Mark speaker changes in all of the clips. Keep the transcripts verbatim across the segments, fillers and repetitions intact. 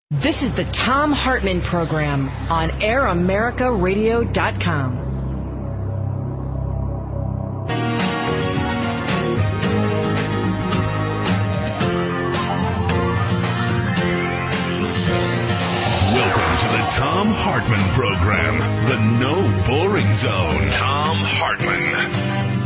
Speaker 1: This is the Thom Hartmann Program on air america radio dot com.
Speaker 2: Welcome to the Thom Hartmann Program, the no boring zone. Thom Hartmann.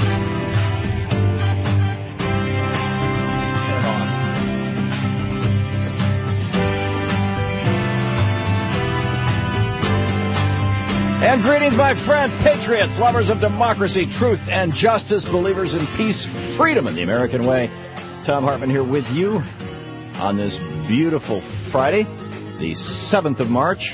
Speaker 3: And greetings, my friends, patriots, lovers of democracy, truth, and justice, believers in peace, freedom, and the American way. Thom Hartmann here with you on this beautiful Friday, the seventh of March,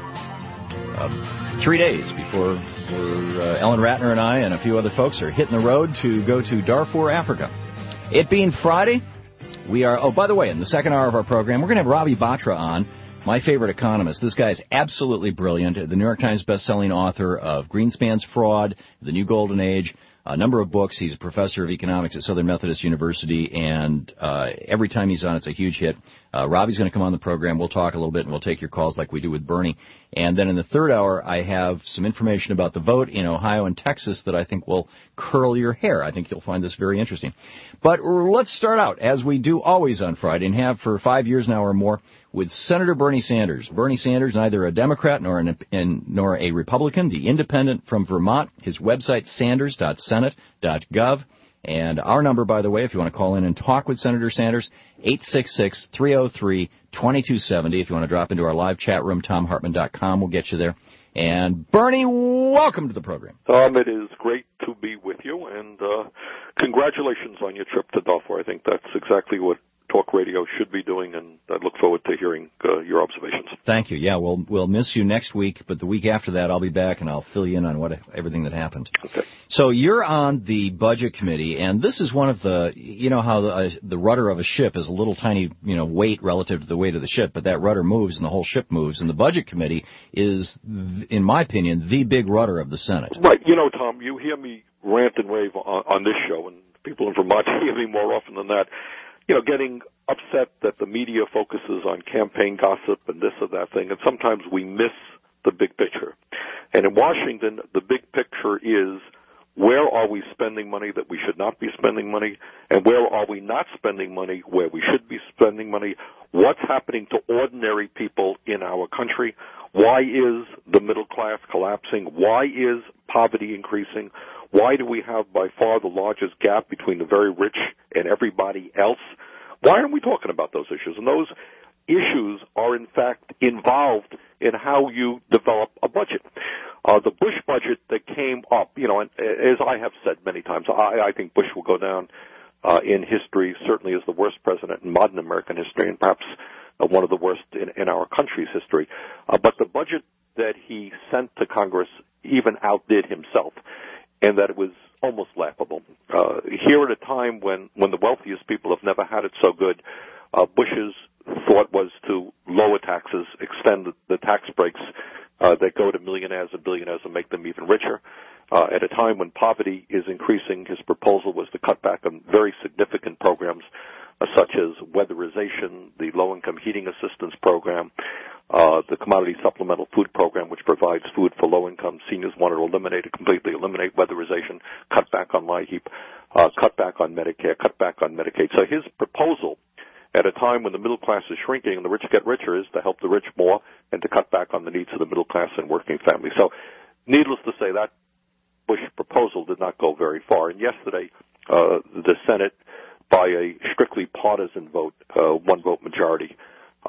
Speaker 3: uh, three days before we're, uh, Ellen Ratner and I and a few other folks are hitting the road to go to Darfur, Africa. It being Friday, we are, oh, by the way, in the second hour of our program, we're going to have Ravi Batra on. My favorite economist. This guy is absolutely brilliant. The New York Times best-selling author of Greenspan's Fraud, The New Golden Age, a number of books. He's a professor of economics at Southern Methodist University, and uh, every time he's on, it's a huge hit. Uh, Robbie's going to come on the program. We'll talk a little bit, and we'll take your calls like we do with Bernie. And then in the third hour, I have some information about the vote in Ohio and Texas that I think will curl your hair. I think you'll find this very interesting. But let's start out, as we do always on Friday, and have for five years now or more, with Senator Bernie Sanders. Bernie Sanders, neither a Democrat nor an, in, nor a Republican, the independent from Vermont. His website, sanders dot senate dot gov. And our number, by the way, if you want to call in and talk with Senator Sanders, eight six six, three oh three, two two seven oh. If you want to drop into our live chat room, thom hartmann dot com will get you there. And Bernie, welcome to the program.
Speaker 4: Um, it is great to be with you, and uh, congratulations on your trip to Darfur. I think that's exactly what talk radio should be doing, and I look forward to hearing uh, your observations.
Speaker 3: Thank you. Yeah, we'll we'll miss you next week, but the week after that, I'll be back and I'll fill you in on what everything that happened.
Speaker 4: Okay.
Speaker 3: So you're on the budget committee, and this is one of the, you know how the, uh, the rudder of a ship is a little tiny, you know, weight relative to the weight of the ship, but that rudder moves and the whole ship moves, and the budget committee is, in my opinion, the big rudder of the Senate.
Speaker 4: Right. You know, Tom, you hear me rant and rave on, on this show, and people in Vermont hear me more often than that. You know, getting upset that the media focuses on campaign gossip and this or that thing, and sometimes we miss the big picture. And in Washington, the big picture is, where are we spending money that we should not be spending money, and where are we not spending money where we should be spending money? What's happening to ordinary people in our country? Why is the middle class collapsing? Why is poverty increasing? Why do we have by far the largest gap between the very rich and everybody else? Why aren't we talking about those issues? And those issues are, in fact, involved in how you develop a budget. Uh, the Bush budget that came up, you know, and as I have said many times, I, I think Bush will go down uh, in history, certainly as the worst president in modern American history, and perhaps uh, one of the worst in, in our country's history. Uh, but the budget that he sent to Congress even outdid himself, and that it was almost laughable. Uh, here at a time when, when the wealthiest people have never had it so good, uh, Bush's thought was to lower taxes, extend the, the tax breaks uh, that go to millionaires and billionaires and make them even richer. Uh, at a time when poverty is increasing, his proposal was to cut back on very significant programs uh, such as weatherization, the low-income heating assistance program, uh, the commodity supplemental food program, which provides food for low-income seniors, wanted to eliminate it completely, eliminate weatherization, cut back on LIHEAP, uh, cut back on Medicare, cut back on Medicaid. So his proposal at a time when the middle class is shrinking and the rich get richer is to help the rich more and to cut back on the needs of the middle class and working families. So needless to say, that Bush proposal did not go very far. And yesterday, uh, the Senate, by a strictly partisan vote, uh, one vote majority,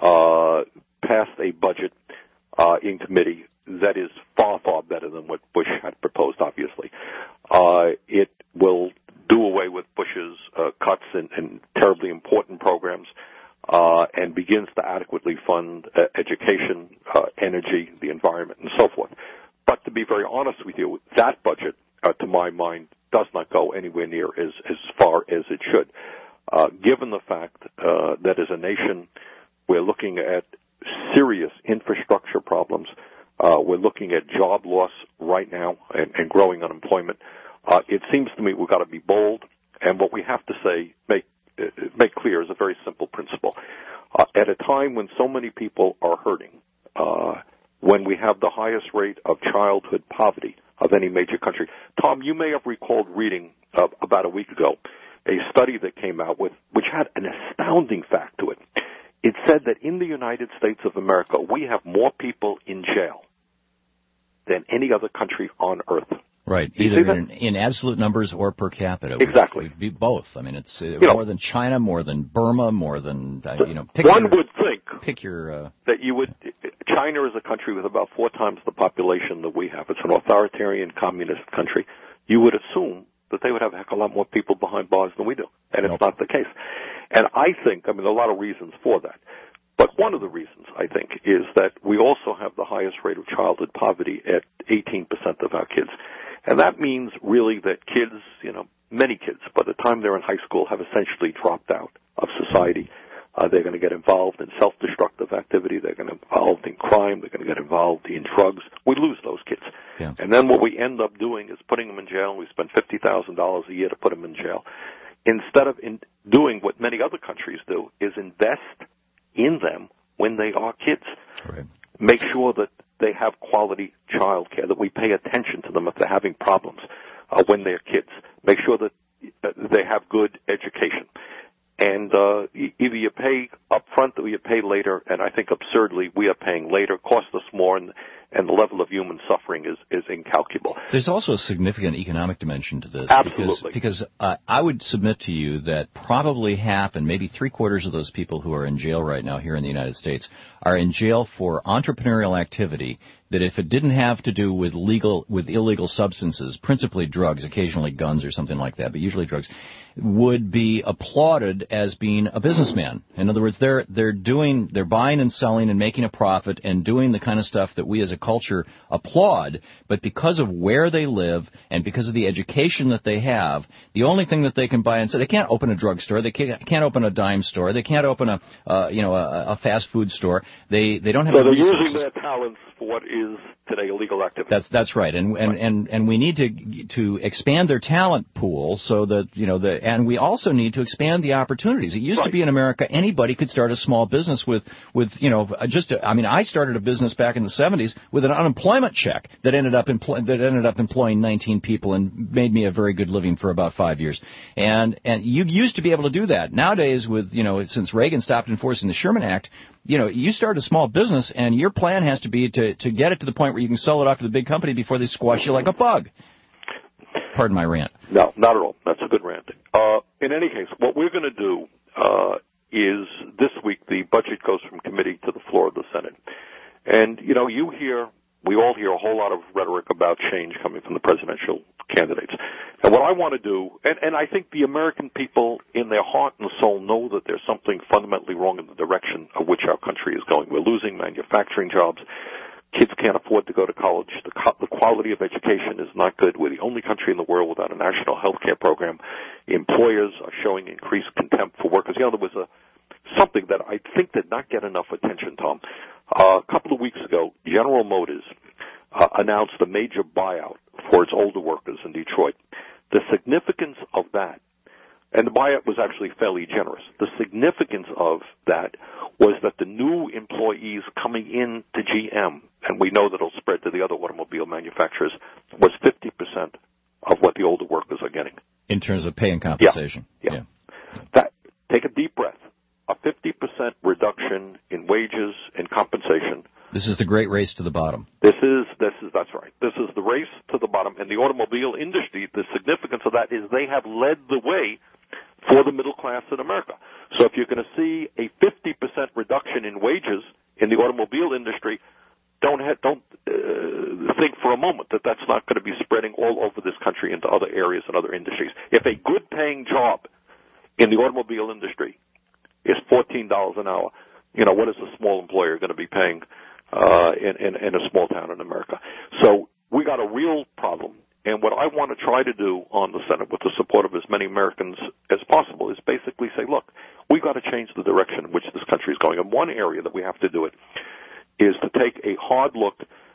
Speaker 4: uh, passed a budget uh, in committee that is far, far better than what Bush had proposed, obviously. Uh, it will do away with Bush's uh, cuts in, in terribly important programs uh, and begins to adequately fund uh, education, uh, energy, the environment, and so forth. But to be very honest with you, that budget, uh, to my mind, does not go anywhere near as, as far as it should. Uh, given the fact uh, that as a nation we're looking at serious infrastructure problems, uh, we're looking at job loss right now and, and growing unemployment, uh, it seems to me we've got to be bold, and what we have to say, make, uh, make clear is a very simple principle. uh, at a time when so many people are hurting, uh, when we have the highest rate of childhood poverty of any major country. Tom, you may have recalled reading uh, about a week ago a study that came out with, which had an astounding fact to it. It said that in the United States of America, we have more people in jail than any other country on earth.
Speaker 3: Right, either in, in absolute numbers or per capita.
Speaker 4: Exactly.
Speaker 3: We'd be both. I mean, it's uh,
Speaker 4: you
Speaker 3: more
Speaker 4: know,
Speaker 3: than China, more than Burma, more than, uh, you know, pick
Speaker 4: one
Speaker 3: your,
Speaker 4: would think
Speaker 3: pick your, uh,
Speaker 4: that you would, China is a country with about four times the population that we have. It's an authoritarian communist country. You would assume that they would have a heck of a lot more people behind bars than we do. And it's
Speaker 3: nope.
Speaker 4: not the case. And I think, I mean, there are a lot of reasons for that. But one of the reasons, I think, is that we also have the highest rate of childhood poverty at eighteen percent of our kids. And that means really that kids, you know, many kids, by the time they're in high school, have essentially dropped out of society. Uh, they're going to get involved in self-destructive activity. They're going to get involved in crime. They're going to get involved in drugs. We lose those kids.
Speaker 3: Yeah.
Speaker 4: And then what we end up doing is putting them in jail. We spend fifty thousand dollars a year to put them in jail. Instead of in doing what many other countries do, is invest in them when they are kids.
Speaker 3: Right.
Speaker 4: Make sure that they have quality child care, that we pay attention to them if they're having problems uh, when they're kids. Make sure that uh, they have good education. And uh, either you pay up front or you pay later, and I think absurdly we are paying later, costs us more, and, and the level of human suffering is, is incalculable.
Speaker 3: There's also a significant economic dimension to this.
Speaker 4: Absolutely.
Speaker 3: Because, because uh, I would submit to you that probably half and maybe three-quarters of those people who are in jail right now here in the United States are in jail for entrepreneurial activity that if it didn't have to do with legal, with illegal substances, principally drugs, occasionally guns or something like that, but usually drugs, would be applauded as being a businessman. In other words, they're they're doing, they're buying and selling and making a profit and doing the kind of stuff that we as a culture applaud, but because of where they live and because of the education that they have, the only thing that they can buy and sell, they can't open a drugstore, they can't, can't open a dime store, they can't open a uh, you know a, a fast food store. They they don't have
Speaker 4: so
Speaker 3: the
Speaker 4: they're
Speaker 3: resources.
Speaker 4: using their talents for what is today illegal activity.
Speaker 3: That's that's right, and and,
Speaker 4: right.
Speaker 3: and and we need to to expand their talent pool so that you know the and we also need to expand the opportunities. It used
Speaker 4: right.
Speaker 3: to be in America anybody could start a small business with with you know just a, I mean I started a business back in the seventies with an unemployment check that ended up employ, that ended up employing nineteen people and made me a very good living for about five years. And and you used to be able to do that. Nowadays, with you know since Reagan stopped enforcing the Sherman Act, you know, you start a small business, and your plan has to be to, to get it to the point where you can sell it off to the big company before they squash you like a bug. Pardon my rant.
Speaker 4: No, not at all. That's a good rant. Uh, in any case, what we're going to do uh, is this week the budget goes from committee to the floor of the Senate. And, you know, you hear, we all hear a whole lot of rhetoric about change coming from the presidential candidates. And what I want to do, and, and I think the American people in their heart and soul know that there's something fundamentally wrong in the direction of which our country is going. We're losing manufacturing jobs. Kids can't afford to go to college. The, co- the quality of education is not good. We're the only country in the world without a national health care program. Employers are showing increased contempt for workers. You know, there was a something that I think did not get enough attention, Tom. Uh, a couple of weeks ago, General Motors uh, announced a major buyout for its older workers in Detroit. The significance of that, and the buyout was actually fairly generous, the significance of that was that the new employees coming in to G M, and we know that it'll spread to the other automobile manufacturers, was fifty percent of what the older workers are getting.
Speaker 3: In terms of pay and compensation.
Speaker 4: Yeah. yeah. yeah. That, take a deep breath. A fifty percent reduction in wages and compensation.
Speaker 3: This is the great race to the bottom.
Speaker 4: This is, this is, that's right. This is the race to the bottom. And the automobile industry, the significance of that is they have led the way for the middle class in America. So if you're going to see a fifty percent reduction in wages in the automobile industry, don't have, don't uh, think for a moment that that's not going to be spreading all over this country into other areas and other industries. If a good paying job in the automobile industry is fourteen dollars an hour, you know, what is a small employer going to be paying uh, in, in, in a small town in America? So we got a real problem. And what I want to try to do on the Senate with the support of as many Americans as possible is basically say, look, we've got to change the direction in which this country is going. And one area that we have to do it is to take a hard look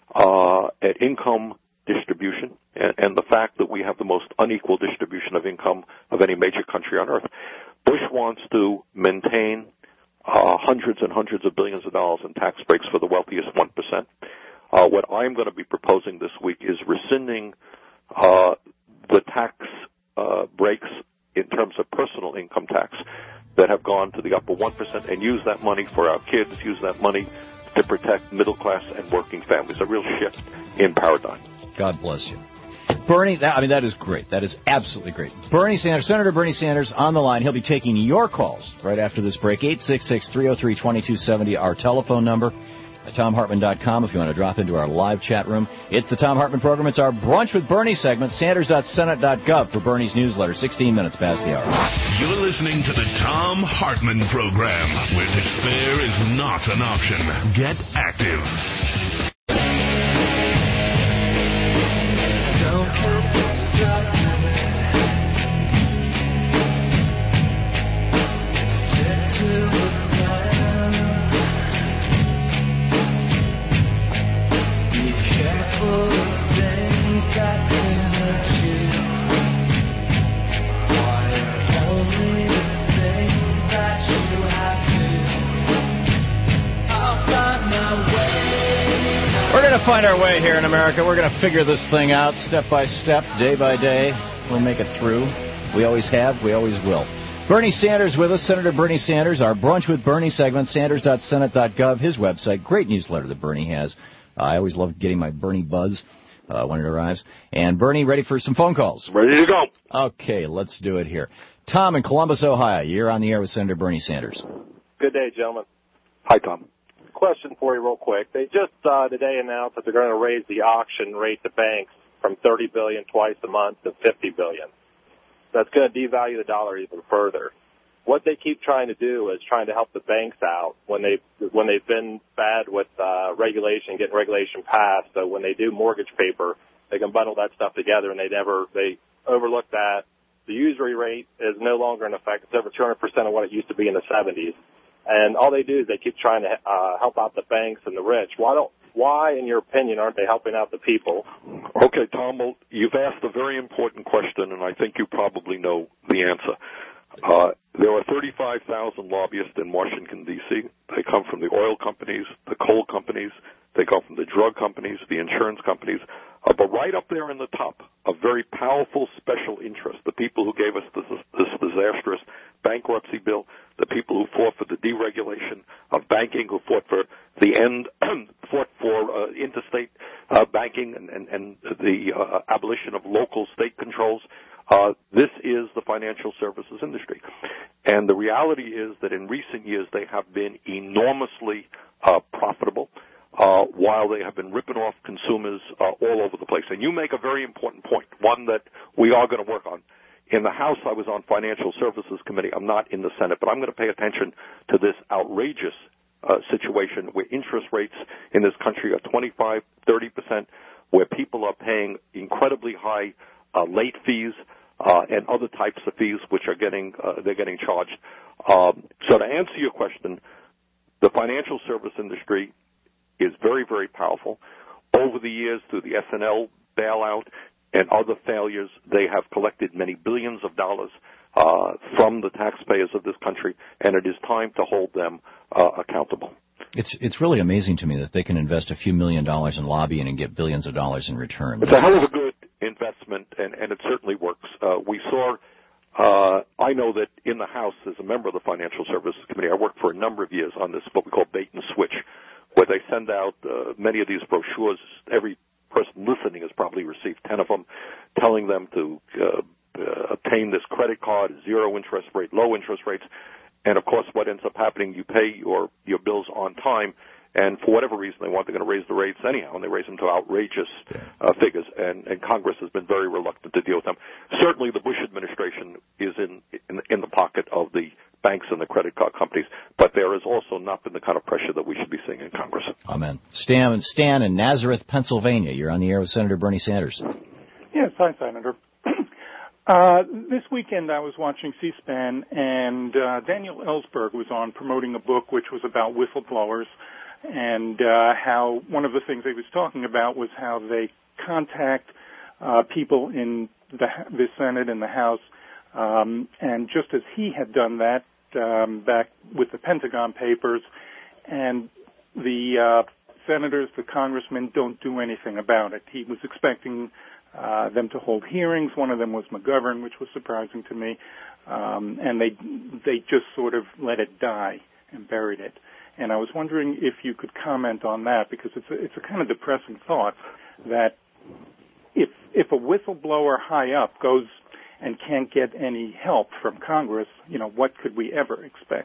Speaker 4: uh, at income distribution and, and the fact that we have the most unequal distribution of income of any major country on earth. Bush wants to maintain uh, hundreds and hundreds of billions of dollars in tax breaks for the wealthiest one percent. Uh, what I'm going to be proposing this week is rescinding uh, the tax uh, breaks in terms of personal income tax that have gone to the upper one percent and use that money for our kids, use that money to protect middle-class and working families. A real shift in paradigm.
Speaker 3: God bless you. Bernie, that, I mean, that is great. That is absolutely great. Bernie Sanders, Senator Bernie Sanders on the line. He'll be taking your calls right after this break. eight six six, three oh three, two two seven oh, our telephone number. At tom hartman dot com if you want to drop into our live chat room. It's the Tom Hartman program. It's our Brunch with Bernie segment, sanders dot senate dot gov for Bernie's newsletter, sixteen minutes past the hour.
Speaker 2: You're listening to the Tom Hartman program, where despair is not an option. Get active.
Speaker 5: Don't get distracted. Stick to the plan. Be careful of things that can hurt you. Quiet only the things that you have to. I'll find my way.
Speaker 3: We're going to find our way here in America. We're going to figure this thing out step by step, day by day. We'll make it through. We always have. We always will. Bernie Sanders with us, Senator Bernie Sanders, our Brunch with Bernie segment, sanders dot senate dot gov, his website. Great newsletter that Bernie has. Uh, I always love getting my Bernie buzz uh, when it arrives. And Bernie, ready for some phone calls?
Speaker 4: Ready to go.
Speaker 3: Okay, let's do it here. Tom in Columbus, Ohio. You're on the air with Senator Bernie Sanders.
Speaker 6: Good day, gentlemen.
Speaker 4: Hi, Tom.
Speaker 6: Question for you real quick. They just uh, today announced that they're going to raise the auction rate to banks from thirty billion dollars twice a month to fifty billion dollars. That's going to devalue the dollar even further. What they keep trying to do is trying to help the banks out when they when they've been bad with uh, regulation, getting regulation passed. So when they do mortgage paper, they can bundle that stuff together, and they never they overlook that. The usury rate is no longer in effect. It's over two hundred percent of what it used to be in the seventies. And all they do is they keep trying to uh, help out the banks and the rich. Why don't, why, in your opinion, aren't they helping out the people?
Speaker 4: Okay, Tom, well, you've asked a very important question, and I think you probably know the answer. Uh, there are thirty-five thousand lobbyists in Washington, D C They come from the oil companies, the coal companies. They come from the drug companies, the insurance companies. Uh, but right up there in the top, a very powerful special interest, the people who gave us this, this disastrous bankruptcy bill, the people who fought for the deregulation of banking, who fought for the end, fought for uh, interstate uh, banking and, and, and the uh, abolition of local state controls. Uh, this is the financial services industry. And the reality is that in recent years they have been enormously uh, profitable. Uh, while they have been ripping off consumers uh, all over the place. And you make a very important point, one that we are going to work on. In the House, I was on Financial Services Committee. I'm not in the Senate, but I'm going to pay attention to this outrageous uh, situation where interest rates in this country are twenty-five, thirty percent, where people are paying incredibly high uh, late fees uh, and other types of fees which are getting uh, they're getting charged. Um, so to answer your question, the financial service industry is very, very powerful. Over the years, through the S and L bailout and other failures, they have collected many billions of dollars uh, from the taxpayers of this country, and it is time to hold them uh, accountable.
Speaker 3: It's it's really amazing to me that they can invest a few million dollars in lobbying and get billions of dollars in return.
Speaker 4: It's a hell of a good investment, and, and it certainly works. Uh, we saw, uh, I know that in the House, as a member of the Financial Services Committee, I worked for a number of years on this, what we call bait and switch, where they send out uh, many of these brochures. Every person listening has probably received ten of them, telling them to uh, uh, obtain this credit card, zero interest rate, low interest rates. And, of course, what ends up happening, you pay your, your bills on time, and for whatever reason they want, they're going to raise the rates anyhow, and they raise them to outrageous uh, figures, and, and Congress has been very reluctant to deal with them. Certainly the Bush administration is in, in, in the pocket of the banks and the credit card companies, but there has also not been the kind of pressure that we should be seeing in Congress.
Speaker 3: Amen. Stan, Stan in Nazareth, Pennsylvania. You're on the air with Senator Bernie Sanders.
Speaker 7: Yes, hi, Senator. Uh, this weekend I was watching C-SPAN, and uh, Daniel Ellsberg was on promoting a book which was about whistleblowers, and uh, how one of the things he was talking about was how they contact uh, people in the, the Senate and the House, um, and just as he had done that, um, back with the Pentagon Papers, and the uh, senators, the congressmen, don't do anything about it. He was expecting uh, them to hold hearings. One of them was McGovern, which was surprising to me, um, and they they just sort of let it die and buried it. And I was wondering if you could comment on that, because it's a, it's a kind of depressing thought that if if a whistleblower high up goes and can't get any help from Congress, you know, what could we ever expect?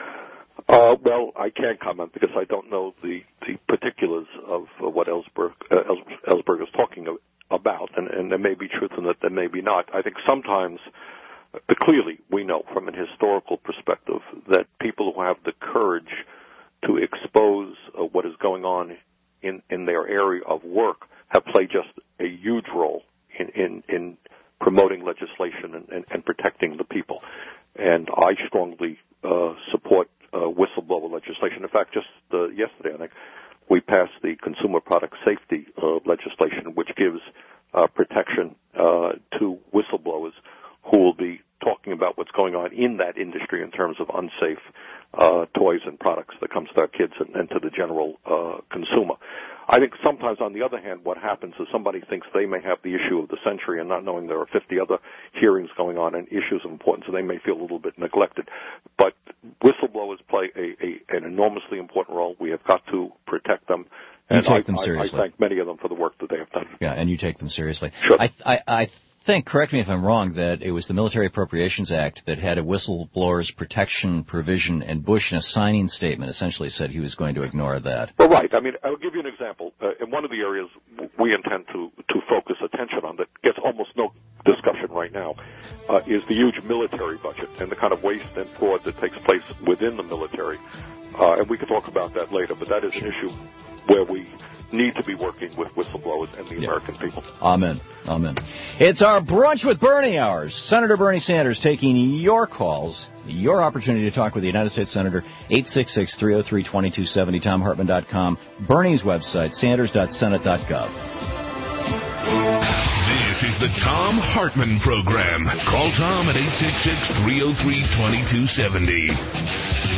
Speaker 4: Uh, well, I can't comment because I don't know the, the particulars of uh, what Ellsberg, uh, Ellsberg is talking about, and, and there may be truth in it, there may be not. I think sometimes, uh, clearly, we know from an historical perspective that people who have the courage to expose uh, what is going on in, in their area of work have played just a huge role in, in, in promoting legislation and, and, and protecting the people. And I strongly uh, support uh, whistleblower legislation. In fact, just uh, yesterday, I think, we passed the Consumer Product Safety uh, legislation, which gives uh, protection uh, to whistleblowers who will be talking about what's going on in that industry in terms of unsafe uh, toys and products that comes to our kids and, and to the general uh, consumer. I think sometimes, on the other hand, what happens is somebody thinks they may have the issue of the century and not knowing there are fifty other hearings going on and issues of importance, so they may feel a little bit neglected. But whistleblowers play a, a, an enormously important role. We have got to protect them. And
Speaker 3: you take
Speaker 4: I,
Speaker 3: them seriously.
Speaker 4: I, I thank many of them for the work that they have done.
Speaker 3: Yeah, and you take them seriously.
Speaker 4: Sure.
Speaker 3: I, I, I think, correct me if I'm wrong, that it was the Military Appropriations Act that had a whistleblowers protection provision, and Bush, in a signing statement, essentially said he was going to ignore that.
Speaker 4: Well, right. I mean, I'll give you an example. Uh, in one of the areas we intend to, to focus attention on that gets almost no discussion right now uh, is the huge military budget and the kind of waste and fraud that takes place within the military. Uh, and we can talk about that later, but that is an issue where we need to be working with whistleblowers and the yeah. American people.
Speaker 3: Amen. Amen. It's our Brunch with Bernie hours. Senator Bernie Sanders taking your calls, your opportunity to talk with the United States Senator, eight six six, three oh three, two two seven oh, tom hartman dot com, Bernie's website, sanders dot senate dot gov.
Speaker 2: This is the Thom Hartmann Program. Call Tom at eight six six, three oh three, two two seven oh.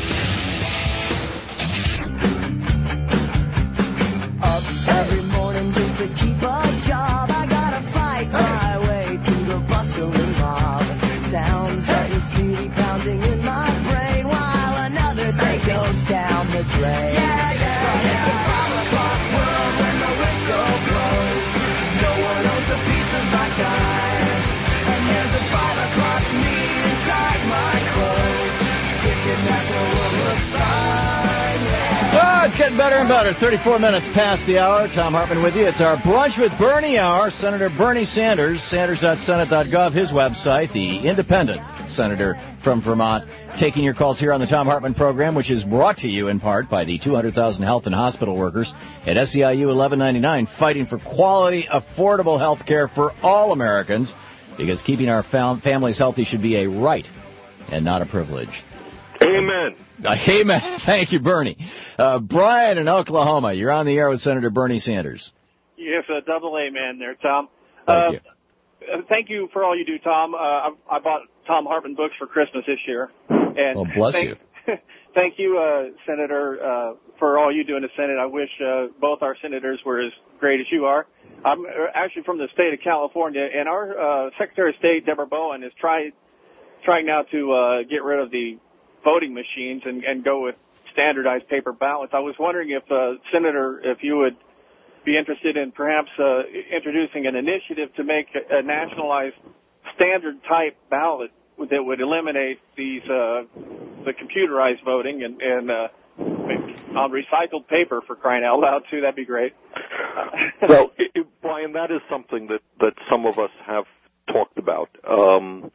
Speaker 5: Every morning just to keep a job, I gotta fight my way through the bustling mob. Sounds of the city pounding in my brain while another day goes down the drain. Yeah, yeah, but it's a five o'clock world when the whistle blows. No one owns a piece of my time, and there's a five o'clock me inside my clothes, thinking that the world looks fine.
Speaker 3: Oh, it's getting better and better. thirty-four minutes past the hour. Thom Hartmann with you. It's our Brunch with Bernie hour. Senator Bernie Sanders, sanders dot senate dot gov, his website, the independent senator from Vermont, taking your calls here on the Thom Hartmann program, which is brought to you in part by the two hundred thousand health and hospital workers at S E I U eleven ninety-nine, fighting for quality, affordable health care for all Americans, because keeping our fam- families healthy should be a right and not a privilege.
Speaker 4: Amen.
Speaker 3: Uh, amen. Thank you, Bernie. Uh, Brian in Oklahoma, you're on the air with Senator Bernie Sanders.
Speaker 8: Yes, a double amen there, Tom.
Speaker 3: Thank
Speaker 8: uh,
Speaker 3: you.
Speaker 8: Uh, thank you for all you do, Tom. Uh, I, I bought Thom Hartmann books for Christmas this year. And
Speaker 3: well, bless
Speaker 8: thank,
Speaker 3: you.
Speaker 8: Thank you, uh, Senator, uh, for all you do in the Senate. I wish uh, both our senators were as great as you are. I'm actually from the state of California, and our uh, Secretary of State, Deborah Bowen, is trying trying now to uh, get rid of the voting machines and, and go with standardized paper ballots. I was wondering if, uh, Senator, if you would be interested in perhaps uh, introducing an initiative to make a, a nationalized standard type ballot that would eliminate these uh, the computerized voting and, and uh, maybe on recycled paper, for crying out loud, too. That'd be great.
Speaker 4: Well, it, it, Brian, that is something that, that some of us have talked about. Um,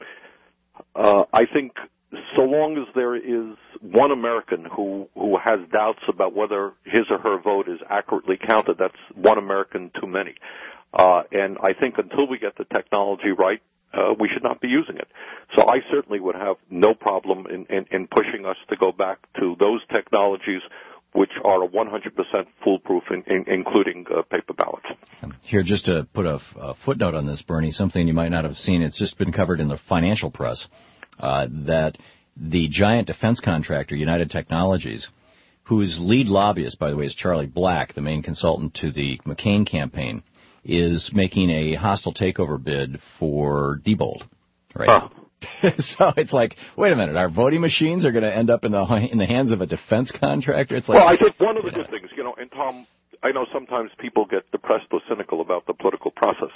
Speaker 4: uh, I think so long as there is one American who, who has doubts about whether his or her vote is accurately counted, that's one American too many. Uh, and I think until we get the technology right, uh, we should not be using it. So I certainly would have no problem in, in, in pushing us to go back to those technologies which are one hundred percent foolproof, in, in, including uh, paper ballots.
Speaker 3: Here, just to put a, a footnote on this, Bernie, something you might not have seen, it's just been covered in the financial press, uh, that the giant defense contractor, United Technologies, whose lead lobbyist, by the way, is Charlie Black, the main consultant to the McCain campaign, is making a hostile takeover bid for Diebold, right?
Speaker 4: Huh.
Speaker 3: So it's like, wait a minute, our voting machines are going to end up in the in the hands of a defense contractor? It's like,
Speaker 4: well, I think one of the
Speaker 3: yeah.
Speaker 4: good things, you know, and Tom, I know sometimes people get depressed or cynical about the political process,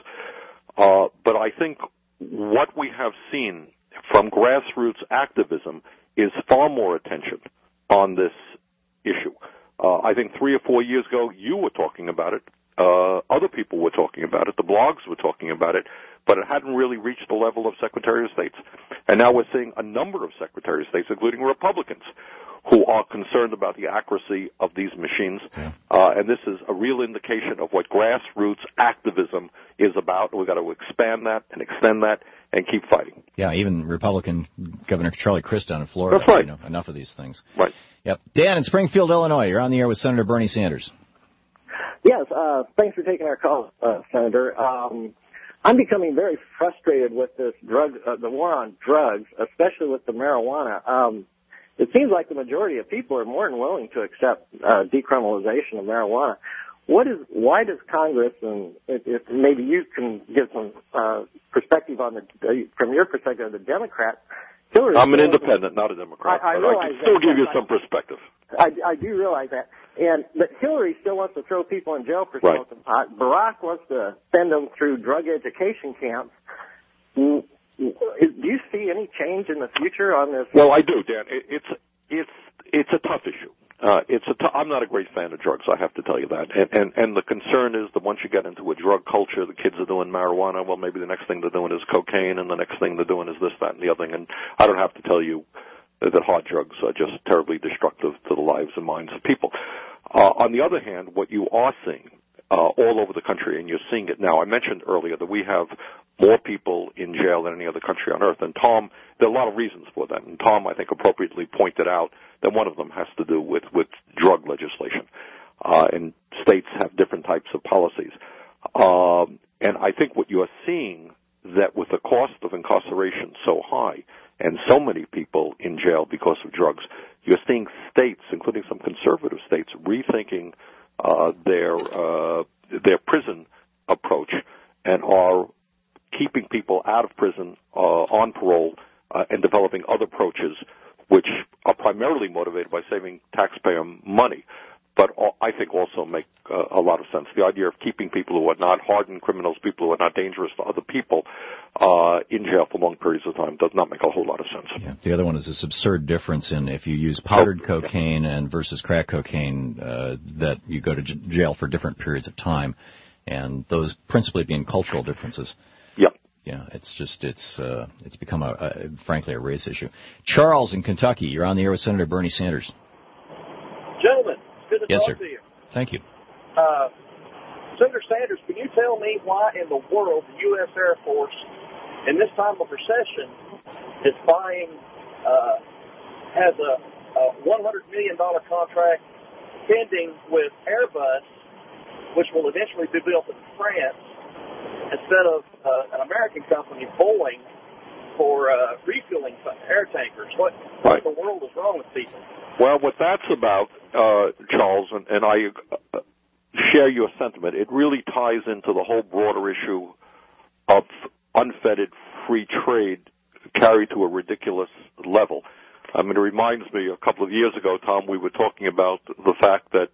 Speaker 4: uh, but I think what we have seen from grassroots activism is far more attention on this issue. Uh, I think three or four years ago, you were talking about it. Uh, other people were talking about it. The blogs were talking about it. But it hadn't really reached the level of Secretary of States. And now we're seeing a number of Secretary of States, including Republicans, who are concerned about the accuracy of these machines. Yeah. Uh, and this is a real indication of what grassroots activism is about. We've got to expand that and extend that and keep fighting.
Speaker 3: Yeah, even Republican Governor Charlie Crist down in Florida.
Speaker 4: That's right.
Speaker 3: You know, enough of these things.
Speaker 4: Right.
Speaker 3: Yep. Dan in Springfield, Illinois. You're on the air with Senator Bernie Sanders.
Speaker 9: Yes, uh, thanks for taking our call, uh, Senator. Um, I'm becoming very frustrated with this drug, uh, the war on drugs, especially with the marijuana. Um, it seems like the majority of people are more than willing to accept uh, decriminalization of marijuana. What is? Why does Congress, and if, if maybe you can give some uh, perspective on the, uh, from your perspective, of the Democrats? Hillary
Speaker 4: I'm an
Speaker 9: still,
Speaker 4: independent, not a Democrat.
Speaker 9: I, I,
Speaker 4: but
Speaker 9: realize
Speaker 4: I can still
Speaker 9: that,
Speaker 4: give you
Speaker 9: I,
Speaker 4: some perspective.
Speaker 9: I, I do realize that. And but Hillary still wants to throw people in jail for
Speaker 4: Right.
Speaker 9: smoking pot. Barack wants to send them through drug education camps. Do you see any change in the future on this?
Speaker 4: Well, I do, Dan. It, it's it's it's a tough issue. Uh, it's a t- I'm not a great fan of drugs, I have to tell you that. And, and and the concern is that once you get into a drug culture, the kids are doing marijuana. Well, maybe the next thing they're doing is cocaine, and the next thing they're doing is this, that, and the other thing. And I don't have to tell you that hard drugs are just terribly destructive to the lives and minds of people. Uh, on the other hand, what you are seeing uh, all over the country, and you're seeing it now, I mentioned earlier that we have more people in jail than any other country on earth. And Tom, there are a lot of reasons for that. And Tom, I think, appropriately pointed out that one of them has to do with, with drug legislation. Uh, and states have different types of policies. Um, and I think what you're seeing that with the cost of incarceration so high and so many people in jail because of drugs, you're seeing states, including some conservative states, rethinking uh, their uh, their prison approach and are keeping people out of prison uh, on parole uh, and developing other approaches which are primarily motivated by saving taxpayer money, but I think also make uh, a lot of sense. The idea of keeping people who are not hardened criminals, people who are not dangerous to other people, uh, in jail for long periods of time does not make a whole lot of sense.
Speaker 3: Yeah. The other one is this absurd difference in if you use powdered
Speaker 4: oh,
Speaker 3: cocaine
Speaker 4: yeah.
Speaker 3: and versus crack cocaine, uh, that you go to j- jail for different periods of time, and those principally being cultural differences.
Speaker 4: Yep.
Speaker 3: Yeah, it's just, it's uh, it's become, a, a frankly, a race issue. Charles in Kentucky, you're on the air with Senator Bernie Sanders.
Speaker 10: Gentlemen, good to
Speaker 3: yes,
Speaker 10: talk
Speaker 3: sir.
Speaker 10: to you.
Speaker 3: Thank you.
Speaker 10: Uh, Senator Sanders, can you tell me why in the world the U S Air Force, in this time of recession, is buying, uh, has a, a one hundred million dollars contract pending with Airbus, which will eventually be built in France, instead of uh, an American company, Boeing, for uh, refueling air tankers? What, what
Speaker 4: right.
Speaker 10: in the world is wrong with people?
Speaker 4: Well, what that's about, uh, Charles, and, and I uh, share your sentiment, it really ties into the whole broader issue of unfettered free trade carried to a ridiculous level. I mean, it reminds me, a couple of years ago, Tom, we were talking about the fact that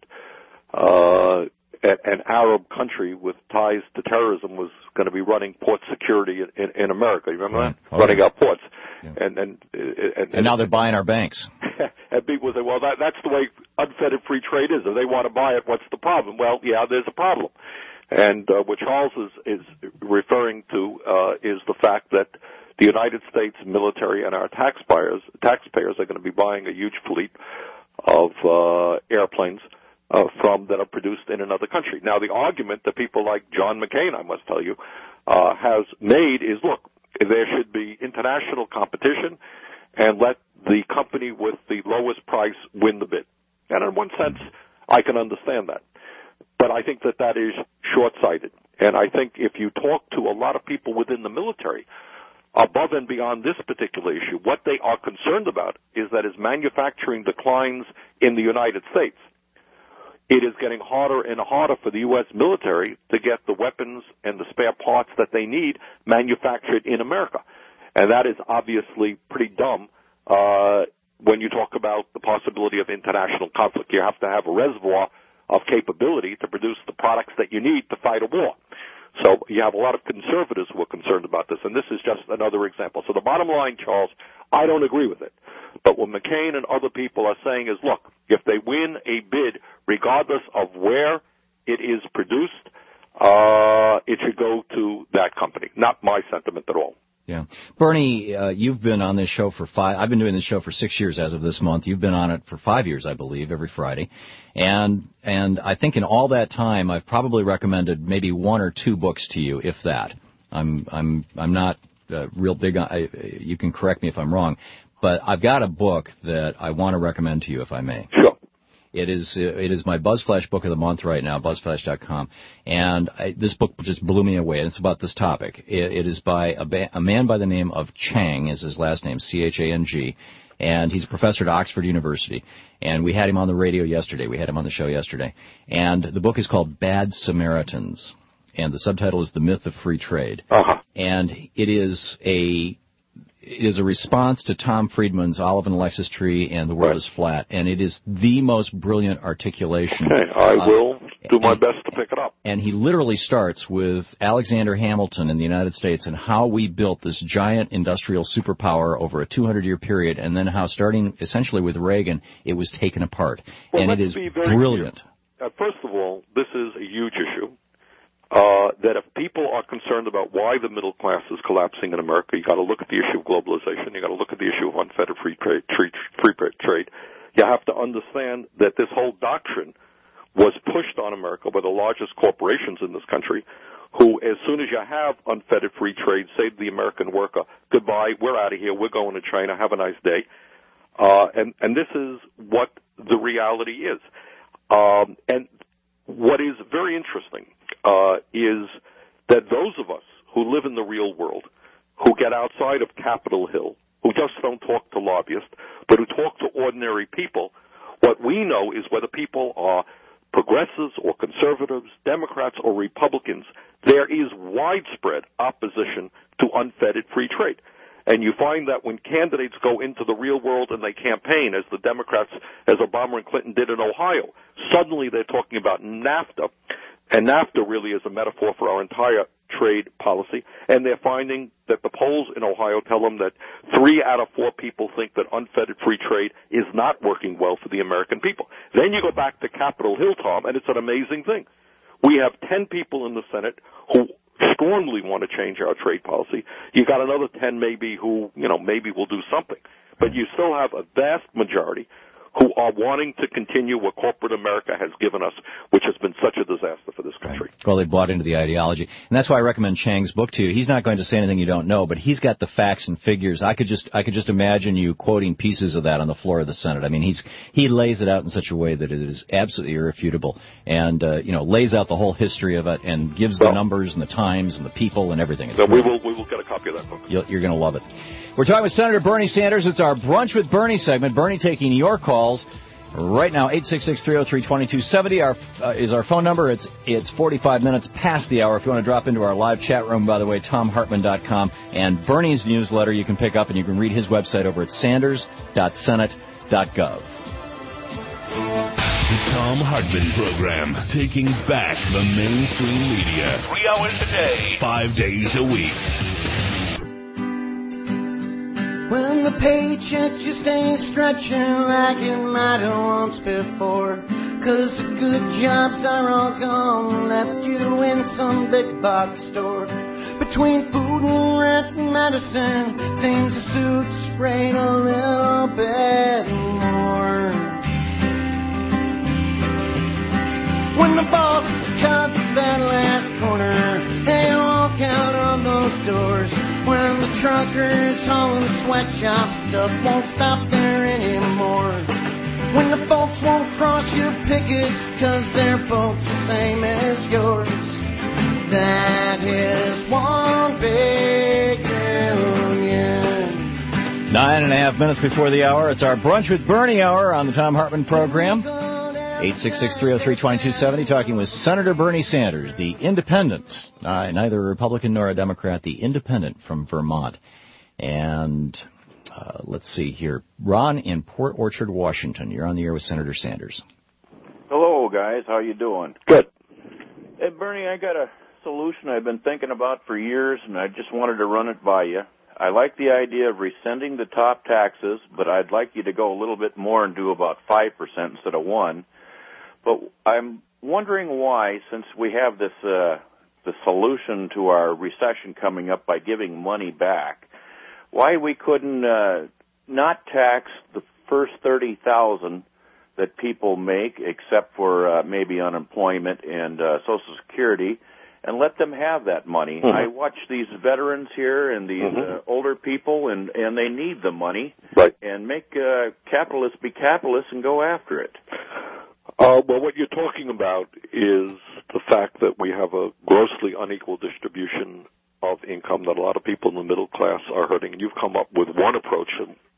Speaker 4: uh, an Arab country with ties to terrorism was going to be running port security in, in, in America. You remember
Speaker 3: right.
Speaker 4: that?
Speaker 3: Oh,
Speaker 4: running
Speaker 3: yeah.
Speaker 4: our ports.
Speaker 3: Yeah.
Speaker 4: And, and, and,
Speaker 3: and now they're buying our banks.
Speaker 4: And people say, well, that, that's the way unfettered free trade is. If they want to buy it, what's the problem? Well, yeah, there's a problem. And uh, what Charles is, is referring to uh, is the fact that the United States military and our taxpayers taxpayers are going to be buying a huge fleet of uh, airplanes uh, from that are produced in another country. Now, the argument that people like John McCain, I must tell you, uh, has made is, look, there should be international competition and let the company with the lowest price win the bid. And in one sense, I can understand that. But I think that that is short-sighted. And I think if you talk to a lot of people within the military, above and beyond this particular issue, what they are concerned about is that as manufacturing declines in the United States, it is getting harder and harder for the U S military to get the weapons and the spare parts that they need manufactured in America. And that is obviously pretty dumb uh, when you talk about the possibility of international conflict. You have to have a reservoir of capability to produce the products that you need to fight a war. So you have a lot of conservatives who are concerned about this, and this is just another example. So the bottom line, Charles, I don't agree with it. But what McCain and other people are saying is, look, if they win a bid, regardless of where it is produced, uh, it should go to that company. Not my sentiment at all.
Speaker 3: Yeah. Bernie, uh, you've been on this show for five, I've been doing this show for six years as of this month. You've been on it for five years, I believe, every Friday. And, and I think in all that time, I've probably recommended maybe one or two books to you, if that. I'm, I'm, I'm not, uh, real big on, I, you can correct me if I'm wrong, but I've got a book that I want to recommend to you, if I may.
Speaker 4: Sure.
Speaker 3: It is it is my BuzzFlash book of the month right now, buzzflash dot com, and I, this book just blew me away. And it's about this topic. It, it is by a, ba- a man by the name of Chang, is his last name, C H A N G, and he's a professor at Oxford University. And we had him on the radio yesterday. We had him on the show yesterday. And the book is called Bad Samaritans, and the subtitle is The Myth of Free Trade.
Speaker 4: Uh-huh.
Speaker 3: And it is a It is a response to Tom Friedman's Olive and Alexis Tree and The World
Speaker 4: right.
Speaker 3: is Flat, and it is the most brilliant articulation.
Speaker 4: Okay, I
Speaker 3: uh,
Speaker 4: will do my
Speaker 3: and,
Speaker 4: best to pick it up.
Speaker 3: And he literally starts with Alexander Hamilton in the United States and how we built this giant industrial superpower over a two hundred year period, and then how, starting essentially with Reagan, it was taken apart.
Speaker 4: Well,
Speaker 3: and
Speaker 4: let's
Speaker 3: it is
Speaker 4: be very
Speaker 3: brilliant.
Speaker 4: Uh, first of all, this is a huge issue. Uh, that if people are concerned about why the middle class is collapsing in America, you got to look at the issue of globalization. You got to look at the issue of unfettered free trade. Free, free trade. You have to understand that this whole doctrine was pushed on America by the largest corporations in this country, who, as soon as you have unfettered free trade, say to the American worker, "Goodbye, we're out of here. We're going to China. Have a nice day." Uh, and and this is what the reality is. Um, and what is very interesting uh, is that those of us who live in the real world, who get outside of Capitol Hill, who just don't talk to lobbyists, but who talk to ordinary people, what we know is whether people are progressives or conservatives, Democrats or Republicans, there is widespread opposition to unfettered free trade. And you find that when candidates go into the real world and they campaign, as the Democrats, as Obama and Clinton did in Ohio, suddenly they're talking about NAFTA. And NAFTA really is a metaphor for our entire trade policy. And they're finding that the polls in Ohio tell them that three out of four people think that unfettered free trade is not working well for the American people. Then you go back to Capitol Hill, Tom, and it's an amazing thing. We have ten people in the Senate who strongly want to change our trade policy. You got another ten maybe who, you know, maybe will do something. But you still have a vast majority who are wanting to continue what corporate America has given us, which has been such a disaster for this country.
Speaker 3: Right. Well, they bought into the ideology. And that's why I recommend Chang's book to you. He's not going to say anything you don't know, but he's got the facts and figures. I could just I could just imagine you quoting pieces of that on the floor of the Senate. I mean, he's he lays it out in such a way that it is absolutely irrefutable and, uh, you know, lays out the whole history of it and gives well, the numbers and the times and the people and everything.
Speaker 4: So we will, we will get a copy of that book.
Speaker 3: You'll, you're going to love it. We're talking with Senator Bernie Sanders. It's our Brunch with Bernie segment. Bernie taking your calls right now. eight six six, three oh three, two two seven oh our, uh, is our phone number. It's it's forty-five minutes past the hour. If you want to drop into our live chat room, by the way, tom hartman dot com. And Bernie's newsletter you can pick up, and you can read his website over at sanders dot senate dot gov.
Speaker 2: The Thom Hartmann Program, taking back the mainstream media. Three hours a day, five days a week.
Speaker 5: When the paycheck just ain't stretching like it might have once before, 'cause the good jobs are all gone, left you in some big box store. Between food and rent and medicine, seems the suit's sprayed a little bit more. When the boss cut that last corner, they walk out of those doors. When the truckers hauling sweatshop stuff won't stop there anymore. When the folks won't cross your pickets 'cause their boat's the same as yours. That is one big illusion.
Speaker 3: half minutes before the hour. It's our Brunch with Bernie hour on the Thom Hartmann program. eight six six, three oh three, two two seven oh, talking with Senator Bernie Sanders, the independent, uh, neither a Republican nor a Democrat, the independent from Vermont. And uh, let's see here. Ron in Port Orchard, Washington. You're on the air with Senator Sanders.
Speaker 11: Hello, guys. How you doing?
Speaker 4: Good.
Speaker 11: Hey, Bernie, I got a solution I've been thinking about for years, and I just wanted to run it by you. I like the idea of rescinding the top taxes, but I'd like you to go a little bit more and do about five percent instead of one. But I'm wondering why, since we have this uh, the solution to our recession coming up by giving money back, why we couldn't uh, not tax the first thirty thousand dollars that people make, except for uh, maybe unemployment and uh, Social Security, and let them have that money. Mm-hmm. I watch these veterans here and these mm-hmm. uh, older people, and, and they need the money.
Speaker 4: Right.
Speaker 11: And make uh, capitalists be capitalists and go after it.
Speaker 4: Uh, well, what you're talking about is the fact that we have a grossly unequal distribution of income, that a lot of people in the middle class are hurting. And you've come up with one approach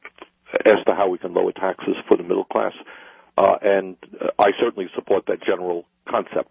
Speaker 4: as to how we can lower taxes for the middle class. Uh, and I certainly support that general concept.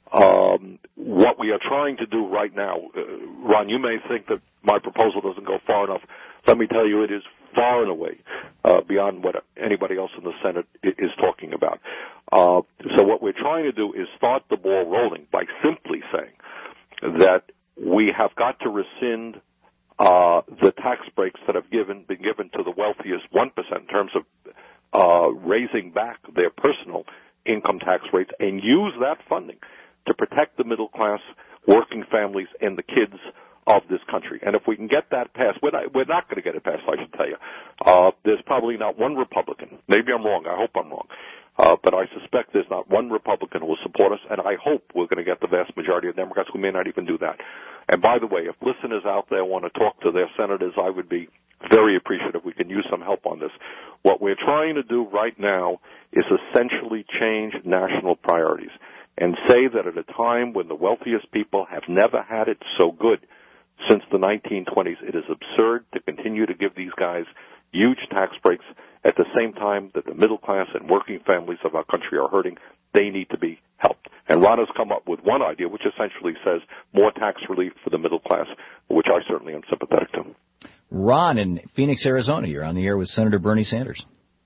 Speaker 4: Um, what we are trying to do right now, uh, Ron, you may think that my proposal doesn't go far enough. Let me tell you, it is far and away uh, beyond what anybody else in the Senate is talking about. Uh, so what we're trying to do is start the ball rolling by simply saying that we have got to rescind uh, the tax breaks that have given been given to the wealthiest one percent in terms of uh, raising back their personal income tax rates, and use that funding to protect the middle class, working families, and the kids of this country. And if we can get that passed, we're not, we're not going to get it passed, I should tell you. Uh, there's probably not one Republican. Maybe I'm wrong. I hope I'm wrong. Uh, but I suspect there's not one Republican who will support us, and I hope we're going to get the vast majority of Democrats who may not even do that. And by the way, if listeners out there want to talk to their senators, I would be very appreciative. We can use some help on this. What we're trying to do right now is essentially change national priorities and say that at a time when the wealthiest people have never had it so good since the nineteen twenties, it is absurd to continue to give these guys huge tax breaks at the same time that the middle class and working families of our country are hurting. They need to be helped. And Ron has come up with one idea, which essentially says more tax relief for the middle class, which I certainly am sympathetic to.
Speaker 3: Ron in Phoenix, Arizona, you're on the air with Senator Bernie Sanders.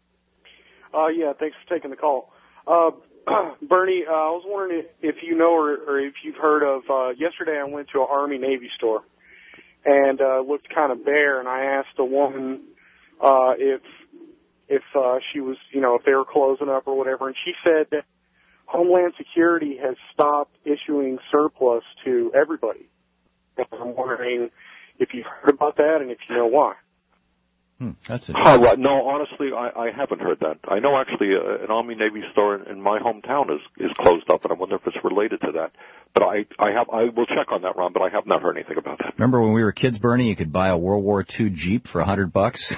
Speaker 12: Uh, yeah, thanks for taking the call. Uh, Bernie, uh, I was wondering if, if you know or, or if you've heard of, uh, yesterday I went to an Army-Navy store and uh, looked kind of bare, and I asked a woman uh, if if uh, she was, you know, if they were closing up or whatever, and she said that Homeland Security has stopped issuing surplus to everybody. And I'm wondering if you've heard about that and if you know why.
Speaker 3: Hmm, that's it.
Speaker 4: Oh, right. No, honestly, I, I haven't heard that. I know actually uh, an Army-Navy store in, in my hometown is, is closed up, and I wonder if it's related to that. But I, I have, I will check on that, Ron, but I have not heard anything about that.
Speaker 3: Remember when we were kids, Bernie, you could buy a World War Two Jeep for a hundred bucks?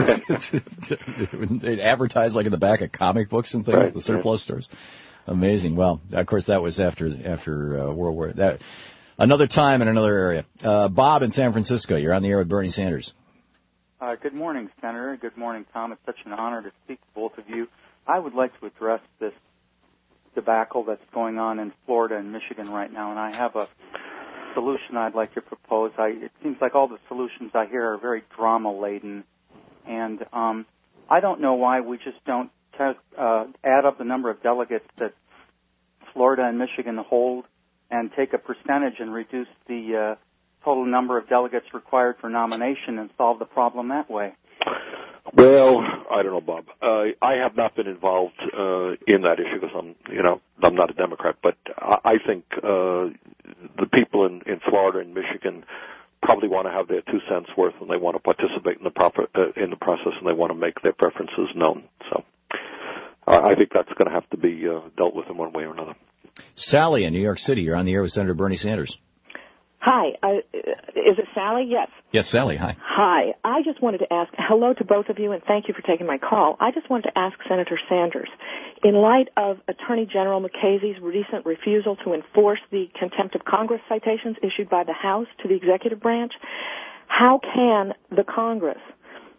Speaker 3: They'd advertise like in the back of comic books and things, right, the surplus yeah. stores. Amazing. Well, of course, that was after after uh, World War. That another time in another area. Uh, Bob in San Francisco, you're on the air with Bernie Sanders.
Speaker 13: Uh, good morning, Senator. Good morning, Tom. It's such an honor to speak to both of you. I would like to address this debacle that's going on in Florida and Michigan right now, and I have a solution I'd like to propose. I, it seems like all the solutions I hear are very drama-laden, and um, I don't know why we just don't test, uh, add up the number of delegates that Florida and Michigan hold and take a percentage and reduce the uh, total number of delegates required for nomination and solve the problem that way.
Speaker 4: Well, I don't know, Bob. Uh, I have not been involved uh, in that issue because I'm, you know, I'm not a Democrat. But I, I think uh, the people in, in Florida and Michigan probably want to have their two cents worth, and they want to participate in the proper, uh, in the process, and they want to make their preferences known. So uh, I think that's going to have to be uh, dealt with in one way or another.
Speaker 3: Sally in New York City, you're on the air with Senator Bernie Sanders.
Speaker 14: Hi. Uh, is it Sally? Yes.
Speaker 3: Yes, Sally. Hi.
Speaker 14: Hi. I just wanted to ask, hello to both of you, and thank you for taking my call. I just wanted to ask Senator Sanders, in light of Attorney General Mukasey's recent refusal to enforce the contempt of Congress citations issued by the House to the executive branch, how can the Congress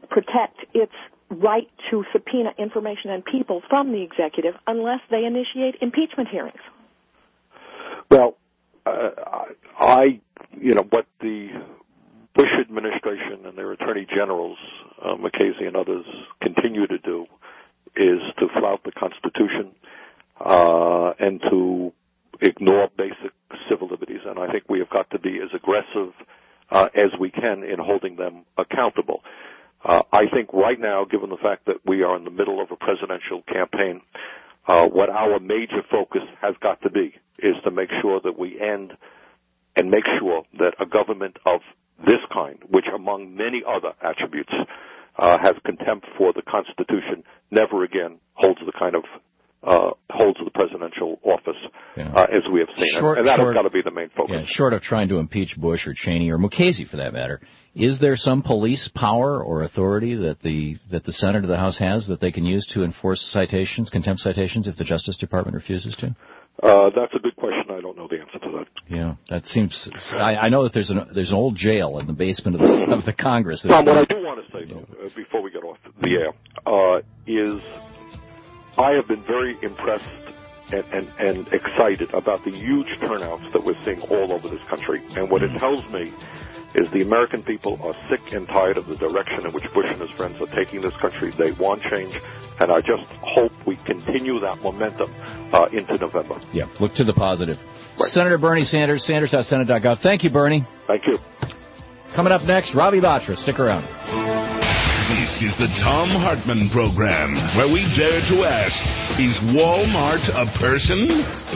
Speaker 14: protect its right to subpoena information and people from the executive unless they initiate impeachment hearings?
Speaker 4: Well, uh, I, you know, what the Bush administration and their attorney generals, uh, McCasey and others, continue to do is to flout the Constitution uh, and to ignore basic civil liberties. And I think we have got to be as aggressive uh, as we can in holding them accountable. Uh, I think right now, given the fact that we are in the middle of a presidential campaign, uh, what our major focus has got to be is to make sure that we end and make sure that a government of this kind, which among many other attributes uh, has contempt for the Constitution, never again holds the kind of uh, holds the presidential office
Speaker 3: yeah.
Speaker 4: uh, as we have seen.
Speaker 3: Short,
Speaker 4: and that
Speaker 3: short,
Speaker 4: has got to be the main focus.
Speaker 3: Yeah, short of trying to impeach Bush or Cheney or Mukasey, for that matter, is there some police power or authority that the that the Senate or the House has that they can use to enforce citations, contempt citations, if the Justice Department refuses to?
Speaker 4: Uh, that's a good question. I don't know the answer to that.
Speaker 3: Yeah, that seems. I, I know that there's an there's an old jail in the basement of the of the Congress.
Speaker 4: Tom, what I do want to say though, uh, before we get off the air, uh, is I have been very impressed and, and, and excited about the huge turnouts that we're seeing all over this country. And what it tells me is the American people are sick and tired of the direction in which Bush and his friends are taking this country. They want change, and I just hope we continue that momentum uh, into November.
Speaker 3: Yeah, look to the positive.
Speaker 4: Right.
Speaker 3: Senator Bernie Sanders, Sanders dot senate dot gov. Thank you, Bernie.
Speaker 4: Thank you.
Speaker 3: Coming up next, Ravi Batra. Stick around.
Speaker 2: This is the Thom Hartmann Program, where we dare to ask, is Walmart a person?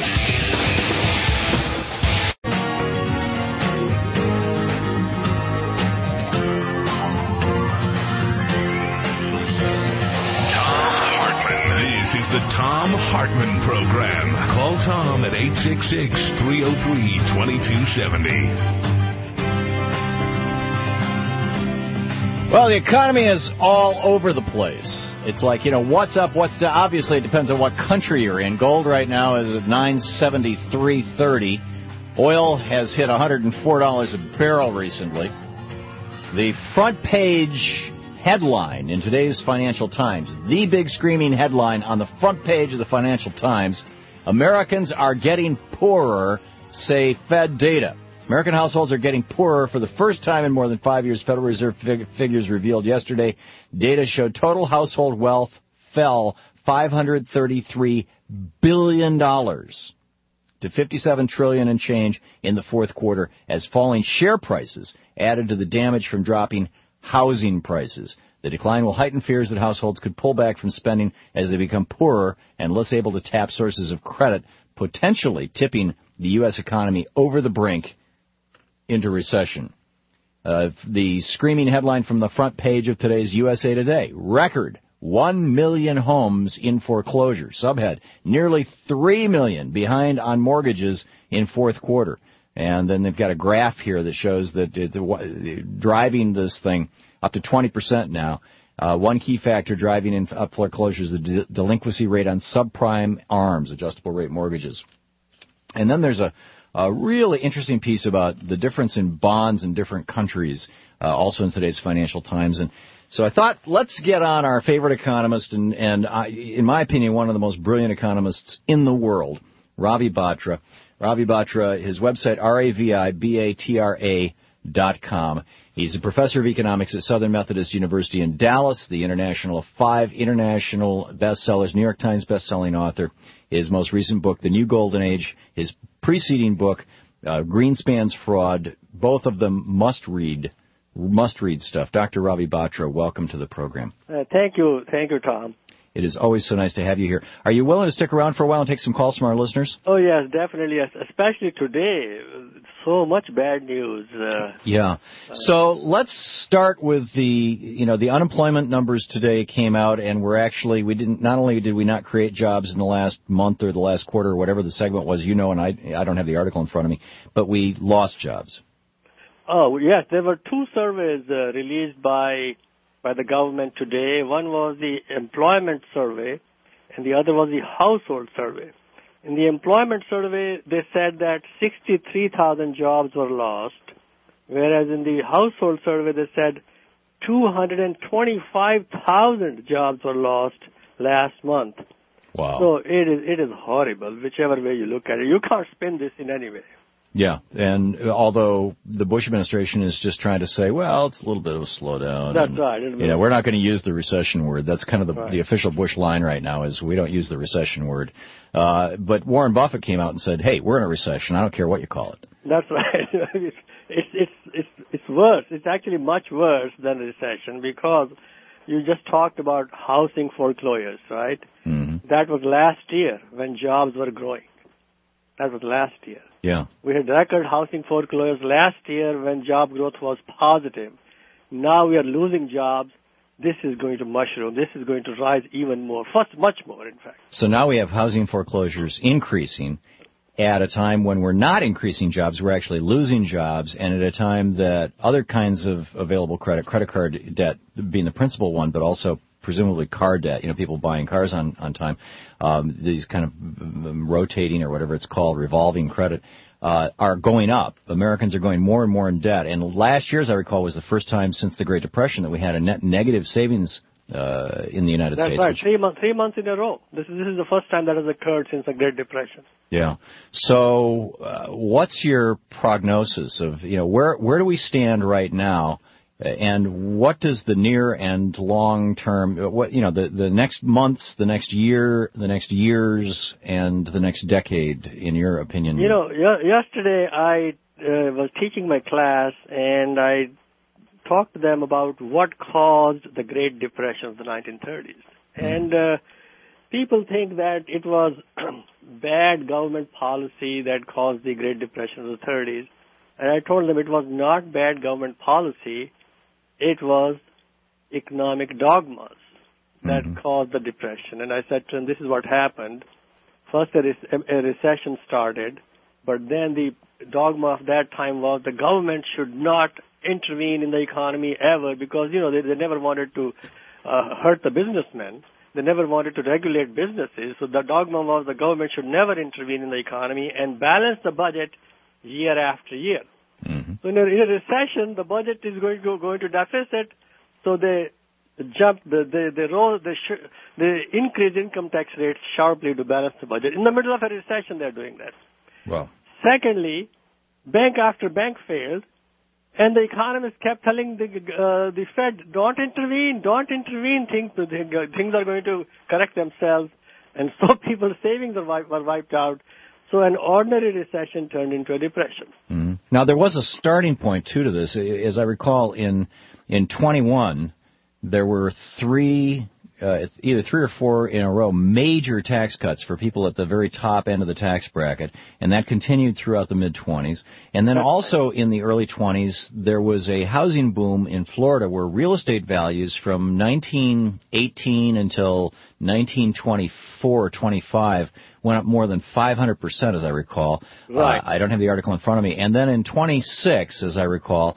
Speaker 2: This is the Thom Hartmann Program. Call Tom at eight six six, three oh three, two two seven oh.
Speaker 3: Well, the economy is all over the place. It's like, you know, what's up, what's down. Obviously, it depends on what country you're in. Gold right now is at nine seventy-three thirty. Oil has hit one hundred four dollars a barrel recently. The front page headline in today's Financial Times, the big screaming headline on the front page of the Financial Times, Americans are getting poorer, say Fed data. American households are getting poorer for the first time in more than five years, Federal Reserve fig- figures revealed yesterday. Data showed total household wealth fell five hundred thirty-three billion dollars to fifty-seven trillion dollars and change in the fourth quarter as falling share prices added to the damage from dropping housing prices. The decline will heighten fears that households could pull back from spending as they become poorer and less able to tap sources of credit, potentially tipping the U S economy over the brink into recession. Uh, the screaming headline from the front page of today's U S A Today, record one million homes in foreclosure. Subhead, nearly three million behind on mortgages in fourth quarter. And then they've got a graph here that shows that it, the, driving this thing up to twenty percent now. Uh, one key factor driving in up foreclosures is the de- delinquency rate on subprime ARMs, adjustable rate mortgages. And then there's a, a really interesting piece about the difference in bonds in different countries, uh, also in today's Financial Times. And so I thought, let's get on our favorite economist and, and I, in my opinion, one of the most brilliant economists in the world, Ravi Batra. Ravi Batra, his website, R A V I B A T R A dot com. He's a professor of economics at Southern Methodist University in Dallas, the international of five international bestsellers, New York Times bestselling author. His most recent book, The New Golden Age, his preceding book, uh, Greenspan's Fraud, both of them must-read, must-read stuff. Doctor Ravi Batra, welcome to the program.
Speaker 15: Uh, thank you. Thank you, Tom.
Speaker 3: It is always so nice to have you here. Are you willing to stick around for a while and take some calls from our listeners?
Speaker 15: Oh, yes, definitely. Yes. Especially today. So much bad news. Uh,
Speaker 3: yeah. So let's start with the, you know, the unemployment numbers today came out, and we're actually, we didn't, not only did we not create jobs in the last month or the last quarter or whatever the segment was, you know, and I, I don't have the article in front of me, but we lost jobs.
Speaker 15: Oh, yes. There were two surveys uh, released by by the government today. One was the employment survey, and the other was the household survey. In the employment survey, they said that sixty-three thousand jobs were lost, whereas in the household survey, they said two hundred twenty-five thousand jobs were lost last month.
Speaker 3: Wow.
Speaker 15: So it is it is horrible, whichever way you look at it. You can't spin this in any way.
Speaker 3: Yeah, and although the Bush administration is just trying to say, well, it's a little bit of a slowdown.
Speaker 15: That's
Speaker 3: and,
Speaker 15: right.
Speaker 3: You know, we're not going to use the recession word. That's kind of the,
Speaker 15: right.
Speaker 3: the official Bush line right now is we don't use the recession word. Uh, but Warren Buffett came out and said, hey, we're in a recession. I don't care what you call it.
Speaker 15: That's right. it's, it's, it's, it's worse. It's actually much worse than a recession because you just talked about housing foreclosures, right?
Speaker 3: Mm-hmm.
Speaker 15: That was last year when jobs were growing. That was last year.
Speaker 3: Yeah.
Speaker 15: We had record housing foreclosures last year when job growth was positive. Now we are losing jobs. This is going to mushroom. This is going to rise even more, first, much more, in fact.
Speaker 3: So now we have housing foreclosures increasing at a time when we're not increasing jobs. We're actually losing jobs, and at a time that other kinds of available credit, credit card debt being the principal one, but also presumably car debt, you know, people buying cars on, on time, um, these kind of rotating or whatever it's called, revolving credit, uh, are going up. Americans are going more and more in debt. And last year, as I recall, was the first time since the Great Depression that we had a net negative savings uh, in the United
Speaker 15: That's
Speaker 3: States.
Speaker 15: That's right,
Speaker 3: which,
Speaker 15: three, months, three months in a row. This is, this is the first time that has occurred since the Great Depression.
Speaker 3: Yeah. So uh, what's your prognosis of, you know, where where do we stand right now? And what does the near and long term, what you know, the, the next months, the next year, the next years, and the next decade, in your opinion?
Speaker 15: You know, y- yesterday I uh, was teaching my class, and I talked to them about what caused the Great Depression of the nineteen thirties. Mm-hmm. And uh, people think that it was bad government policy that caused the Great Depression of the thirties. And I told them it was not bad government policy. It was economic dogmas that mm-hmm. caused the depression. And I said to them, this is what happened. First, a, re- a recession started, but then the dogma of that time was the government should not intervene in the economy ever because, you know, they, they never wanted to uh, hurt the businessmen. They never wanted to regulate businesses. So the dogma was the government should never intervene in the economy and balance the budget year after year.
Speaker 3: Mm-hmm.
Speaker 15: So in a, in a recession, the budget is going to go, go into deficit. So they jump, the the the roll, the sh- the increase income tax rates sharply to balance the budget. In the middle of a recession, they're doing that.
Speaker 3: Well.
Speaker 15: Secondly, bank after bank failed, and the economists kept telling the uh, the Fed, "Don't intervene, don't intervene. Things things are going to correct themselves." And so people's savings are wiped, were wiped out. So an ordinary recession turned into a depression.
Speaker 3: Mm-hmm. Now, there was a starting point, too, to this. As I recall, in in twenty-one, there were three, uh, either three or four in a row, major tax cuts for people at the very top end of the tax bracket, and that continued throughout the mid-twenties. And then also in the early twenties, there was a housing boom in Florida where real estate values from nineteen eighteen until nineteen twenty-four or twenty-five went up more than five hundred percent, as I recall.
Speaker 15: Right.
Speaker 3: Uh, I don't have the article in front of me. And then in twenty-six, as I recall,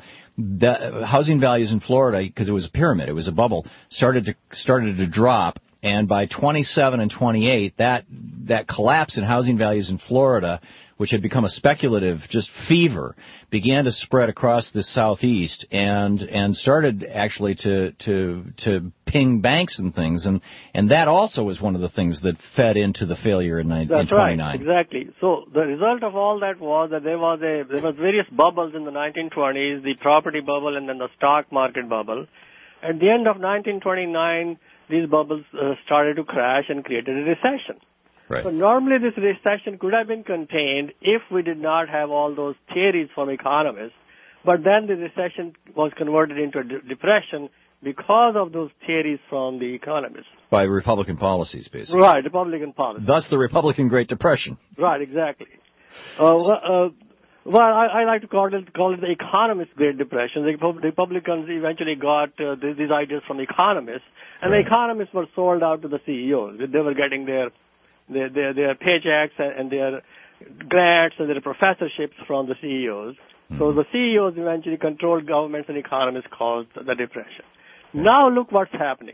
Speaker 3: the housing values in Florida, because it was a pyramid, it was a bubble, started to started to drop. And by twenty-seven and twenty-eight, that that collapse in housing values in Florida, which had become a speculative just fever, began to spread across the southeast and and started actually to to to ping banks and things, and and that also was one of the things that fed into the failure in, in
Speaker 15: That's
Speaker 3: twenty-nine.
Speaker 15: Right, exactly. So the result of all that was that there was a there was various bubbles in the nineteen twenties, the property bubble and then the stock market bubble. At the end of nineteen twenty-nine, these bubbles uh, started to crash and created a recession.
Speaker 3: Right.
Speaker 15: So normally this recession could have been contained if we did not have all those theories from economists, but then the recession was converted into a de- depression because of those theories from the economists.
Speaker 3: By Republican policies, basically.
Speaker 15: Right, Republican policies.
Speaker 3: Thus the Republican Great Depression.
Speaker 15: Right, exactly. Uh, well, uh, well I, I like to call it, call it the economist Great Depression. The Republicans eventually got uh, these, these ideas from economists, and right. the economists were sold out to the C E Os. They were getting their their their, their paychecks and their grants and their professorships from the C E Os. Mm-hmm. So the C E Os eventually controlled governments, and economists caused the depression. Yeah. Now look what's happening.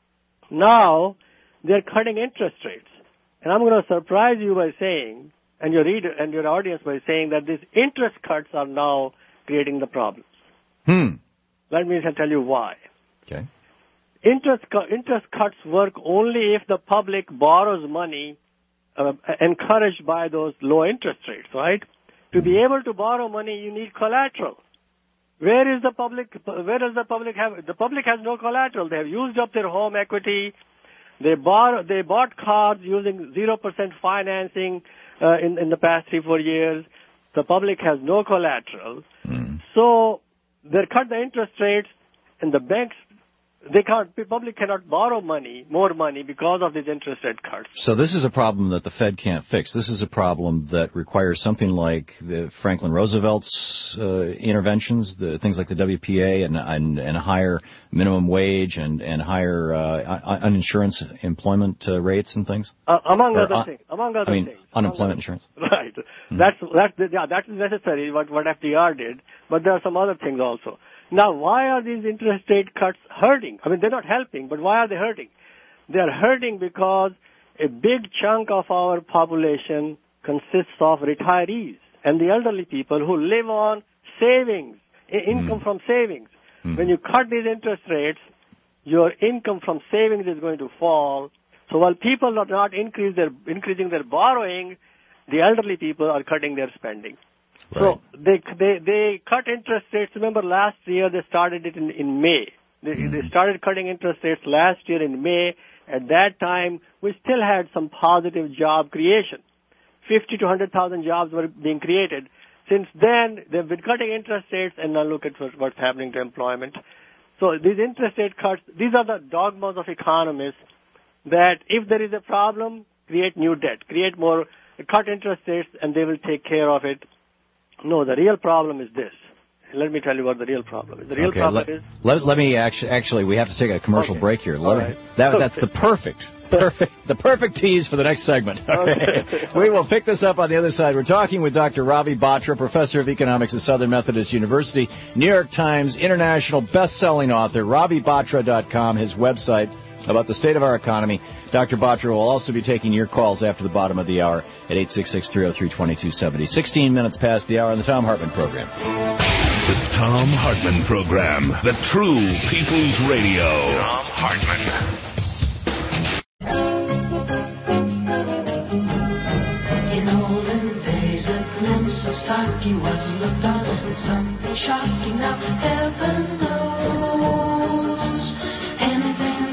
Speaker 15: Now they're cutting interest rates, and I'm going to surprise you by saying, and your reader and your audience by saying that these interest cuts are now creating the problems.
Speaker 3: Hmm.
Speaker 15: Let me tell you why.
Speaker 3: Okay.
Speaker 15: Interest, cu- interest cuts work only if the public borrows money uh, encouraged by those low interest rates, right? To be able to borrow money, you need collateral. Where is the public, where does the public have, the public has no collateral. They have used up their home equity. They borrow, they bought cars using zero percent financing uh, in, in the past three, four years. The public has no collateral.
Speaker 3: Mm.
Speaker 15: So they cut the interest rates, and the banks, they can't, the public cannot borrow money, more money, because of these interest rate cuts.
Speaker 3: So this is a problem that the Fed can't fix. This is a problem that requires something like the Franklin Roosevelt's uh, interventions, the things like the W P A and and, and higher minimum wage and and higher uh, uninsurance employment uh, rates and things.
Speaker 15: Uh, among
Speaker 3: or,
Speaker 15: other
Speaker 3: uh,
Speaker 15: things. Among other
Speaker 3: I mean,
Speaker 15: things.
Speaker 3: unemployment insurance.
Speaker 15: Right.
Speaker 3: Mm-hmm.
Speaker 15: That's that's yeah, that is necessary. What what F D R did, but there are some other things also. Now, why are these interest rate cuts hurting? I mean, they're not helping, but why are they hurting? They're hurting because a big chunk of our population consists of retirees and the elderly people who live on savings, income mm. from savings. Mm. When you cut these interest rates, your income from savings is going to fall. So while people are not increase their, increasing their borrowing, the elderly people are cutting their spending.
Speaker 3: Right.
Speaker 15: So they they they cut interest rates. Remember last year they started it in, in May. They, mm. they started cutting interest rates last year in May. At that time, we still had some positive job creation. fifty to one hundred thousand jobs were being created. Since then, they've been cutting interest rates, and now look at what's happening to employment. So these interest rate cuts, these are the dogmas of economists, that if there is a problem, create new debt, create more, cut interest rates, and they will take care of it. No, the real problem is this. Let me tell you what the real problem is. The real
Speaker 3: okay,
Speaker 15: problem
Speaker 3: let,
Speaker 15: is...
Speaker 3: Let, let me actually, actually, we have to take a commercial
Speaker 15: okay.
Speaker 3: break here. Let,
Speaker 15: All right.
Speaker 3: that, that's the perfect, perfect, the perfect tease for the next segment. Okay.
Speaker 15: Okay.
Speaker 3: We will pick this up on the other side. We're talking with Doctor Ravi Batra, professor of economics at Southern Methodist University, New York Times international best-selling author, ravi batra dot com, his website, about the state of our economy. Doctor Batra will also be taking your calls after the bottom of the hour at eight six six, three oh three, two two seven oh. sixteen minutes past the hour on the Thom Hartmann Program.
Speaker 2: The Thom Hartmann Program, the true people's radio. Thom Hartmann.
Speaker 5: In olden days, a glimpse of Starkey was looked on as something shocking. Now heaven knows, anything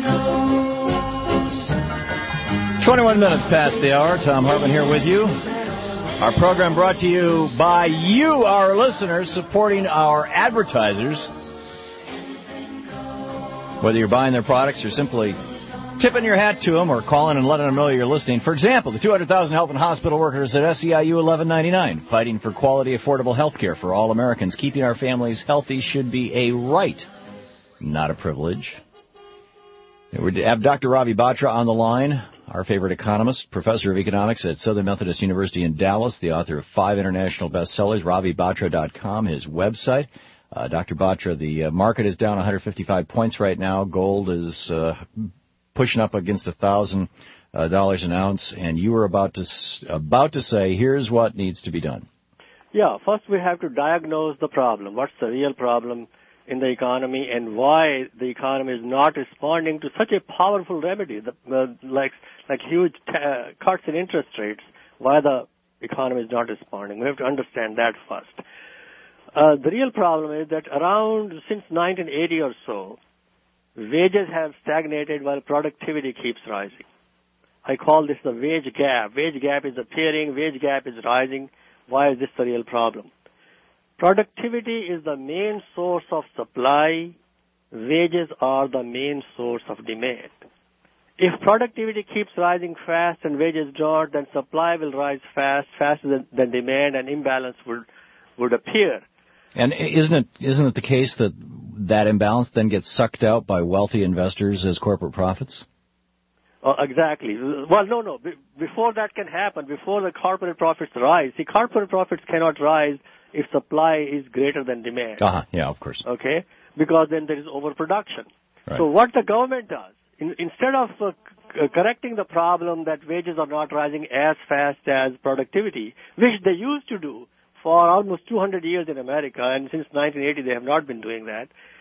Speaker 5: goes.
Speaker 3: twenty-one minutes past the hour. Thom Hartmann here with you. Our program brought to you by you, our listeners, supporting our advertisers. Whether you're buying their products or simply tipping your hat to them or calling and letting them know you're listening. For example, the two hundred thousand health and hospital workers at S E I U eleven ninety-nine, fighting for quality, affordable health care for all Americans. Keeping our families healthy should be a right, not a privilege. We have Doctor Ravi Batra on the line, our favorite economist, professor of economics at Southern Methodist University in Dallas, the author of five international bestsellers, ravi batra dot com, his website. Uh, Doctor Batra, the uh, market is down one hundred fifty-five points right now. Gold is uh, pushing up against one thousand dollars an ounce, and you were about to about to say, here's what needs to be done.
Speaker 15: Yeah, first we have to diagnose the problem. What's the real problem in the economy, and why the economy is not responding to such a powerful remedy, the, uh, like like huge t- uh, cuts in interest rates. Why the economy is not responding? We have to understand that first. Uh, the real problem is that around since nineteen eighty or so, wages have stagnated while productivity keeps rising. I call this the wage gap. Wage gap is appearing, wage gap is rising. Why is this the real problem? Productivity is the main source of supply. Wages are the main source of demand. If productivity keeps rising fast and wages don't, then supply will rise fast, faster than, than demand, and imbalance would would appear.
Speaker 3: And isn't it isn't it the case that that imbalance then gets sucked out by wealthy investors as corporate profits?
Speaker 15: Uh, exactly. Well, no, no. Be- before that can happen, before the corporate profits rise, see, corporate profits cannot rise if supply is greater than demand.
Speaker 3: Uh-huh. Yeah, of course.
Speaker 15: Okay? Because then there is overproduction.
Speaker 3: Right.
Speaker 15: So what the government does, in, instead of uh, c- correcting the problem that wages are not rising as fast as productivity, which they used to do for almost two hundred years in America, and since nineteen eighty they have not been doing that,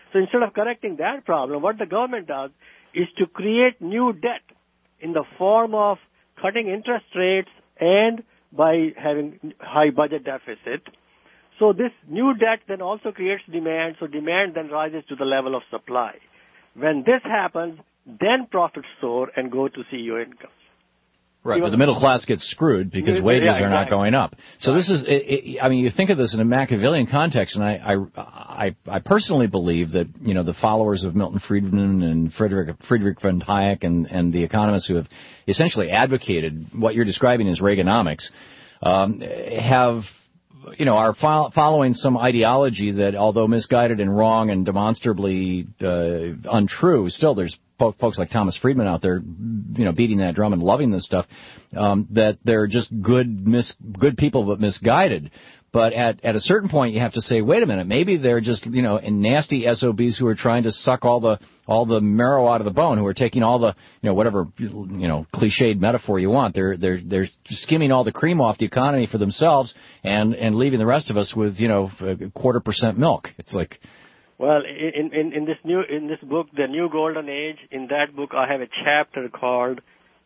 Speaker 15: So instead of correcting that problem, what the government does is to create new debt in the form of cutting interest rates and by having high budget deficit. So this new debt then also creates demand, so demand then rises to the level of supply. When this happens, then profits soar and go to C E O incomes.
Speaker 3: Right, but the middle class gets screwed because wages
Speaker 15: yeah,
Speaker 3: are
Speaker 15: exactly.
Speaker 3: not going up. So
Speaker 15: Right.
Speaker 3: this is, it, it, I mean, you think of this in a Machiavellian context, and I, I, I, I personally believe that, you know, the followers of Milton Friedman and Friedrich, Friedrich von Hayek and, and the economists who have essentially advocated what you're describing as Reaganomics, um, have, you know, are fo- following some ideology that, although misguided and wrong and demonstrably uh, untrue, still there's po- folks like Thomas Friedman out there, you know, beating that drum and loving this stuff, um, that they're just good, mis- good people but misguided. But at, at a certain point, you have to say, wait a minute, maybe they're just, you know, nasty S O Bs who are trying to suck all the all the marrow out of the bone, who are taking all the, you know, whatever, you know, cliched metaphor you want. They're they're they're skimming all the cream off the economy for themselves and and leaving the rest of us with, you know, a quarter percent milk. It's like,
Speaker 15: well, in, in in this new in this book, The New Golden Age, in that book, I have a chapter called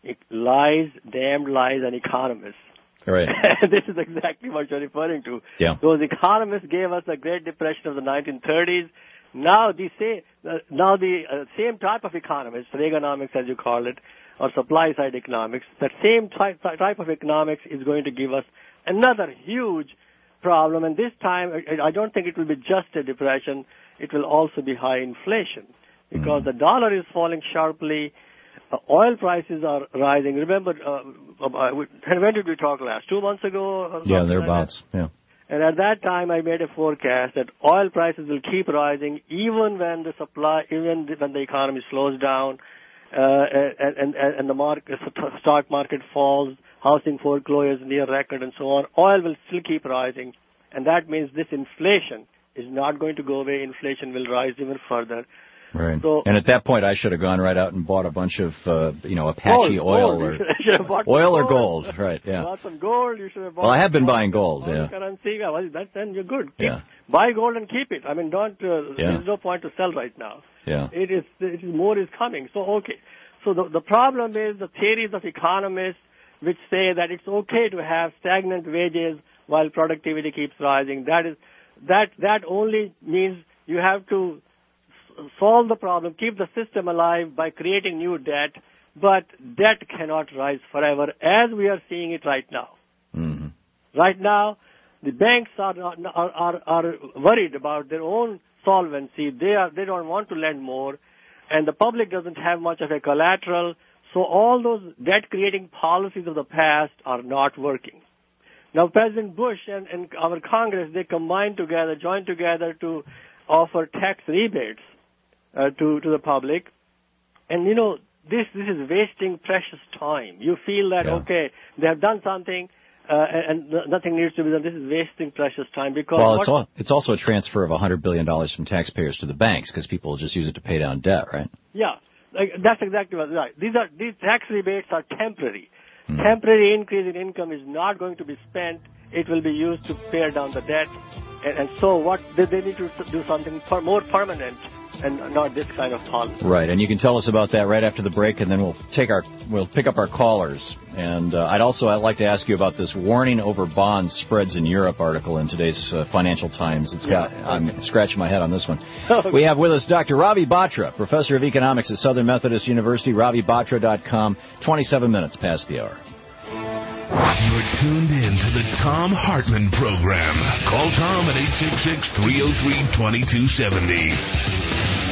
Speaker 15: "Lies, Damned Lies, and Economists."
Speaker 3: Right.
Speaker 15: This is exactly what you're referring to.
Speaker 3: Yeah.
Speaker 15: Those economists gave us the Great Depression of the nineteen thirties. Now the same, uh, now the uh, same type of economists, Reaganomics as you call it, or supply side economics, that same type, type of economics is going to give us another huge problem. And this time, I, I don't think it will be just a depression. It will also be high inflation because mm. the dollar is falling sharply. Uh, oil prices are rising. Remember, uh, uh, when did we talk last? Two months ago? Or
Speaker 3: yeah,
Speaker 15: like
Speaker 3: thereabouts.
Speaker 15: That?
Speaker 3: Yeah.
Speaker 15: And at that time, I made a forecast that oil prices will keep rising even when the supply, even when the economy slows down, uh, and, and, and the market, stock market falls, housing foreclosures near record, and so on. Oil will still keep rising, and that means this inflation is not going to go away. Inflation will rise even further.
Speaker 3: Right.
Speaker 15: So,
Speaker 3: and at that point, I should have gone right out and bought a bunch of, uh, you know, Apache
Speaker 15: gold,
Speaker 3: oil
Speaker 15: gold.
Speaker 3: or oil or gold. Right. Yeah.
Speaker 15: Bought some gold. You should have bought.
Speaker 3: Well, I have been
Speaker 15: gold,
Speaker 3: buying gold. Yeah.
Speaker 15: Currency. Yeah, well, that's then you're good. Keep,
Speaker 3: Yeah.
Speaker 15: Buy gold and keep it. I mean, don't. Uh,
Speaker 3: Yeah.
Speaker 15: There's no point to sell right now.
Speaker 3: Yeah.
Speaker 15: It is. It is more is coming. So okay. So the the problem is the theories of economists which say that it's okay to have stagnant wages while productivity keeps rising. That is that that only means you have to solve the problem, keep the system alive by creating new debt, but debt cannot rise forever as we are seeing it right now.
Speaker 3: Mm-hmm.
Speaker 15: Right now, the banks are, not, are are are worried about their own solvency. They are they don't want to lend more, and the public doesn't have much of a collateral. So all those debt-creating policies of the past are not working. Now, President Bush and, and our Congress, they combined together, joined together to offer tax rebates Uh, to to the public, and you know this this is wasting precious time. You feel that
Speaker 3: Yeah.
Speaker 15: okay, they have done something, uh, and, and nothing needs to be done. This is wasting precious time because
Speaker 3: well,
Speaker 15: what,
Speaker 3: it's all, it's also a transfer of a hundred billion dollars from taxpayers to the banks because people will just use it to pay down debt, right?
Speaker 15: yeah, like, that's exactly what right. These are these tax rebates are temporary.
Speaker 3: Mm.
Speaker 15: Temporary increase in income is not going to be spent. It will be used to pay down the debt, and, and so what they, they need to do something per, more permanent. And not this kind of policy.
Speaker 3: Right, and you can tell us about that right after the break, and then we'll take our we'll pick up our callers. And uh, I'd also I'd like to ask you about this warning over bond spreads in Europe article in today's uh, Financial Times. It's got yeah. I'm scratching my head on this one.
Speaker 15: Okay.
Speaker 3: We have with us Doctor Ravi Batra, professor of economics at Southern Methodist University, ravi batra dot com. twenty-seven minutes past the hour.
Speaker 2: You're tuned in to the Tom Hartman program. Call Tom at eight six six, three oh three, two two seven oh.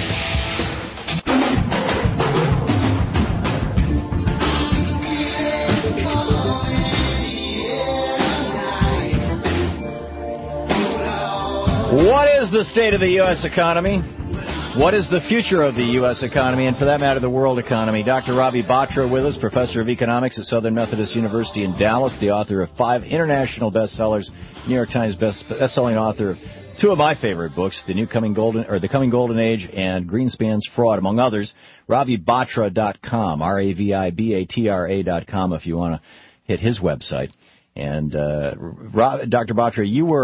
Speaker 3: What is the state of the U S economy? What is the future of the U S economy, and for that matter, the world economy? Doctor Ravi Batra with us, professor of economics at Southern Methodist University in Dallas, the author of five international bestsellers, New York Times best, best-selling author of two of my favorite books, The New Coming Golden or The Coming Golden Age and Greenspan's Fraud, among others. ravi batra dot com, R A V I B A T R A dot com, if you want to hit his website. And uh, Doctor Batra, you were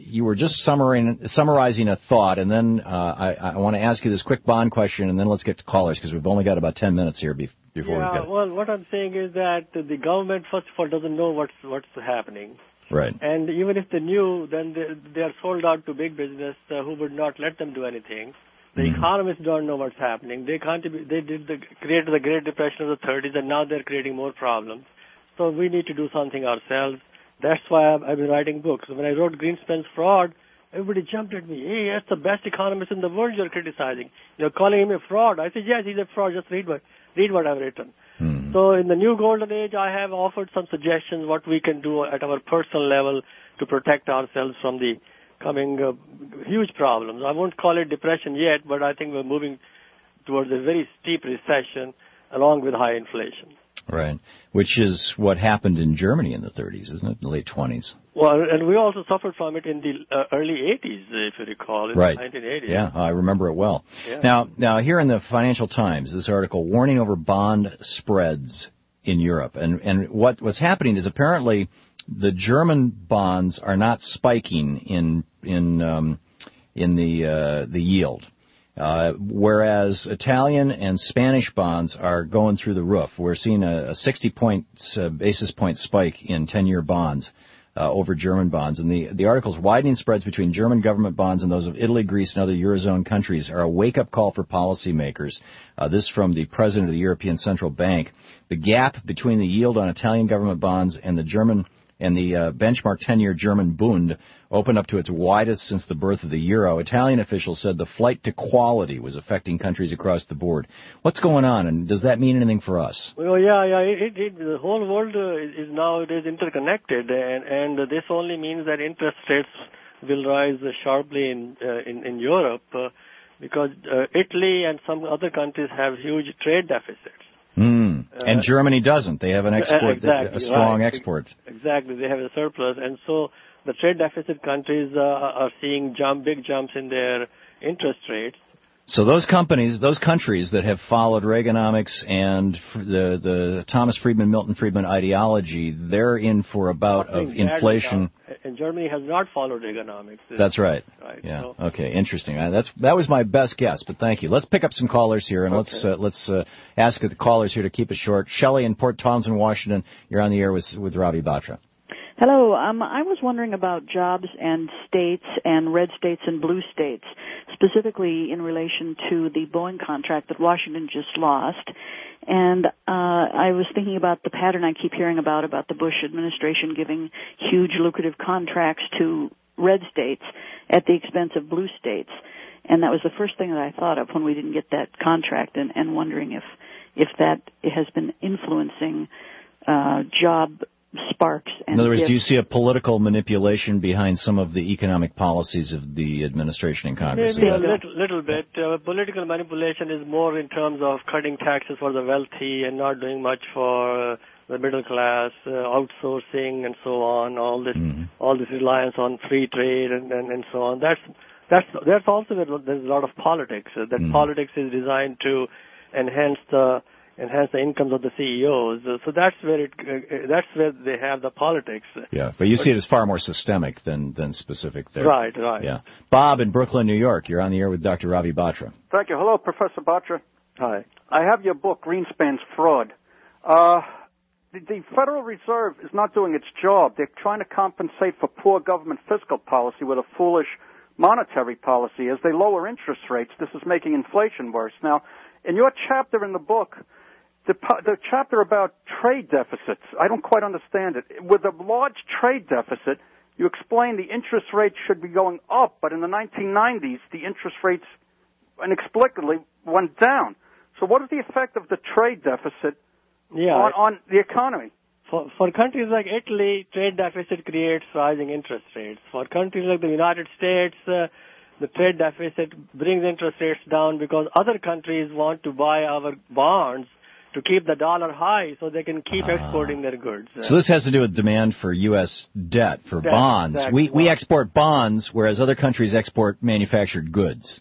Speaker 3: you were just summarizing, summarizing a thought, and then uh, I, I want to ask you this quick bond question, and then let's get to callers, because we've only got about ten minutes here be- before
Speaker 15: yeah,
Speaker 3: we get...
Speaker 15: well, what I'm saying is that the government, first of all, doesn't know what's what's happening.
Speaker 3: Right.
Speaker 15: And even if they knew, then they, they are sold out to big business uh, who would not let them do anything. The mm-hmm. economists don't know what's happening. They can't. They did the, created the Great Depression of the thirties, and now they're creating more problems. So we need to do something ourselves. That's why I've, I've been writing books. When I wrote Greenspan's Fraud, everybody jumped at me. Hey, that's the best economist in the world you're criticizing. You're calling him a fraud. I said, yes, he's a fraud. Just read what, read what I've written. Hmm. So in the new golden age, I have offered some suggestions what we can do at our personal level to protect ourselves from the coming uh, huge problems. I won't call it depression yet, but I think we're moving towards a very steep recession along with high inflation.
Speaker 3: Right, which is what happened in Germany in the thirties, isn't it? The late twenties.
Speaker 15: Well, and we also suffered from it in the uh, early eighties, if you recall, in
Speaker 3: right.
Speaker 15: the nineteen eighties.
Speaker 3: Yeah, I remember it well.
Speaker 15: Yeah.
Speaker 3: Now, now here in the Financial Times, this article, warning over bond spreads in Europe. And, and what, what's happening is apparently the German bonds are not spiking in, in, um, in the, uh, the yield. Uh, whereas Italian and Spanish bonds are going through the roof. We're seeing a, a sixty point uh, basis point spike in ten-year bonds uh, over German bonds. And the, the article's widening spreads between German government bonds and those of Italy, Greece, and other Eurozone countries are a wake-up call for policymakers. Uh, this from the president of the European Central Bank. The gap between the yield on Italian government bonds and the German and the uh, benchmark ten-year German Bund opened up to its widest since the birth of the euro. Italian officials said the flight to quality was affecting countries across the board. What's going on, and does that mean anything for us?
Speaker 15: Well, yeah, yeah. It, it, the whole world uh, is nowadays interconnected, and, and this only means that interest rates will rise sharply in uh, in, in Europe uh, because uh, Italy and some other countries have huge trade deficits.
Speaker 3: Mm. And uh, Germany doesn't. They have an export,
Speaker 15: exactly,
Speaker 3: a strong
Speaker 15: right.
Speaker 3: export.
Speaker 15: Exactly. They have a surplus. And so the trade deficit countries uh, are seeing jump, big jumps in their interest rates.
Speaker 3: So those companies, those countries that have followed Reaganomics and the the Thomas Friedman, Milton Friedman ideology, they're in for a bout of inflation.
Speaker 15: And Germany has not followed Reaganomics.
Speaker 3: That's right.
Speaker 15: Right.
Speaker 3: Yeah.
Speaker 15: So.
Speaker 3: Okay. Interesting. Uh, that's that was my best guess, but thank you. Let's pick up some callers here, and
Speaker 15: okay.
Speaker 3: let's uh, let's uh, ask the callers here to keep it short. Shelley in Port Townsend, Washington. You're on the air with with Ravi Batra.
Speaker 16: Hello. Um, I was wondering about jobs and states and red states and blue states, specifically in relation to the Boeing contract that Washington just lost. And uh, I was thinking about the pattern I keep hearing about, about the Bush administration giving huge lucrative contracts to red states at the expense of blue states. And that was the first thing that I thought of when we didn't get that contract, and, and wondering if, if that has been influencing uh, job sparks. And
Speaker 3: in other words,
Speaker 16: gifts.
Speaker 3: do you see a political manipulation behind some of the economic policies of the administration and Congress?
Speaker 15: Maybe a little, little bit. Uh, political manipulation is more in terms of cutting taxes for the wealthy and not doing much for uh, the middle class, uh, outsourcing and so on. All this, mm-hmm. all this reliance on free trade and, and, and so on. That's that's that's also where there's a lot of politics. Uh, that mm-hmm. politics is designed to enhance the enhance the incomes of the C E Os. So that's where it, uh, that's where they have the politics.
Speaker 3: Yeah, but you see it as far more systemic than, than specific there.
Speaker 15: Right, right.
Speaker 3: Yeah. Bob in Brooklyn, New York, you're on the air with Doctor Ravi Batra.
Speaker 17: Thank you. Hello, Professor Batra.
Speaker 15: Hi.
Speaker 17: I have your book, Greenspan's Fraud. Uh, the, the Federal Reserve is not doing its job. They're trying to compensate for poor government fiscal policy with a foolish monetary policy. As they lower interest rates, this is making inflation worse. Now, in your chapter in the book, The, the chapter about trade deficits, I don't quite understand it. With a large trade deficit, you explain the interest rates should be going up, but in the nineteen nineties, the interest rates inexplicably went down. So what is the effect of the trade deficit
Speaker 15: yeah,
Speaker 17: on, on the economy?
Speaker 15: For, for countries like Italy, trade deficit creates rising interest rates. For countries like the United States, uh, the trade deficit brings interest rates down because other countries want to buy our bonds to keep the dollar high so they can keep uh, exporting their goods.
Speaker 3: So this has to do with demand for U S debt, for
Speaker 15: debt,
Speaker 3: bonds.
Speaker 15: Exactly.
Speaker 3: We we export bonds, whereas other countries export manufactured goods.
Speaker 15: Uh,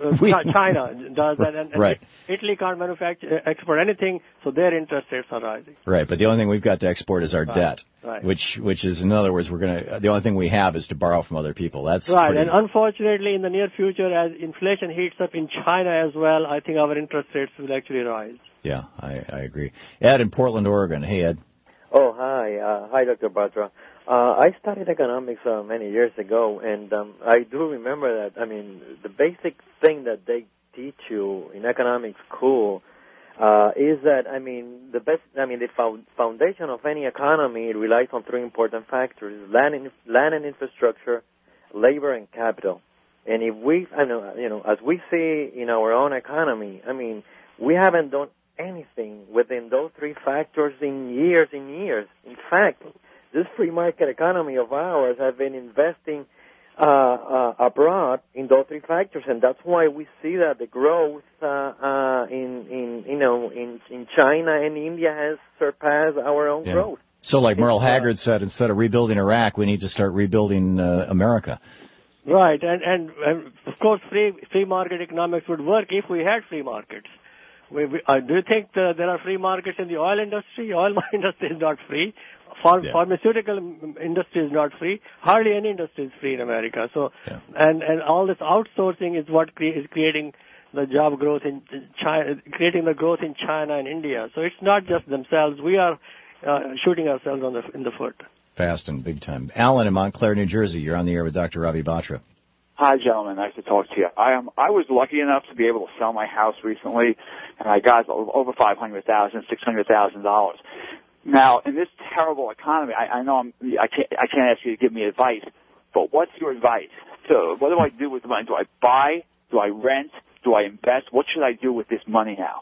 Speaker 15: uh,
Speaker 3: We-
Speaker 15: China does that, and, and
Speaker 3: Right.
Speaker 15: Italy can't manufacture export anything, so their interest rates are rising.
Speaker 3: Right, but the only thing we've got to export is our
Speaker 15: Right,
Speaker 3: debt,
Speaker 15: right.
Speaker 3: which which is, in other words, we're going to. The only thing we have is to borrow from other people. That's
Speaker 15: Right,
Speaker 3: pretty,
Speaker 15: and unfortunately, in the near future, as inflation heats up in China as well, I think our interest rates will actually rise.
Speaker 3: yeah, I, I agree. Ed in Portland, Oregon. Hey, Ed.
Speaker 18: Oh, hi. Uh, hi, Doctor Batra. Uh, I studied economics uh, many years ago, and um, I do remember that, I mean, the basic thing that they teach you in economics school uh, is that, I mean, the best, I mean, the fo- foundation of any economy relies on three important factors: land and, land and infrastructure, labor and capital. And if we, I know, you know, as we see in our own economy, I mean, we haven't done anything within those three factors in years and years. In fact, this free market economy of ours has been investing uh, uh, abroad in those three factors, and that's why we see that the growth uh, uh, in, in, you know, in, in China and India has surpassed our own
Speaker 3: Yeah.
Speaker 18: growth.
Speaker 3: So, like Merle
Speaker 18: It's, uh,
Speaker 3: Haggard said, instead of rebuilding Iraq, we need to start rebuilding uh, America.
Speaker 15: Right, and, and, and of course, free free market economics would work if we had free markets. We, we, uh, do you think the, there are free markets in the oil industry? Oil industry is not free. Pharm-
Speaker 3: Yeah.
Speaker 15: Pharmaceutical industry is not free. Hardly any industry is free in America. So,
Speaker 3: Yeah.
Speaker 15: and and all this outsourcing is what cre- is creating the job growth in China, creating the growth in China and India. So it's not just themselves. We are uh, shooting ourselves on the in the foot.
Speaker 3: Fast and big time. Alan in Montclair, New Jersey. You're on the air with Doctor Ravi Batra.
Speaker 19: Hi, gentlemen. Nice to talk to you. I am. I was lucky enough to be able to sell my house recently, and I got over five hundred thousand, six hundred thousand dollars. Now, in this terrible economy, I, I know I'm, I can't. I can't ask you to give me advice, but what's your advice? So, what do I do with the money? Do I buy? Do I rent? Do I invest? What should I do with this money now?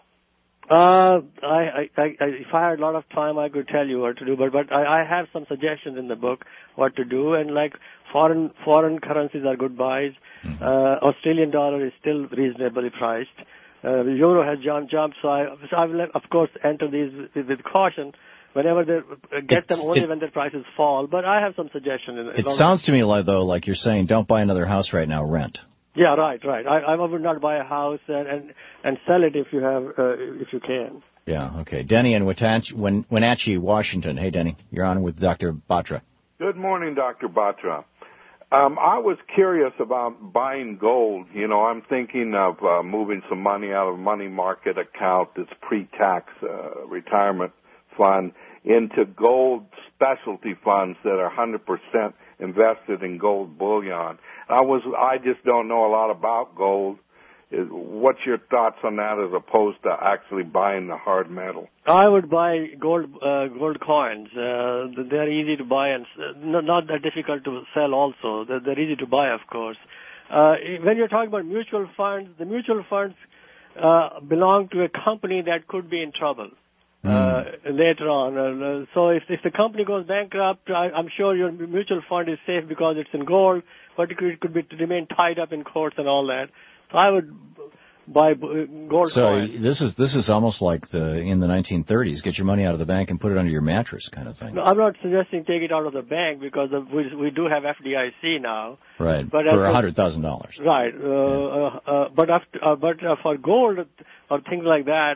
Speaker 15: Uh, I, I, I, if I had a lot of time, I could tell you what to do, but, but I, I have some suggestions in the book what to do, and like foreign, foreign currencies are good buys.
Speaker 3: Mm-hmm.
Speaker 15: Uh, Australian dollar is still reasonably priced. Uh, the euro has jumped, jumped, so I, so I will, of course, enter these with, with caution. Whenever they get them,
Speaker 3: It's-
Speaker 15: only
Speaker 3: it-
Speaker 15: when their prices fall. But I have some suggestions. In,
Speaker 3: It sounds to me like, though, like you're saying, don't buy another house right now, rent.
Speaker 15: Yeah, right, right. I, I would not buy a house and, and, and sell it if you have, uh, if you can.
Speaker 3: Yeah, okay. Denny in Wenatchee, Wen- Wenatchee, Washington. Hey, Denny, you're on with Doctor Batra.
Speaker 20: Good morning, Doctor Batra. Um, I was curious about buying gold. You know, I'm thinking of uh, moving some money out of a money market account that's pre-tax uh, retirement fund into gold specialty funds that are one hundred percent invested in gold bullion. I was, I just don't know a lot about gold. Is, what's your thoughts on that as opposed to actually buying the hard metal?
Speaker 15: I would buy gold, uh, gold coins. Uh, they're easy to buy and uh, not, not that difficult to sell also. They're, they're easy to buy, of course. Uh, when you're talking about mutual funds, the mutual funds uh, belong to a company that could be in trouble. Uh, later on. Uh, so if, if the company goes bankrupt, I, I'm sure your mutual fund is safe because it's in gold, but it could, it could be to remain tied up in courts and all that. So I would buy gold
Speaker 3: So
Speaker 15: coins.
Speaker 3: this is this is almost like the in the nineteen thirties. Get your money out of the bank and put it under your mattress, kind of thing.
Speaker 15: No, I'm not suggesting take it out of the bank because of, we we do have F D I C now.
Speaker 3: Right,
Speaker 15: But
Speaker 3: for
Speaker 15: as
Speaker 3: a hundred thousand dollars.
Speaker 15: Right, uh, uh, uh, but after, uh, but uh, for gold or things like that,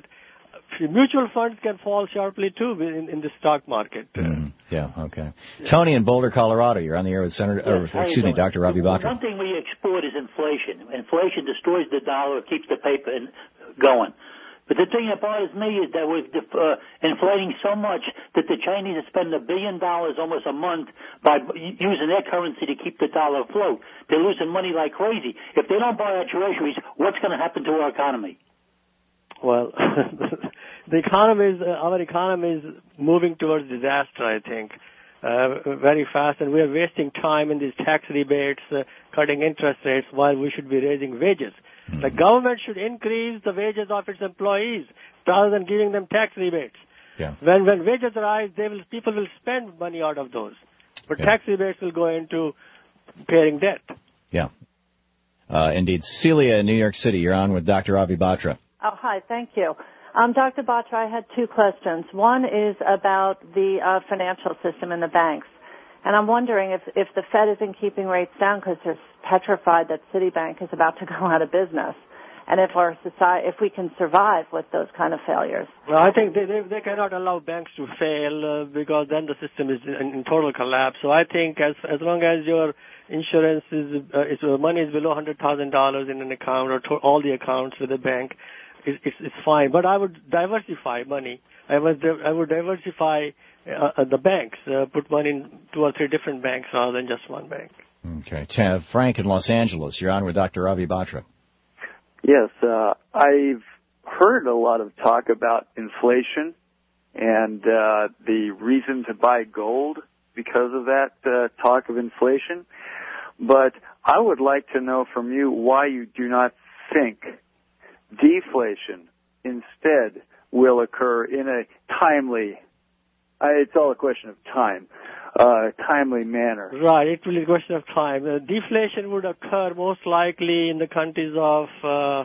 Speaker 15: mutual funds can fall sharply too in, in the stock market.
Speaker 3: Mm, yeah, okay. Tony in Boulder, Colorado. You're on the air with Senator.
Speaker 21: Yes,
Speaker 3: or,
Speaker 21: how you
Speaker 3: excuse me,
Speaker 21: doing?
Speaker 3: Doctor Ravi Batra.
Speaker 21: One thing we export is inflation. Inflation destroys the dollar, keeps the paper in, going. But the thing that bothers me is that we're uh, inflating so much that the Chinese are spending a billion dollars almost a month by b- using their currency to keep the dollar afloat. They're losing money like crazy. If they don't buy our treasuries, what's going to happen to our economy?
Speaker 15: Well, the economy is, uh, our economy is moving towards disaster, I think, uh, very fast, and we are wasting time in these tax rebates, uh, cutting interest rates while we should be raising wages. Mm-hmm. The government should increase the wages of its employees rather than giving them tax rebates.
Speaker 3: Yeah.
Speaker 15: When when wages rise, they will people will spend money out of those, but
Speaker 3: Yeah.
Speaker 15: tax rebates will go into paying debt.
Speaker 3: Yeah. Uh, indeed. Celia in New York City. You're on with Doctor Ravi Batra.
Speaker 22: Oh, hi. Thank you. Um, Doctor Batra, I had two questions. One is about the uh, financial system and the banks. And I'm wondering if, if the Fed isn't keeping rates down because they're petrified that Citibank is about to go out of business, and if our society, if we can survive with those kind of failures.
Speaker 15: Well, I think they they, they cannot allow banks to fail uh, because then the system is in, in total collapse. So I think as as long as your insurance is, uh, is uh, money is below one hundred thousand dollars in an account or to all the accounts with the bank, it's, it's, it's fine. But I would diversify money. I would I would diversify uh, the banks, uh, put money in two or three different banks rather than just one bank.
Speaker 3: Okay, T- Frank in Los Angeles, you're on with Doctor Ravi Batra.
Speaker 1: Yes, uh, I've heard a lot of talk about inflation and uh, the reason to buy gold because of that uh, talk of inflation. But I would like to know from you why you do not think deflation instead will occur in a timely, uh, it's all a question of time, uh, timely manner.
Speaker 15: Right, it will be a question of time. Uh, deflation would occur most likely in the countries of, uh,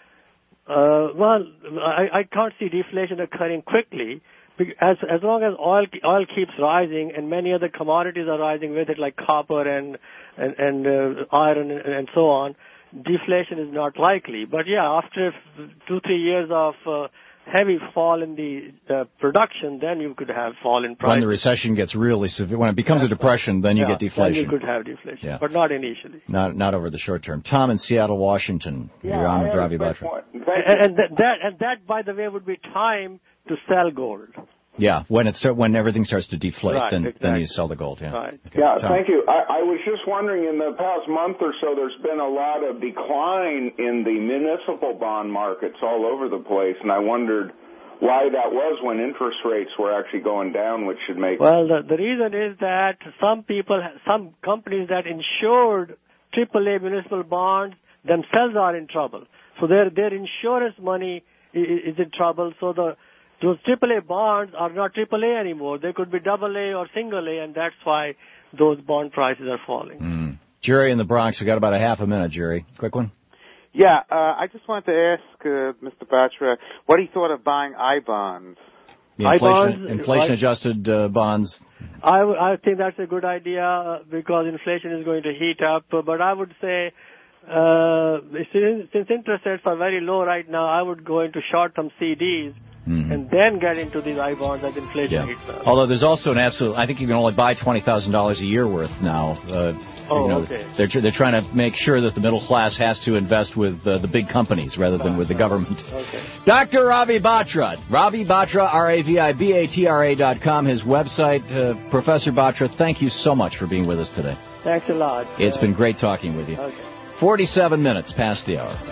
Speaker 15: uh, well, I, I can't see deflation occurring quickly. As as long as oil oil keeps rising and many other commodities are rising with it, like copper and and, and uh, iron and, and so on, deflation is not likely. But yeah, after two three years of uh, heavy fall in the uh, production, then you could have fall in price.
Speaker 3: When the recession gets really severe, when it becomes a depression, then you
Speaker 15: yeah,
Speaker 3: get deflation.
Speaker 15: Then you could have deflation,
Speaker 3: yeah.
Speaker 15: but not initially.
Speaker 3: Not not over the short term. Tom in Seattle, Washington.
Speaker 6: Yeah,
Speaker 3: You're on
Speaker 6: I
Speaker 3: with Ravi Batra.
Speaker 15: And, and that, that and that, by the way, would be time to sell gold.
Speaker 3: Yeah, when it start, when everything starts to deflate,
Speaker 6: Right,
Speaker 3: then
Speaker 6: exactly.
Speaker 3: then you sell the gold. Yeah.
Speaker 15: Right.
Speaker 3: Okay,
Speaker 6: Yeah,
Speaker 3: Tom.
Speaker 6: thank you. I, I was just wondering, in the past month or so, there's been a lot of decline in the municipal bond markets all over the place, and I wondered why that was when interest rates were actually going down, which should make...
Speaker 15: Well, the, the reason is that some people, some companies that insured triple A municipal bonds themselves are in trouble. So their their insurance money is, is in trouble. So the those triple A bonds are not triple A anymore. They could be double A or single A, and that's why those bond prices are falling.
Speaker 3: Mm. Jerry in the Bronx, we got about a half a minute, Jerry. Quick one.
Speaker 23: Yeah, uh, I just wanted to ask uh, Mister Batra what he thought of buying I-bonds.
Speaker 3: The inflation,
Speaker 15: I-bonds,
Speaker 3: inflation-adjusted uh, bonds.
Speaker 15: I, w- I think that's a good idea uh, because inflation is going to heat up. Uh, but I would say, uh, since, since interest rates are very low right now, I would go into short-term C Ds. Mm-hmm. And then get into these I-bonds as inflation
Speaker 3: yeah.
Speaker 15: heats up.
Speaker 3: Although there's also an absolute, I think you can only buy twenty thousand dollars a year worth now. Uh,
Speaker 15: oh,
Speaker 3: you know,
Speaker 15: okay.
Speaker 3: They're, tr- they're trying to make sure that the middle class has to invest with uh, the big companies rather than with the government.
Speaker 15: Okay.
Speaker 3: Doctor Ravi Batra, Ravi Batra, R A V I B A T R A dot com, his website. Uh, Professor Batra, thank you so much for being with us today.
Speaker 15: Thanks a lot.
Speaker 3: It's
Speaker 15: uh,
Speaker 3: been great talking with you.
Speaker 15: Okay.
Speaker 3: forty-seven minutes past the hour.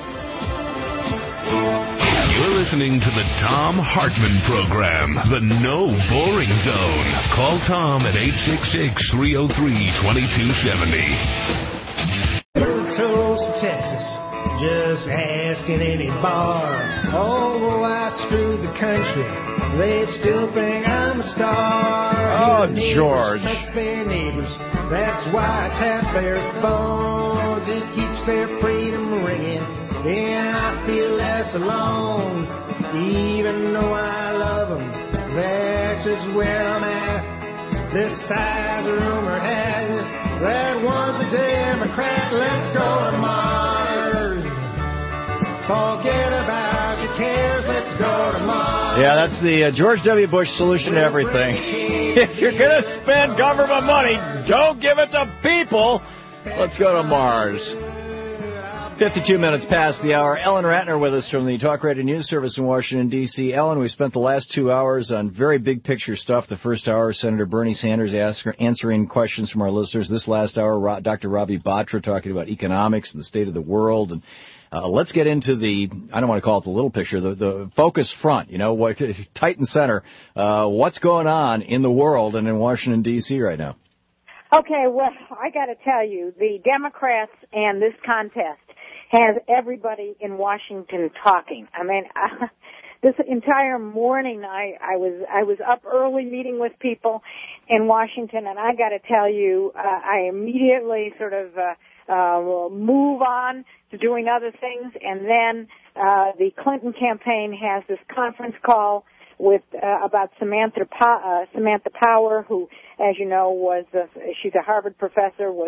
Speaker 2: You're listening to the Tom Hartman Program, the No Boring Zone. Call Tom at eight six six, three oh three, two two seven oh.
Speaker 5: Tulsa, Texas, just asking any bar. Oh, I screwed the country. They still think I'm a star.
Speaker 3: Oh, George.
Speaker 5: Touch their neighbors. That's why I tap their phones. It keeps their freedom ringing. And I feel less alone, even though I love them. That's just where I'm at. This size of rumor has it that one's a Democrat. Let's go to Mars. Forget about your cares. Let's go to Mars.
Speaker 3: Yeah, that's the uh, George W. Bush solution to everything. If you're going to spend government money, don't give it to people. Let's go to Mars. fifty-two minutes past the hour. Ellen Ratner with us from the Talk Radio News Service in Washington, D C Ellen, we spent the last two hours on very big picture stuff. The first hour, Senator Bernie Sanders ask, answering questions from our listeners. This last hour, Doctor Ravi Batra talking about economics and the state of the world. And uh, let's get into the, I don't want to call it the little picture, the, the focus front, you know, what, tight and center. Uh, what's going on in the world and in Washington, D C right now?
Speaker 24: Okay, well, I got to tell you, the Democrats and this contest has everybody in Washington talking. I mean, uh, this entire morning I, I was I was up early meeting with people in Washington, and I got to tell you, uh, I immediately sort of uh, uh, move on to doing other things, and then uh, the Clinton campaign has this conference call with uh, about Samantha pa- uh, Samantha Power, who, as you know, was a, she's a Harvard professor, was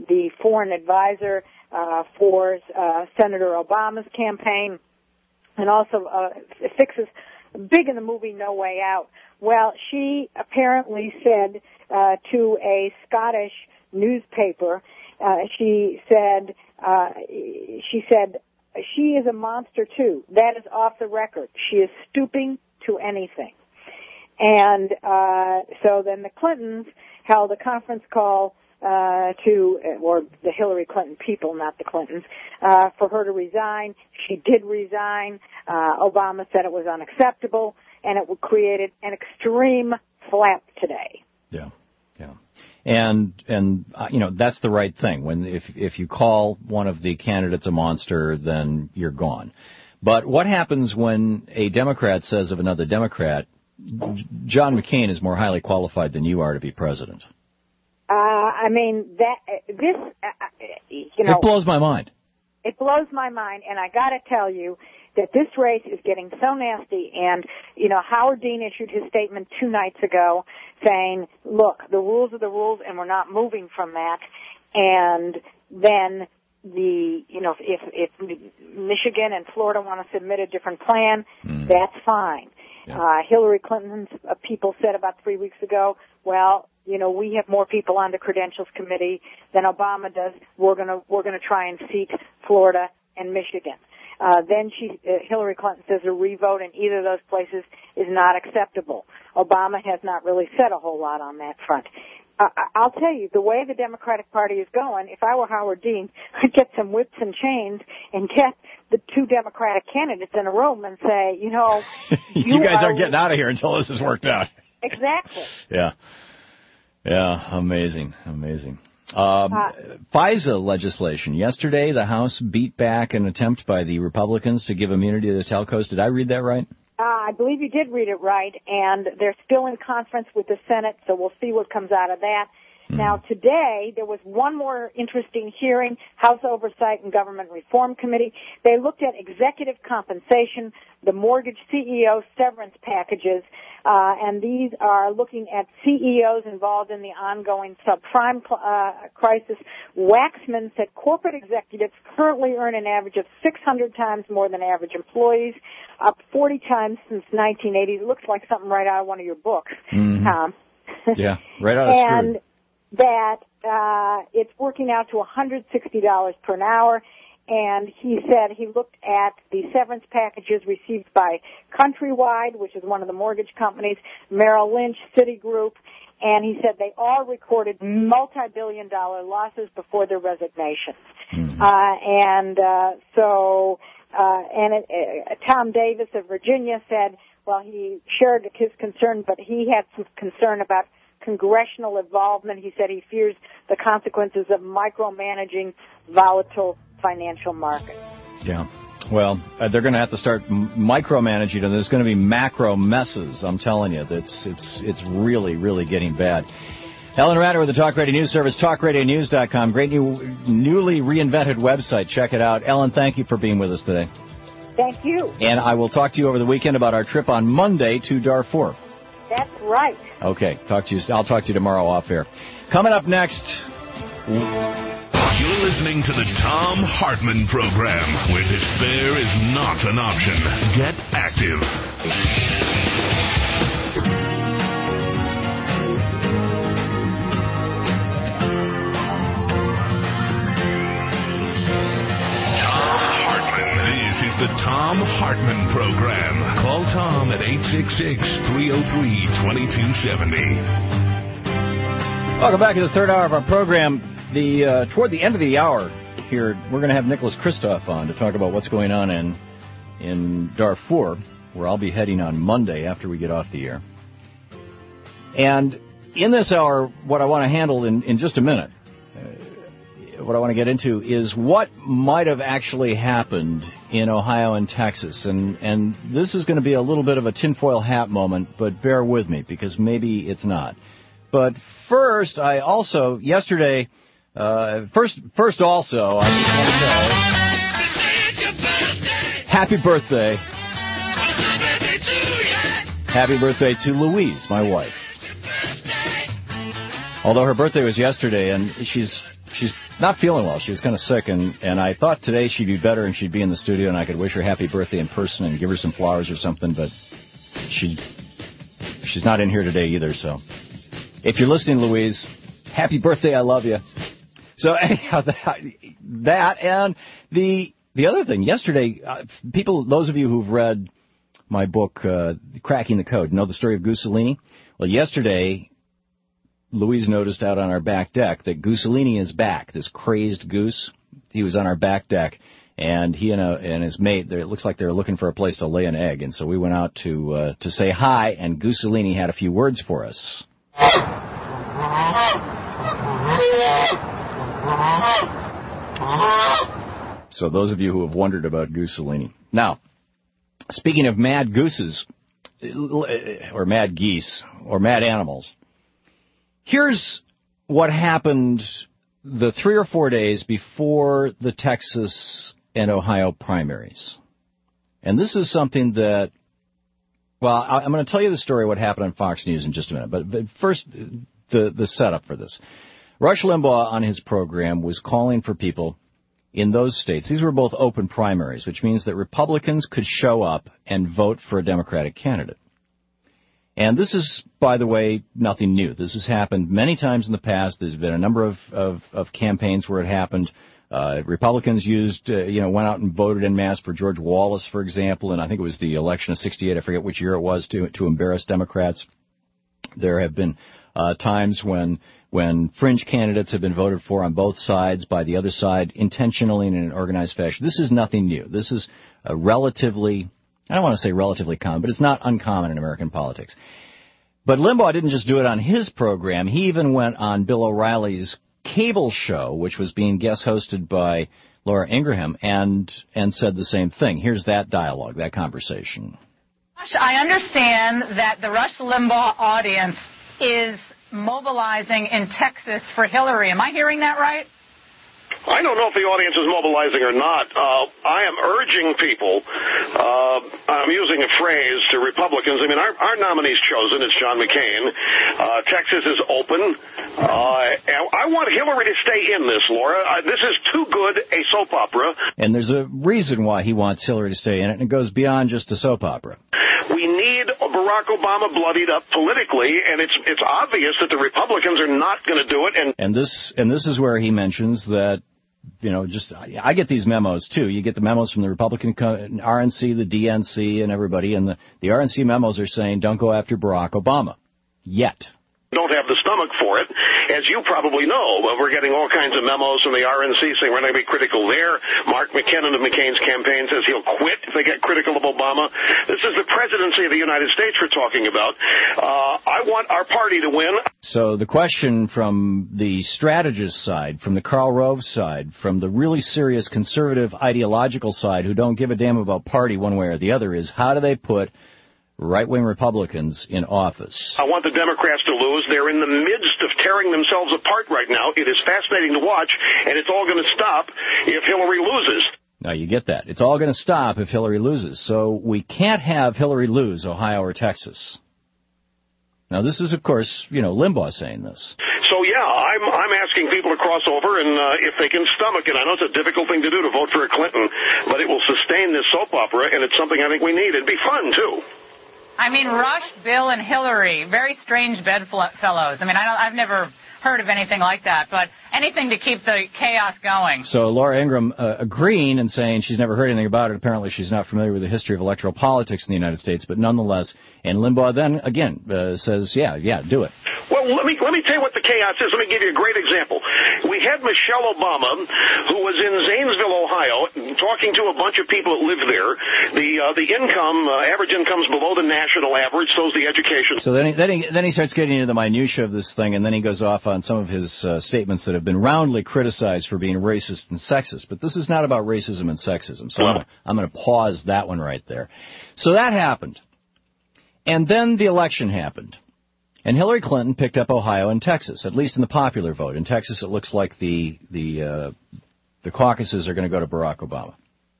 Speaker 24: the foreign advisor uh, for uh, Senator Obama's campaign, and also uh, fixes big in the movie No Way Out. Well, she apparently said uh, to a Scottish newspaper, uh, she said, uh, she said, she is a monster too. That is off the record. She is stooping to anything. And uh, so then the Clintons held a conference call uh, to, or the Hillary Clinton people, not the Clintons, uh, for her to resign. She did resign. Uh, Obama said it was unacceptable, and it would create an extreme flap today.
Speaker 3: Yeah, yeah. And, and uh, you know, that's the right thing. When if if you call one of the candidates a monster, then you're gone. But what happens when a Democrat says of another Democrat, John McCain is more highly qualified than you are to be president?
Speaker 24: Uh, I mean, that this, uh, you know...
Speaker 3: It blows my mind.
Speaker 24: It blows my mind, and I got to tell you that this race is getting so nasty. And, you know, Howard Dean issued his statement two nights ago saying, look, the rules are the rules, and we're not moving from that. And then the, you know, if, if Michigan and Florida want to submit a different plan, mm. that's fine. Yeah. Uh, Hillary Clinton's uh, people said about three weeks ago, well, you know, we have more people on the credentials committee than Obama does. We're gonna we're gonna try and seat Florida and Michigan. Uh, then she, uh, Hillary Clinton says a revote in either of those places is not acceptable. Obama has not really said a whole lot on that front. Uh, I'll tell you, the way the Democratic Party is going, if I were Howard Dean, I'd get some whips and chains and get the two Democratic candidates in a room and say, you know,
Speaker 3: you,
Speaker 24: you
Speaker 3: guys
Speaker 24: are
Speaker 3: aren't getting out of here until this is worked out.
Speaker 24: Exactly.
Speaker 3: Yeah. Yeah, amazing, amazing. Um,
Speaker 24: Uh,
Speaker 3: FISA legislation. Yesterday, the House beat back an attempt by the Republicans to give immunity to the telcos. Did I read that right?
Speaker 24: Uh, I believe you did read it right, and they're still in conference with the Senate, so we'll see what comes out of that. Mm. Now, today, there was one more interesting hearing, House Oversight and Government Reform Committee. They looked at executive compensation, the mortgage C E O severance packages, uh, and these are looking at C E Os involved in the ongoing subprime uh, crisis. Waxman said corporate executives currently earn an average of six hundred times more than average employees, up forty times since nineteen eighty. It looks like something right out of one of your books,
Speaker 3: mm-hmm.
Speaker 24: Tom.
Speaker 3: Yeah, right out of
Speaker 24: And
Speaker 3: Scrooge.
Speaker 24: that uh, it's working out to one hundred sixty dollars per hour. And he said he looked at the severance packages received by Countrywide, which is one of the mortgage companies, Merrill Lynch, Citigroup, and he said they all recorded multi-billion dollar losses before their resignations. Mm-hmm. Uh, and uh, so, uh, and it, uh, Tom Davis of Virginia said, well, he shared his concern, but he had some concern about congressional involvement. He said he fears the consequences of micromanaging volatile financial markets.
Speaker 3: Yeah. Well, uh, they're going to have to start m- micromanaging, and there's going to be macro messes. I'm telling you, that's it's it's really, really getting bad. Ellen Ratter with the Talk Radio News Service, talk radio news dot com. Great new, newly reinvented website. Check it out. Ellen, thank you for being with us today.
Speaker 24: Thank you.
Speaker 3: And I will talk to you over the weekend about our trip on Monday to Darfur.
Speaker 24: That's right.
Speaker 3: Okay. Talk to you. I'll talk to you tomorrow off air. Coming up next.
Speaker 2: You're listening to the Tom Hartman Program, where despair is not an option. Get active. Tom Hartman. This is the Tom Hartman Program. Call Tom at eight six six, three oh three, two two seven oh.
Speaker 3: Welcome back to the third hour of our program. The uh, toward the end of the hour here, we're going to have Nicholas Kristof on to talk about what's going on in in Darfur, where I'll be heading on Monday after we get off the air. And in this hour, what I want to handle in, in just a minute, uh, what I want to get into is what might have actually happened in Ohio and Texas. And, and this is going to be a little bit of a tinfoil hat moment, but bear with me because maybe it's not. But first, I also, yesterday... Uh, first, first also, I just want to say, happy birthday. Happy birthday to Louise, my wife. Although her birthday was yesterday, and she's she's not feeling well. She was kind of sick, and, and I thought today she'd be better and she'd be in the studio and I could wish her happy birthday in person and give her some flowers or something, but she she's not in here today either, so if you're listening, Louise, happy birthday, I love you. So anyhow, that, that and the the other thing, yesterday, uh, people, those of you who've read my book, uh, Cracking the Code, know the story of Gooselini? Well, yesterday, Louise noticed out on our back deck that Gooselini is back, this crazed goose. He was on our back deck, and he and, a, and his mate, it looks like they were looking for a place to lay an egg, and so we went out to uh, to say hi, and Gooselini had a few words for us. So those of you who have wondered about Gooselini. Now, speaking of mad gooses, or mad geese, or mad animals, here's what happened the three or four days before the Texas and Ohio primaries. And this is something that, well, I'm going to tell you the story of what happened on Fox News in just a minute. But, but first, the, the setup for this. Rush Limbaugh on his program was calling for people in those states. These were both open primaries, which means that Republicans could show up and vote for a Democratic candidate. And this is, by the way, nothing new. This has happened many times in the past. There's been a number of, of, of campaigns where it happened. Uh, Republicans used, uh, you know, went out and voted en masse for George Wallace, for example, and I think it was the election of sixty-eight, I forget which year it was, to, to embarrass Democrats. There have been uh, times when when fringe candidates have been voted for on both sides by the other side intentionally and in an organized fashion. This is nothing new. This is a relatively, I don't want to say relatively common, but it's not uncommon in American politics. But Limbaugh didn't just do it on his program. He even went on Bill O'Reilly's cable show, which was being guest hosted by Laura Ingraham, and and said the same thing. Here's that dialogue, that conversation.
Speaker 7: I understand that the Rush Limbaugh audience is mobilizing in Texas for Hillary. Am I hearing that right?
Speaker 8: I don't know if the audience is mobilizing or not. Uh, I am urging people, uh, I'm using a phrase to Republicans. I mean, our, our nominee's chosen. It's John McCain. Uh, Texas is open. Uh, and I want Hillary to stay in this, Laura. Uh, this is too good a soap opera.
Speaker 3: And there's a reason why he wants Hillary to stay in it, and it goes beyond just a soap opera.
Speaker 8: We need Barack Obama bloodied up politically, and it's it's obvious that the Republicans are not going to do it. And
Speaker 3: and this and this is where he mentions that, you know, just I get these memos too. You get the memos from the Republican R N C, the D N C, and everybody, and the, the R N C memos are saying don't go after Barack Obama yet.
Speaker 8: Don't have the stomach for it. As you probably know, we're getting all kinds of memos from the R N C saying we're going to be critical there. Mark McKinnon of McCain's campaign says he'll quit if they get critical of Obama. This is the presidency of the United States we're talking about. Uh, I want our party to win.
Speaker 3: So the question from the strategist side, from the Karl Rove side, from the really serious conservative ideological side who don't give a damn about party one way or the other is how do they put right-wing Republicans in office?
Speaker 8: I want the Democrats to lose. They're in the midst of tearing themselves apart right now. It is fascinating to watch, and it's all going to stop if Hillary loses.
Speaker 3: Now, you get that. It's all going to stop if Hillary loses. So we can't have Hillary lose Ohio or Texas. Now, this is, of course, you know, Limbaugh saying this.
Speaker 8: So, yeah, I'm I'm asking people to cross over, and uh, if they can stomach it, I know it's a difficult thing to do to vote for a Clinton, but it will sustain this soap opera, and it's something I think we need. It'd be fun, too.
Speaker 7: I mean, Rush, Bill, and Hillary, very strange bedfellows. I mean, I don't, I've never heard of anything like that, but anything to keep the chaos going.
Speaker 3: So Laura Ingraham uh, agreeing and saying she's never heard anything about it. Apparently she's not familiar with the history of electoral politics in the United States, but nonetheless, and Limbaugh then, again, uh, says, yeah, yeah, do it.
Speaker 8: Well, let me let me tell you what the chaos is. Let me give you a great example. We had Michelle Obama, who was in Zanesville, Ohio, talking to a bunch of people that live there. The uh, the income, uh, average income's below the national average, so's the education.
Speaker 3: So then he, then he, then he starts getting into the minutiae of this thing, and then he goes off on some of his uh, statements that have been roundly criticized for being racist and sexist. But this is not about racism and sexism, so well, I'm going to pause that one right there. So that happened. And then the election happened. And Hillary Clinton picked up Ohio and Texas, at least in the popular vote. In Texas, it looks like the the uh, the caucuses are going to go to Barack Obama.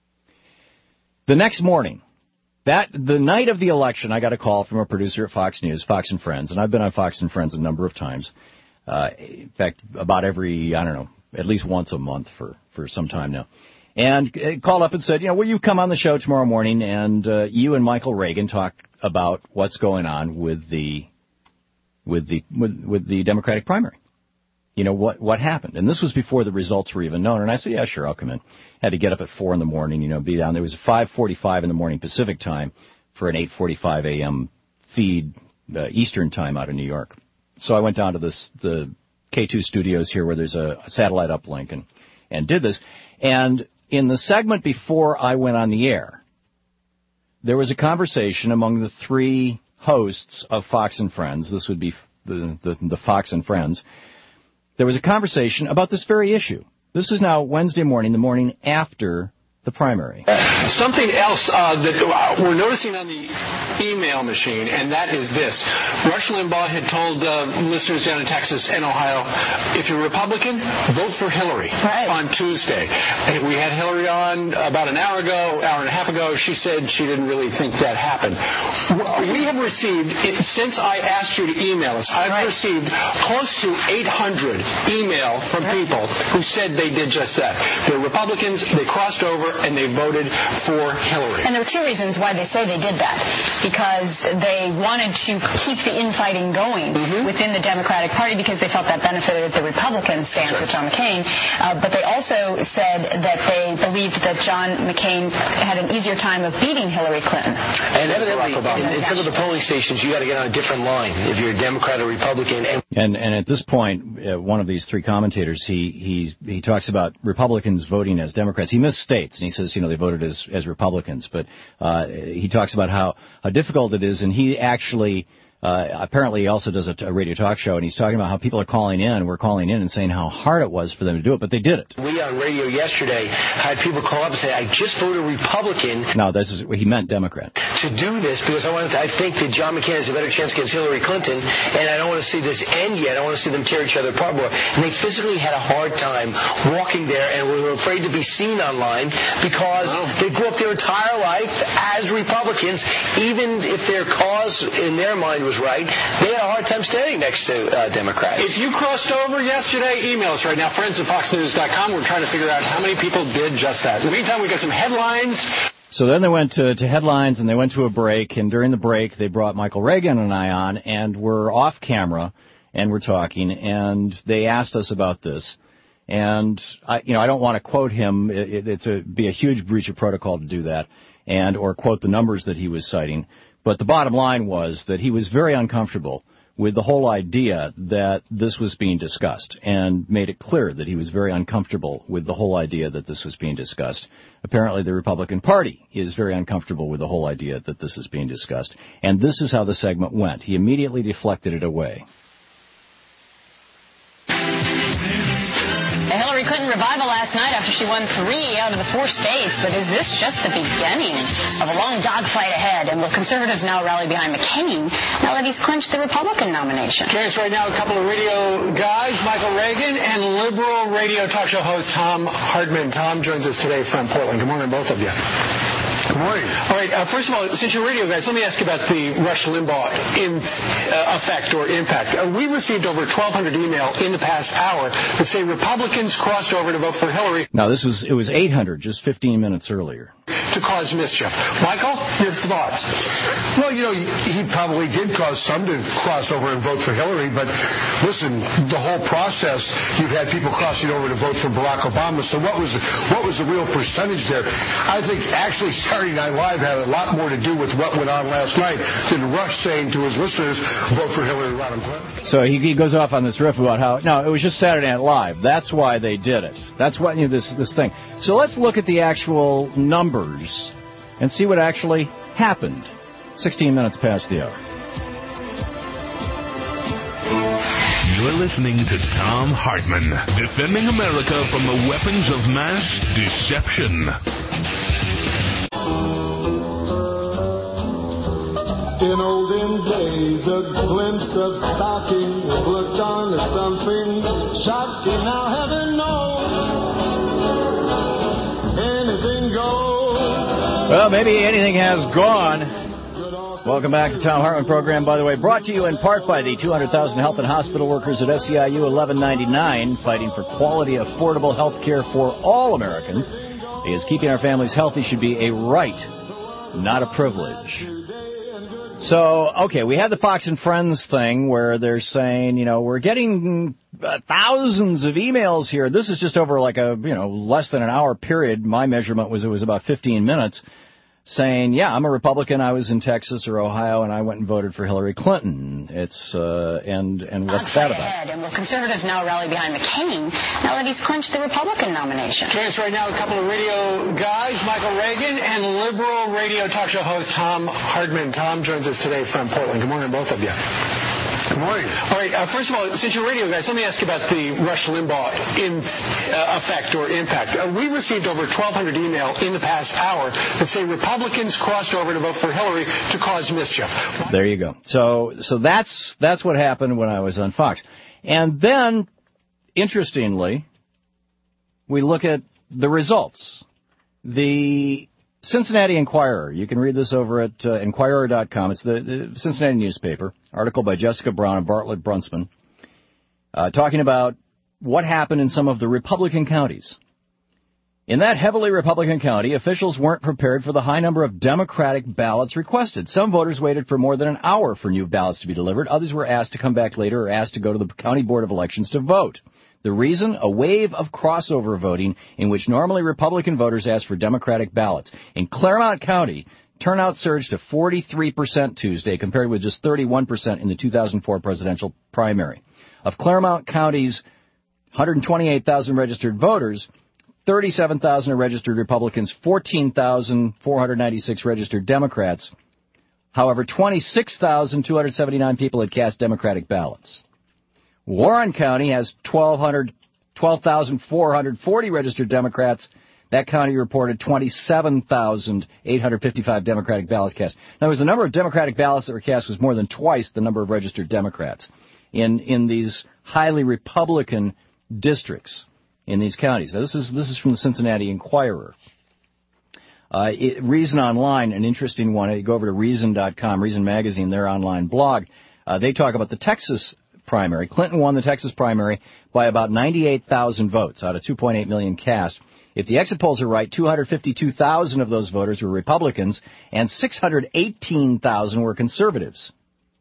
Speaker 3: The next morning, that the night of the election, I got a call from a producer at Fox News, Fox and Friends, and I've been on Fox and Friends a number of times. Uh, in fact, about every, I don't know, at least once a month for, for some time now. And called up and said, you know, will you come on the show tomorrow morning and uh, you and Michael Reagan talk about what's going on with the with the with, with the Democratic primary? You know, what what happened? And this was before the results were even known. And I said, yeah, sure, I'll come in. Had to get up at four in the morning, you know, be down there. It was five forty-five in the morning Pacific time for an eight forty-five a.m. feed uh, Eastern time out of New York. So I went down to this the K two studios here where there's a satellite uplink and, and did this. And in the segment before I went on the air, there was a conversation among the three hosts of Fox and Friends. This would be the, the, the Fox and Friends. There was a conversation about this very issue. This is now Wednesday morning, the morning after the primary.
Speaker 9: Something else uh, that we're noticing on the email machine, and that is this. Rush Limbaugh had told uh, listeners down in Texas and Ohio, if you're Republican, vote for Hillary right. on Tuesday. And we had Hillary on about an hour ago, hour and a half ago. She said she didn't really think that happened. We have received, since I asked you to email us, I've right. received close to eight hundred email from right. people who said they did just that. They're Republicans, they crossed over, and they voted for Hillary.
Speaker 10: And there were two reasons why they say they did that. Because they wanted to keep the infighting going mm-hmm. within the Democratic Party because they felt that benefited the Republican stance sure. with John McCain. Uh, but they also said that they believed that John McCain had an easier time of beating Hillary Clinton.
Speaker 9: And evidently, in, in some of the polling stations, you got to get on a different line if you're a Democrat or Republican. And
Speaker 3: and, and at this point, uh, one of these three commentators, he, he, he talks about Republicans voting as Democrats. He misstates. And he says, you know, they voted as, as Republicans. But uh, he talks about how, how difficult it is. And he actually, uh, apparently he also does a, a radio talk show. And he's talking about how people are calling in. We're calling in and saying how hard it was for them to do it. But they did it.
Speaker 9: We on radio yesterday had people call up and say, I just voted Republican.
Speaker 3: No, this is he meant Democrat.
Speaker 9: To do this because I wanted to, I think that John McCain has a better chance against Hillary Clinton. And I don't want to see this end yet. I want to see them tear each other apart more. And they physically had a hard time walking there and were afraid to be seen online because wow. they grew up their entire life as Republicans. Even if their cause in their mind was right, they had a hard time standing next to uh, Democrats. If you crossed over yesterday, email us right now, friends at fox news dot com. We're trying to figure out how many people did just that. In the meantime, we got some headlines.
Speaker 3: So then they went to, to headlines and they went to a break. And during the break, they brought Michael Reagan and I on, and we're off camera and we're talking. And they asked us about this. And I, you know, I don't want to quote him. It, it's a be a huge breach of protocol to do that, and or quote the numbers that he was citing. But the bottom line was that he was very uncomfortable with the whole idea that this was being discussed, and made it clear that he was very uncomfortable with the whole idea that this was being discussed. Apparently the Republican Party is very uncomfortable with the whole idea that this is being discussed. And this is how the segment went. He immediately deflected it away.
Speaker 10: The Hillary Clinton revival last night after she won three out of the four states. But is this just the beginning of a long dogfight ahead? And will conservatives now rally behind McCain now that he's clinched the Republican nomination?
Speaker 9: Joining us right now, a couple of radio guys, Michael Reagan and liberal radio talk show host Thom Hartmann. Tom joins us today from Portland. Good morning, both of you. Good morning. All right, uh, first of all, since you're radio guys, let me ask you about the Rush Limbaugh in, uh, effect or impact. Uh, we received over twelve hundred email in the past hour that say Republicans crossed over to vote for Hillary.
Speaker 3: No, this was it was eight hundred just fifteen minutes earlier.
Speaker 9: To cause mischief. Michael, your thoughts?
Speaker 11: Well, you know, he probably did cause some to cross over and vote for Hillary, but listen, the whole process, you've had people crossing over to vote for Barack Obama, so what was what was the real percentage there? I think actually Saturday Night Live had a lot more to do with what went on last night than Rush saying to his listeners, vote for Hillary Rodham Clinton.
Speaker 3: So he, he goes off on this riff about how, no, it was just Saturday Night Live. That's why they did it. That's what, you know, this, this thing. So let's look at the actual numbers and see what actually happened. sixteen minutes past the hour.
Speaker 2: You're listening to Thom Hartmann, defending America from the weapons of mass deception.
Speaker 5: In olden days, a glimpse of stocking looked on as something shocking. Now heaven knows anything goes.
Speaker 3: Well, maybe anything has gone. Welcome back to the Tom Hartman program, by the way, brought to you in part by the two hundred thousand health and hospital workers at S E I U eleven ninety-nine, fighting for quality, affordable health care for all Americans, because keeping our families healthy should be a right, not a privilege. So, okay, we had the Fox and Friends thing where they're saying, you know, we're getting uh, thousands of emails here. This is just over like a, you know, less than an hour period. My measurement was it was about fifteen minutes. Saying, yeah, I'm a Republican. I was in Texas or Ohio, and I went and voted for Hillary Clinton. It's uh, and and what's that about?
Speaker 10: Ahead. And will conservatives now rally behind McCain now that he's clinched the Republican nomination?
Speaker 9: Joining us right now, a couple of radio guys, Michael Reagan and liberal radio talk show host Tom Hartman. Tom joins us today from Portland. Good morning, both of you. Good morning. All right. Uh, first of all, since you're radio guys, let me ask you about the Rush Limbaugh in, uh, effect or impact. Uh, we received over twelve hundred email in the past hour that say Republicans crossed over to vote for Hillary to cause mischief.
Speaker 3: There you go. So, so that's that's what happened when I was on Fox. And then, interestingly, we look at the results. The Cincinnati Enquirer, you can read this over at uh, Enquirer dot com. It's the, the Cincinnati newspaper, article by Jessica Brown and Bartlett Brunsman, uh, talking about what happened in some of the Republican counties. In that heavily Republican county, officials weren't prepared for the high number of Democratic ballots requested. Some voters waited for more than an hour for new ballots to be delivered. Others were asked to come back later or asked to go to the County Board of Elections to vote. The reason? A wave of crossover voting in which normally Republican voters asked for Democratic ballots. In Claremont County, turnout surged to forty-three percent Tuesday compared with just thirty-one percent in the two thousand four presidential primary. Of Claremont County's one hundred twenty-eight thousand registered voters, thirty-seven thousand are registered Republicans, fourteen thousand four hundred ninety-six registered Democrats. However, twenty-six thousand two hundred seventy-nine people had cast Democratic ballots. Warren County has twelve thousand four hundred forty registered Democrats. That county reported twenty-seven thousand eight hundred fifty-five Democratic ballots cast. In other words, the number of Democratic ballots that were cast was more than twice the number of registered Democrats in, in these highly Republican districts in these counties. Now, this is this is from the Cincinnati Enquirer. Uh, it, Reason Online, an interesting one. You go over to Reason dot com, Reason Magazine, their online blog. Uh, they talk about the Texas primary. Clinton won the Texas primary by about ninety-eight thousand votes out of two point eight million cast. If the exit polls are right, two hundred fifty-two thousand of those voters were Republicans and six hundred eighteen thousand were conservatives.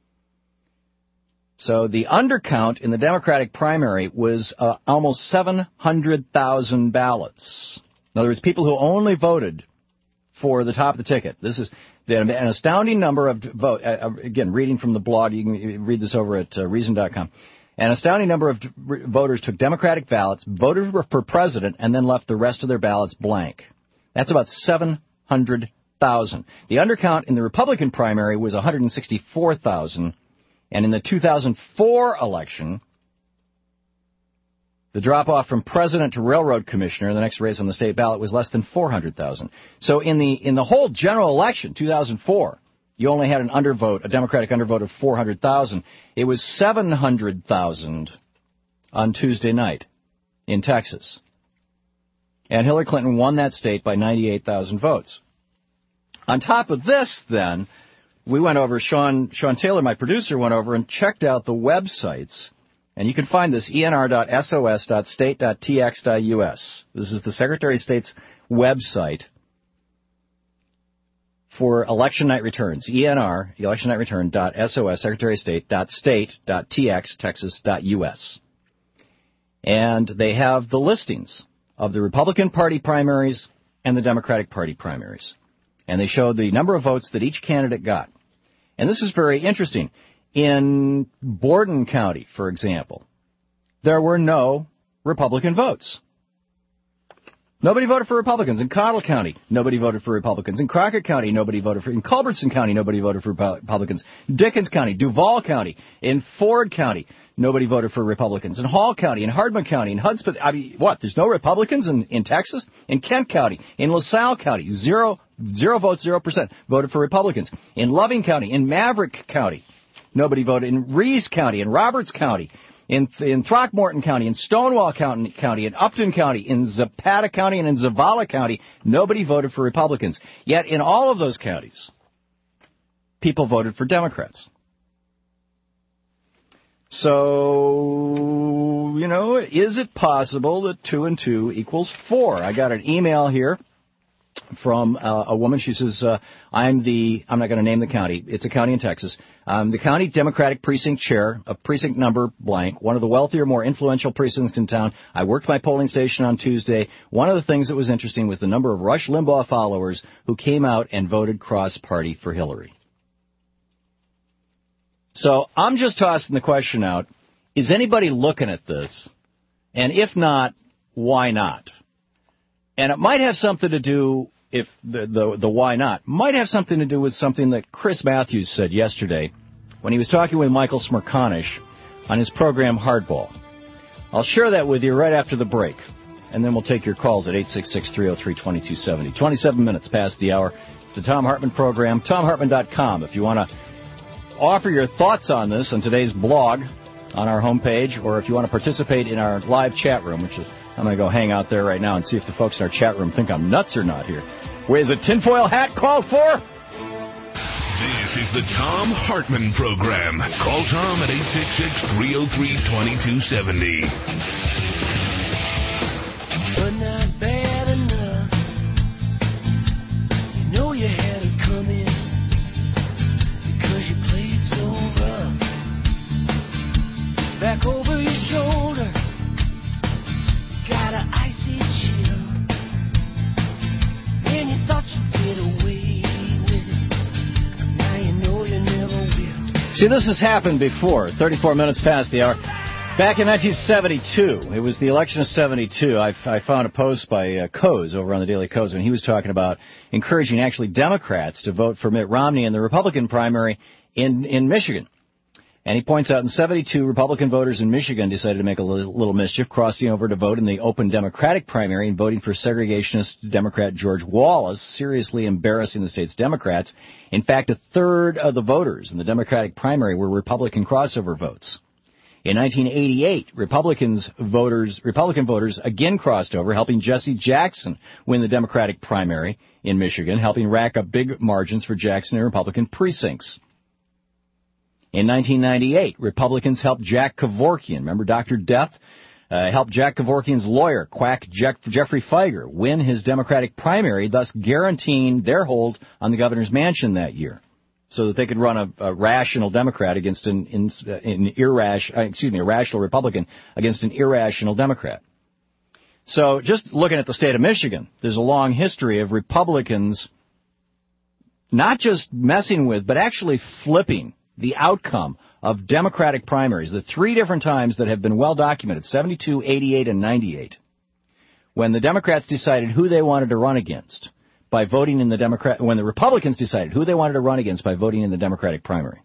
Speaker 3: So the undercount in the Democratic primary was uh, almost seven hundred thousand ballots. In other words, people who only voted for the top of the ticket. This is an astounding number of vote. Uh, again, reading from the blog, you can read this over at uh, Reason dot com. An astounding number of voters took Democratic ballots, voted for president, and then left the rest of their ballots blank. That's about seven hundred thousand. The undercount in the Republican primary was one hundred sixty-four thousand, and in the two thousand four election, the drop-off from president to railroad commissioner, the next race on the state ballot, was less than four hundred thousand. So in the in the whole general election, two thousand four, you only had an undervote, a Democratic undervote of four hundred thousand. It was seven hundred thousand on Tuesday night in Texas. And Hillary Clinton won that state by ninety-eight thousand votes. On top of this, then, we went over, Sean, Sean Taylor, my producer, went over and checked out the websites. And you can find this, E N R dot S O S dot state dot T X dot U S. This is the Secretary of State's website for election night returns. E N R, election night return, dot S O S, Secretary of State, dot state, dot T X, Texas, dot U S. And they have the listings of the Republican Party primaries and the Democratic Party primaries. And they show the number of votes that each candidate got. And this is very interesting. In Borden County, for example, there were no Republican votes. Nobody voted for Republicans. In Cottle County, nobody voted for Republicans. In Crockett County, nobody voted for. In Culbertson County, nobody voted for Republicans. Dickens County, Duval County, in Ford County, nobody voted for Republicans. In Hall County, in Hardman County, in Hudspeth, I mean, what? There's no Republicans in, in Texas? In Kent County, in LaSalle County, zero, zero votes, zero percent voted for Republicans. In Loving County, in Maverick County, nobody voted. In Reeves County, in Roberts County, in in Throckmorton County, in Stonewall County, County, in Upton County, in Zapata County, and in Zavala County, nobody voted for Republicans. Yet in all of those counties, people voted for Democrats. So, you know, is it possible that two and two equals four? I got an email here from uh, a woman. She says, uh, I'm the, I'm not going to name the county. It's a county in Texas. I'm the county Democratic precinct chair of precinct number blank, one of the wealthier, more influential precincts in town. I worked my polling station on Tuesday. One of the things that was interesting was the number of Rush Limbaugh followers who came out and voted cross-party for Hillary. So I'm just tossing the question out, is anybody looking at this? And if not, why not? And it might have something to do, if the, the the why not, might have something to do with something that Chris Matthews said yesterday when he was talking with Michael Smerconish on his program Hardball. I'll share that with you right after the break, and then we'll take your calls at eight six six, three oh three, two two seven oh. twenty-seven minutes past the hour. The Thom Hartmann program, tom hartmann dot com. If you want to offer your thoughts on this on today's blog on our homepage, or if you want to participate in our live chat room, which is, I'm going to go hang out there right now and see if the folks in our chat room think I'm nuts or not here. Where is a tinfoil hat called for?
Speaker 2: This is the Thom Hartmann program. Call Tom at eight six six, three oh three, two two seven oh.
Speaker 5: But not bad enough. You know you had it coming because you played so rough. Back over your shoulder, got an icy chill, and you thought you'd get away with it. Now you know you never will.
Speaker 3: See, this has happened before. thirty-four minutes past the hour. Back in nineteen seventy-two, it was the election of seventy-two. I, I found a post by uh, Coase over on the Daily Coase, and he was talking about encouraging actually Democrats to vote for Mitt Romney in the Republican primary in, in Michigan. And he points out in seventy-two, Republican voters in Michigan decided to make a little, little mischief, crossing over to vote in the open Democratic primary and voting for segregationist Democrat George Wallace, seriously embarrassing the state's Democrats. In fact, a third of the voters in the Democratic primary were Republican crossover votes. In nineteen eighty-eight, Republicans voters, Republican voters again crossed over, helping Jesse Jackson win the Democratic primary in Michigan, helping rack up big margins for Jackson in Republican precincts. In nineteen ninety-eight, Republicans helped Jack Kevorkian, remember Doctor Death, uh, helped Jack Kevorkian's lawyer, quack Jeff, Jeffrey Feiger, win his Democratic primary, thus guaranteeing their hold on the governor's mansion that year, so that they could run a, a rational Democrat against an, in, an irrational, excuse me, a rational Republican against an irrational Democrat. So just looking at the state of Michigan, there's a long history of Republicans not just messing with, but actually flipping the outcome of Democratic primaries, the three different times that have been well documented, seventy-two, eighty-eight, and ninety-eight, when the Democrats decided who they wanted to run against by voting in the Democrat, when the Republicans decided who they wanted to run against by voting in the Democratic primary.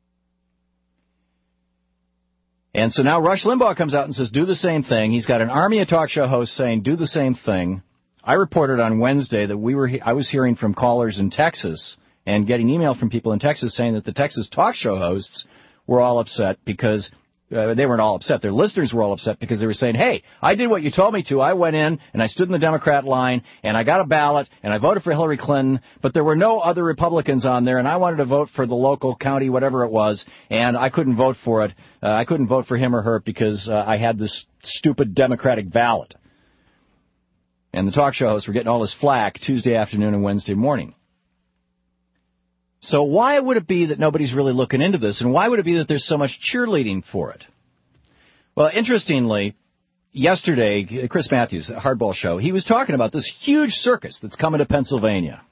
Speaker 3: And so now Rush Limbaugh comes out and says, do the same thing. He's got an army of talk show hosts saying, do the same thing. I reported on Wednesday that we were, I was hearing from callers in Texas and getting email from people in Texas saying that the Texas talk show hosts were all upset because uh, they weren't all upset. Their listeners were all upset because they were saying, hey, I did what you told me to. I went in and I stood in the Democrat line and I got a ballot and I voted for Hillary Clinton, but there were no other Republicans on there and I wanted to vote for the local county, whatever it was, and I couldn't vote for it. Uh, I couldn't vote for him or her because uh, I had this stupid Democratic ballot. And the talk show hosts were getting all this flack Tuesday afternoon and Wednesday morning. So why would it be that nobody's really looking into this, and why would it be that there's so much cheerleading for it? Well, interestingly, yesterday, Chris Matthews, Hardball Show, he was talking about this huge circus that's coming to Pennsylvania.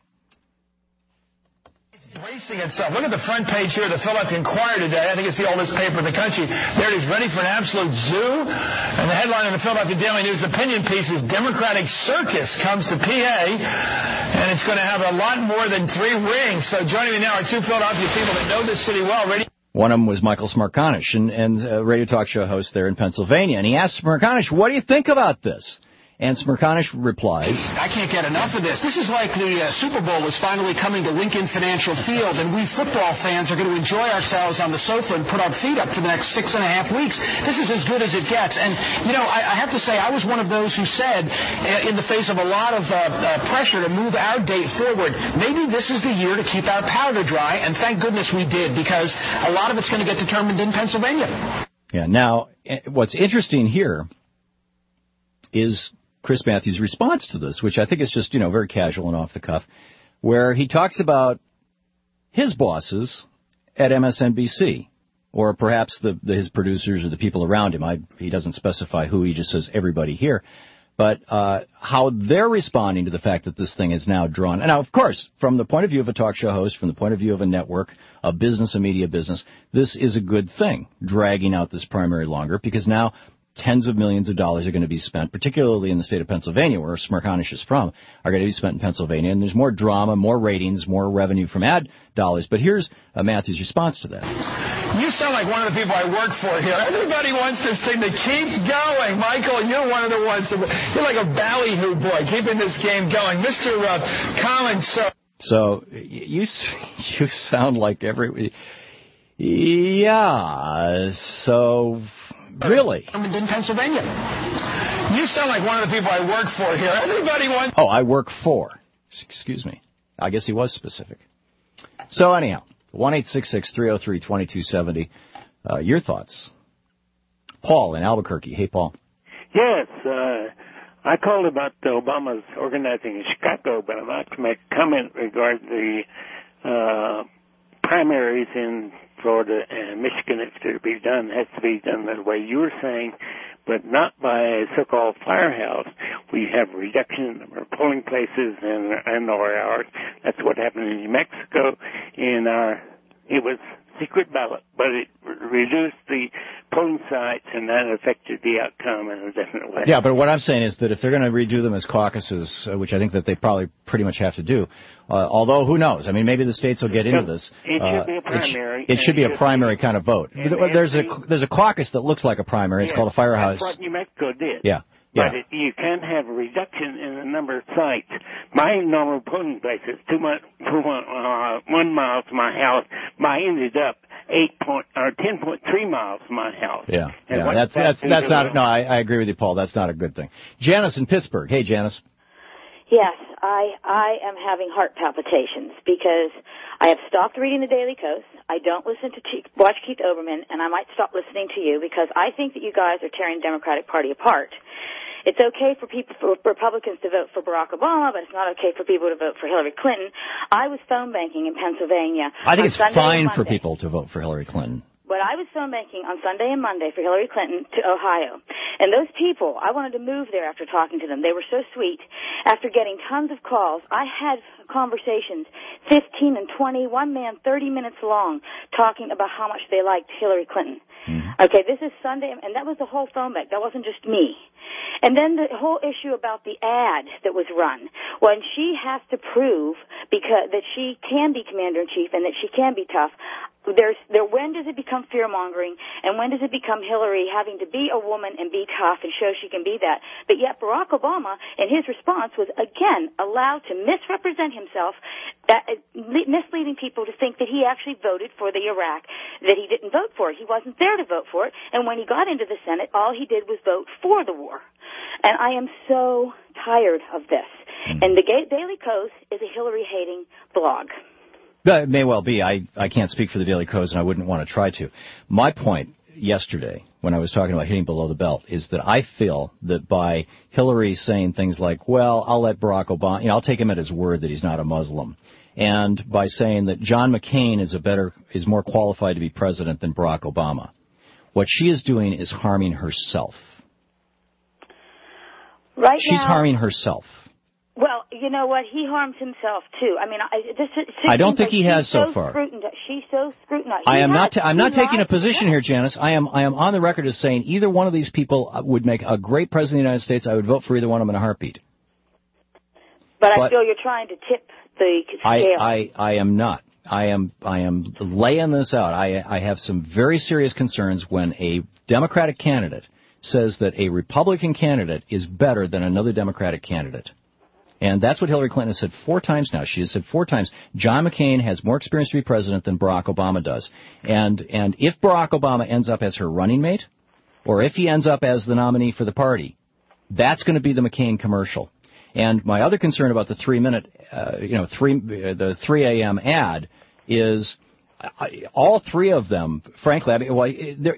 Speaker 4: Bracing itself. Look at the front page here of the Philadelphia Inquirer today. I think it's the oldest paper in the country. There it is, ready for an absolute zoo. And the headline in the Philadelphia Daily News opinion piece is Democratic Circus comes to P A, and it's going to have a lot more than three rings. So joining me now are two Philadelphia people that know this city well. Radio-
Speaker 3: One of them was Michael Smerconish, and, and a radio talk show host there in Pennsylvania. And he asked Smerconish, what do you think about this? And Smerconish replies,
Speaker 9: I can't get enough of this. This is like the uh, Super Bowl is finally coming to Lincoln Financial Field, and we football fans are going to enjoy ourselves on the sofa and put our feet up for the next six and a half weeks. This is as good as it gets. And, you know, I, I have to say, I was one of those who said, uh, in the face of a lot of uh, uh, pressure to move our date forward, maybe this is the year to keep our powder dry, and thank goodness we did, because a lot of it's going to get determined in Pennsylvania.
Speaker 3: Yeah, now, what's interesting here is Chris Matthews' response to this, which I think is just, you know, very casual and off the cuff, where he talks about his bosses at M S N B C, or perhaps the, the his producers or the people around him. I, he doesn't specify who, he just says everybody here. But uh, how they're responding to the fact that this thing is now drawn. And now, of course, from the point of view of a talk show host, from the point of view of a network, a business, a media business, this is a good thing, dragging out this primary longer, because now tens of millions of dollars are going to be spent, particularly in the state of Pennsylvania, where Smerconish is from, are going to be spent in Pennsylvania. And there's more drama, more ratings, more revenue from ad dollars. But here's uh, Matthew's response to that.
Speaker 4: You sound like one of the people I work for here. Everybody wants this thing to keep going. Michael, you're one of the ones. That, you're like a ballyhoo boy, keeping this game going. Mister Uh, Common, so...
Speaker 3: So you, you sound like every... Yeah, so... Really?
Speaker 4: In Pennsylvania. You sound like one of the people I work for here. Everybody wants...
Speaker 3: Oh, I work for. Excuse me. I guess he was specific. So anyhow, one eight six six, three oh three, two two seven oh. Uh, your thoughts. Paul in Albuquerque. Hey, Paul.
Speaker 12: Yes, uh, I called about Obama's organizing in Chicago, but I'd like to make a comment regarding the uh, primaries in Florida and Michigan. If they're to be done, it has to be done the way you were saying, but not by a so-called firehouse. We have a reduction in the number of polling places and and our hours. That's what happened in New Mexico. In our, it was secret ballot, but it reduced the polling sites, and that affected the outcome in a definite way.
Speaker 3: Yeah, but what I'm saying is that if they're going to redo them as caucuses, uh, which I think that they probably pretty much have to do, uh, although who knows? I mean, maybe the states will get into this.
Speaker 12: It should uh, be a primary.
Speaker 3: It, sh- it should be a primary kind of vote.
Speaker 12: And,
Speaker 3: there's
Speaker 12: and
Speaker 3: a there's a caucus that looks like a primary. It's
Speaker 12: yeah,
Speaker 3: called a firehouse.
Speaker 12: That's what New Mexico did.
Speaker 3: Yeah. Yeah.
Speaker 12: But it, you can have a reduction in the number of sites. My normal polling place is two, mi- two uh, one mile from my house. Mine ended up eight point or ten point three miles from my house.
Speaker 3: Yeah,
Speaker 12: and
Speaker 3: yeah. That's that's that's not. No, I, I agree with you, Paul. That's not a good thing. Janice in Pittsburgh. Hey, Janice.
Speaker 13: Yes, I I am having heart palpitations because I have stopped reading the Daily Kos. I don't listen to Chief, watch Keith Olbermann, and I might stop listening to you because I think that you guys are tearing the Democratic Party apart. It's okay for people, for Republicans to vote for Barack Obama, but it's not okay for people to vote for Hillary Clinton. I was phone banking in Pennsylvania.
Speaker 3: I think it's
Speaker 13: Sunday
Speaker 3: fine for people to vote for Hillary Clinton.
Speaker 13: But I was phone banking on Sunday and Monday for Hillary Clinton to Ohio. And those people, I wanted to move there after talking to them. They were so sweet. After getting tons of calls, I had conversations, fifteen and twenty, one man thirty minutes long, talking about how much they liked Hillary Clinton. Mm-hmm. Okay, this is Sunday, and that was the whole phone bank. That wasn't just me. And then the whole issue about the ad that was run, when she has to prove because that she can be commander-in-chief and that she can be tough, there's there when does it become fear-mongering, and when does it become Hillary having to be a woman and be tough and show she can be that? But yet Barack Obama, in his response, was again allowed to misrepresent himself, uh, misleading people to think that he actually voted for the Iraq that he didn't vote for it. He wasn't there to vote for it, and when he got into the Senate, all he did was vote for the war. And I am so tired of this. Mm-hmm. And the Daily Kos is a Hillary-hating blog.
Speaker 3: That may well be. I, I can't speak for the Daily Kos, and I wouldn't want to try to. My point yesterday, when I was talking about hitting below the belt, is that I feel that by Hillary saying things like, well, I'll let Barack Obama, you know, I'll take him at his word that he's not a Muslim, and by saying that John McCain is a better, is more qualified to be president than Barack Obama, what she is doing is harming herself.
Speaker 13: Right
Speaker 3: She's
Speaker 13: now,
Speaker 3: harming herself.
Speaker 13: Well, you know what? He harms himself too. I mean, I, this, this
Speaker 3: I don't think he has so
Speaker 13: so
Speaker 3: far.
Speaker 13: She's so scrutinized.
Speaker 3: I am
Speaker 13: has,
Speaker 3: not. T- I'm not taking
Speaker 13: lied.
Speaker 3: a position here, Janice. I am. I am on the record as saying either one of these people would make a great president of the United States. I would vote for either one of them in a heartbeat.
Speaker 13: But,
Speaker 3: but
Speaker 13: I feel you're trying to tip the scale.
Speaker 3: I, I, I am not. I am. I am laying this out. I, I have some very serious concerns when a Democratic candidate says that a Republican candidate is better than another Democratic candidate. And that's what Hillary Clinton has said four times now. She has said four times, John McCain has more experience to be president than Barack Obama does. And and if Barack Obama ends up as her running mate, or if he ends up as the nominee for the party, that's going to be the McCain commercial. And my other concern about the three-minute, uh, you know, three uh, the three a.m. ad is I, all three of them, frankly, I, mean, well,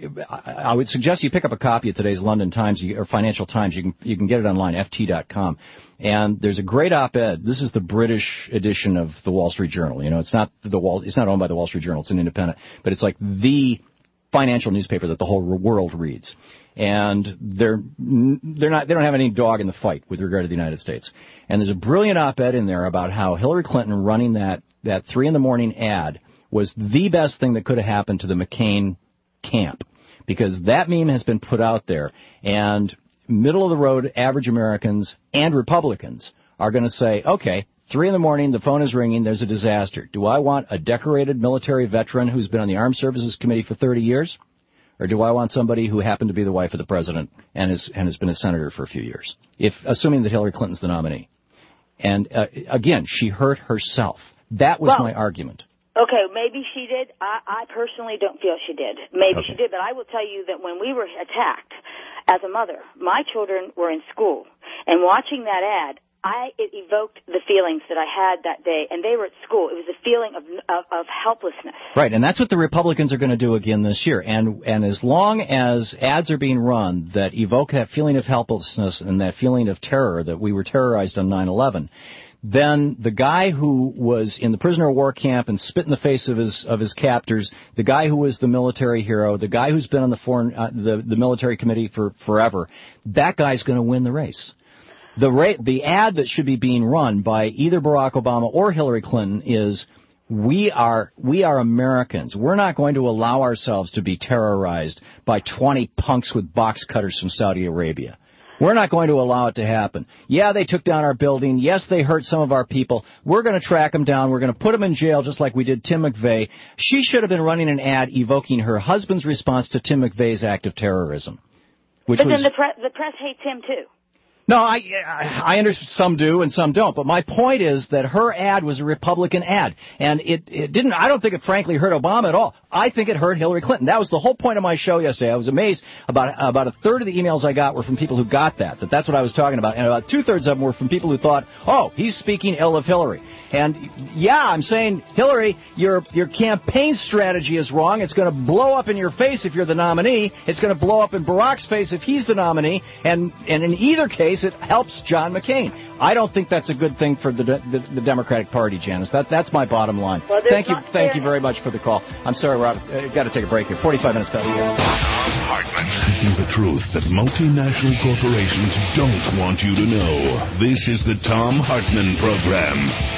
Speaker 3: I, I would suggest you pick up a copy of today's London Times you, or Financial Times. You can you can get it online, F T dot com. And there's a great op-ed. This is the British edition of the Wall Street Journal. You know, it's not the Wall. It's not owned by the Wall Street Journal. It's an independent, but it's like the financial newspaper that the whole world reads. And they're they're not they don't have any dog in the fight with regard to the United States. And there's a brilliant op-ed in there about how Hillary Clinton running that that three in the morning ad was the best thing that could have happened to the McCain camp, because that meme has been put out there, and middle-of-the-road average Americans and Republicans are going to say, okay, three in the morning, the phone is ringing, there's a disaster. Do I want a decorated military veteran who's been on the Armed Services Committee for thirty years, or do I want somebody who happened to be the wife of the president and, is, and has been a senator for a few years, if assuming that Hillary Clinton's the nominee? And, uh, again, she hurt herself. That was
Speaker 13: well,
Speaker 3: my argument.
Speaker 13: Okay, maybe she did. I, I personally don't feel she did. Maybe
Speaker 3: okay.
Speaker 13: she did, but I will tell you that when we were attacked as a mother, my children were in school, and watching that ad, I it evoked the feelings that I had that day, and they were at school. It was a feeling of of, of helplessness.
Speaker 3: Right, and that's what the Republicans are going to do again this year. And and as long as ads are being run that evoke that feeling of helplessness and that feeling of terror that we were terrorized on nine eleven, then the guy who was in the prisoner of war camp and spit in the face of his of his captors, the guy who was the military hero, the guy who's been on the foreign uh, the the military committee for forever, that guy's going to win the race. The ra- the ad that should be being run by either Barack Obama or Hillary Clinton is, we are we are Americans. We're not going to allow ourselves to be terrorized by twenty punks with box cutters from Saudi Arabia. We're not going to allow it to happen. Yeah, they took down our building. Yes, they hurt some of our people. We're going to track them down. We're going to put them in jail just like we did Tim McVeigh. She should have been running an ad evoking her husband's response to Tim McVeigh's act of terrorism. Which
Speaker 13: but
Speaker 3: was,
Speaker 13: then the, pre- the press hates him, too.
Speaker 3: No, I, I understand some do and some don't. But my point is that her ad was a Republican ad. And it, it didn't, I don't think it frankly hurt Obama at all. I think it hurt Hillary Clinton. That was the whole point of my show yesterday. I was amazed about, about a third of the emails I got were from people who got that, that that's what I was talking about. And about two-thirds of them were from people who thought, oh, he's speaking ill of Hillary. And, yeah, I'm saying, Hillary, your your campaign strategy is wrong. It's going to blow up in your face if you're the nominee. It's going to blow up in Barack's face if he's the nominee. And, and in either case, it helps John McCain. I don't think that's a good thing for the the, the Democratic Party, Janice. That That's my bottom line.
Speaker 13: Well,
Speaker 3: thank you thank you very much for the call. I'm sorry, Rob. I've got to take a break here. forty-five minutes past.
Speaker 2: Tom Hartman. Speaking the truth that multinational corporations don't want you to know. This is the Tom Hartman Program.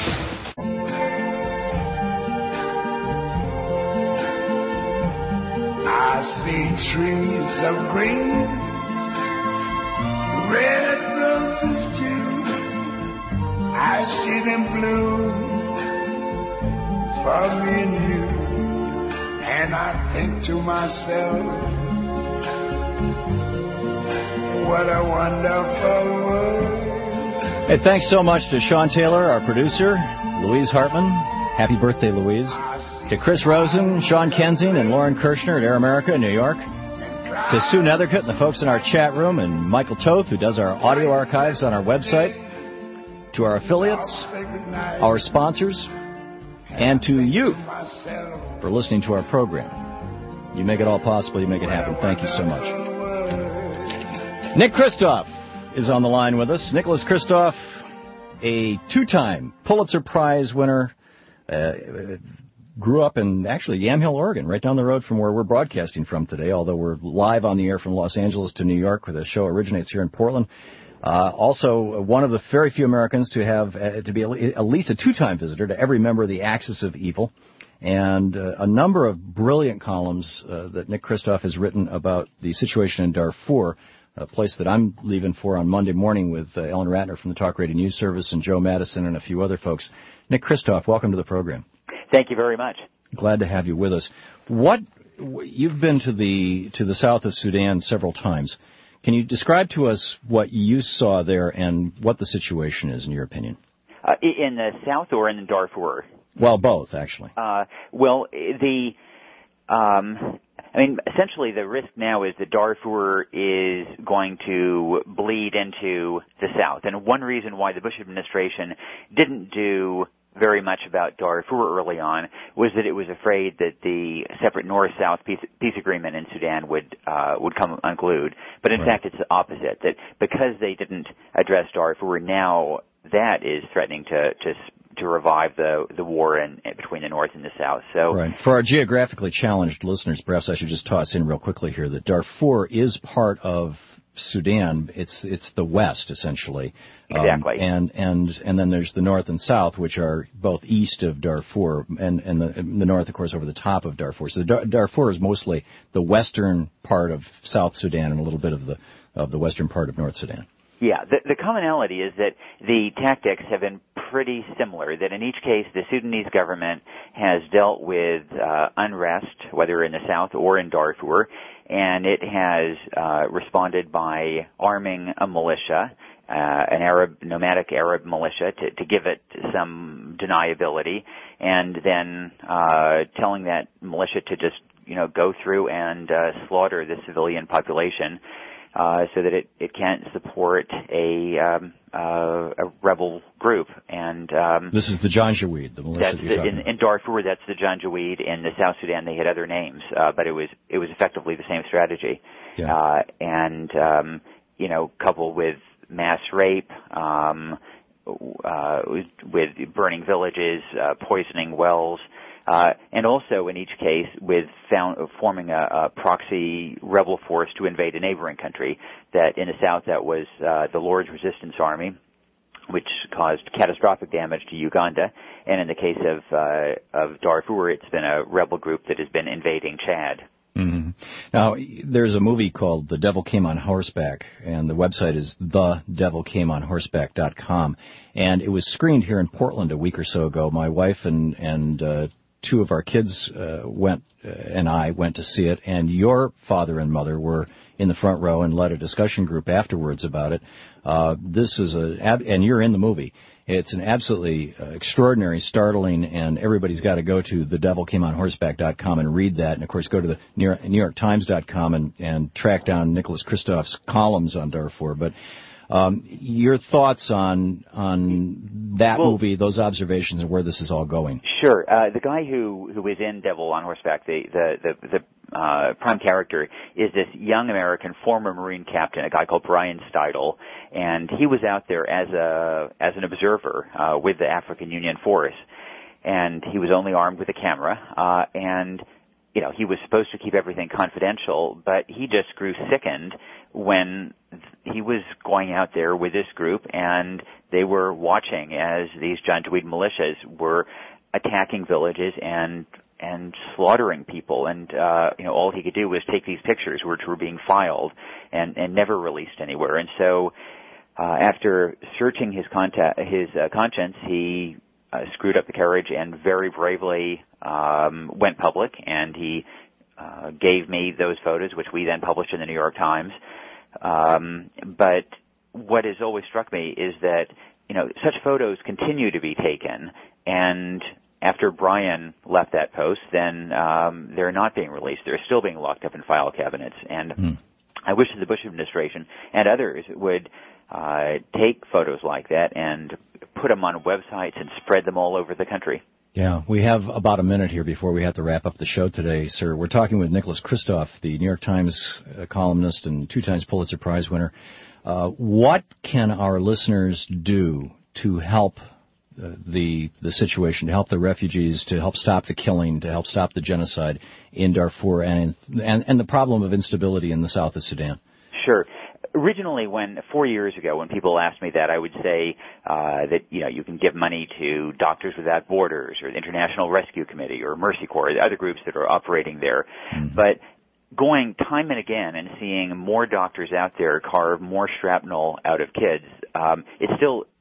Speaker 5: I see trees of green, red roses too. I see them bloom for me and you. And I think to myself, what a wonderful world.
Speaker 3: Hey, thanks so much to Sean Taylor, our producer, Louise Hartman. Happy birthday, Louise. To Chris Rosen, Sean Kensing, and Lauren Kirshner at Air America in New York. To Sue Nethercutt and the folks in our chat room, and Michael Toth, who does our audio archives on our website. To our affiliates, our sponsors, and to you for listening to our program. You make it all possible. You make it happen. Thank you so much. Nick Kristof is on the line with us. Nicholas Kristof, a two-time Pulitzer Prize winner, uh, grew up in, actually, Yamhill, Oregon, right down the road from where we're broadcasting from today, although we're live on the air from Los Angeles to New York, where the show originates here in Portland. Uh, also, one of the very few Americans to have uh, to be at least a two-time visitor to every member of the Axis of Evil, and uh, a number of brilliant columns uh, that Nick Kristof has written about the situation in Darfur, a place that I'm leaving for on Monday morning with uh, Ellen Ratner from the Talk Radio News Service and Joe Madison and a few other folks. Nick Kristof, welcome to the program.
Speaker 14: Thank you very much.
Speaker 3: Glad to have you with us. What you've been to the to the south of Sudan several times. Can you describe to us what you saw there and what the situation is, in your opinion?
Speaker 14: Uh, in the south or in Darfur?
Speaker 3: Well, both, actually.
Speaker 14: Uh, well, the, um, I mean, essentially the risk now is that Darfur is going to bleed into the south. And one reason why the Bush administration didn't do very much about Darfur early on was that it was afraid that the separate north-south peace, peace agreement in Sudan would uh, would come unglued. But in
Speaker 3: Right.
Speaker 14: fact, it's the opposite. That because they didn't address Darfur, now that is threatening to to to revive the the war in, between the north and the south. So
Speaker 3: Right. For our geographically challenged listeners, perhaps I should just toss in real quickly here that Darfur is part of Sudan. It's it's the west, essentially.
Speaker 14: Exactly.
Speaker 3: Um, and and and then there's the north and south, which are both east of Darfur, and and the, and the north, of course, over the top of Darfur. So the Dar- Darfur is mostly the western part of South Sudan and a little bit of the of the western part of North Sudan.
Speaker 14: Yeah, the, the commonality is that the tactics have been pretty similar, that in each case the Sudanese government has dealt with uh, unrest, whether in the south or in Darfur, and it has uh, responded by arming a militia, uh, an Arab, nomadic Arab militia, to, to give it some deniability, and then uh, telling that militia to just, you know, go through and uh, slaughter the civilian population. Uh, so that it, it can't support a, um, uh, a rebel group. And um,
Speaker 3: This is the Janjaweed, the militia
Speaker 14: that's
Speaker 3: that you're
Speaker 14: the,
Speaker 3: talking
Speaker 14: in,
Speaker 3: about.
Speaker 14: in Darfur, that's the Janjaweed. In the South Sudan, they had other names, uh, but it was it was effectively the same strategy.
Speaker 3: Yeah.
Speaker 14: Uh, and um, you know, coupled with mass rape, um, uh, with burning villages, uh, poisoning wells. Uh, and also, in each case, with found, forming a, a proxy rebel force to invade a neighboring country. That in the south, that was uh, the Lord's Resistance Army, which caused catastrophic damage to Uganda. And in the case of uh, of Darfur, it's been a rebel group that has been invading Chad.
Speaker 3: Mm-hmm. Now, there's a movie called The Devil Came on Horseback, and the website is the devil came on horseback dot com. And it was screened here in Portland a week or so ago. My wife and and uh, two of our kids uh, went, uh, and I went to see it, and your father and mother were in the front row and led a discussion group afterwards about it. Uh, this is a, and you're in the movie. It's an absolutely uh, extraordinary, startling, and everybody's got to go to the devil came on horseback dot com and read that. And, of course, go to the New York Times dot com and, and track down Nicholas Kristof's columns on Darfur. But um, your thoughts on on that
Speaker 14: well,
Speaker 3: movie, those observations, and where this is all going?
Speaker 14: Sure. Uh, the guy who, who is in Devil on Horseback, the, the, the, the uh, prime character, is this young American former Marine captain, a guy called Brian Steidle, and he was out there as a as an observer uh, with the African Union Force, and he was only armed with a camera, uh, and you know, he was supposed to keep everything confidential, but he just grew sickened when he was going out there with this group, and they were watching as these Janjaweed militias were attacking villages and and slaughtering people. And uh, you know, all he could do was take these pictures, which were being filed and and never released anywhere. And so, uh, after searching his contact, his uh, conscience, he Uh, screwed up the carriage and very bravely um, went public, and he uh, gave me those photos, which we then published in the New York Times. Um, but what has always struck me is that, you know, such photos continue to be taken, and after Brian left that post, then um, they're not being released. They're still being locked up in file cabinets. And mm. I wish that the Bush administration and others would uh, take photos like that and put them on websites and spread them all over the country.
Speaker 3: Yeah, we have about a minute here before we have to wrap up the show today, sir. We're talking with Nicholas Kristof, the New York Times uh, columnist and two times Pulitzer Prize winner. Uh, what can our listeners do to help uh, the the situation, to help the refugees, to help stop the killing, to help stop the genocide in Darfur and and, and the problem of instability in the south of Sudan?
Speaker 14: Sure. Originally, when four years ago, when people asked me that, I would say uh, that you know you can give money to Doctors Without Borders or the International Rescue Committee or Mercy Corps, the other groups that are operating there. Mm-hmm. But going time and again and seeing more doctors out there carve more shrapnel out of kids, um, it's still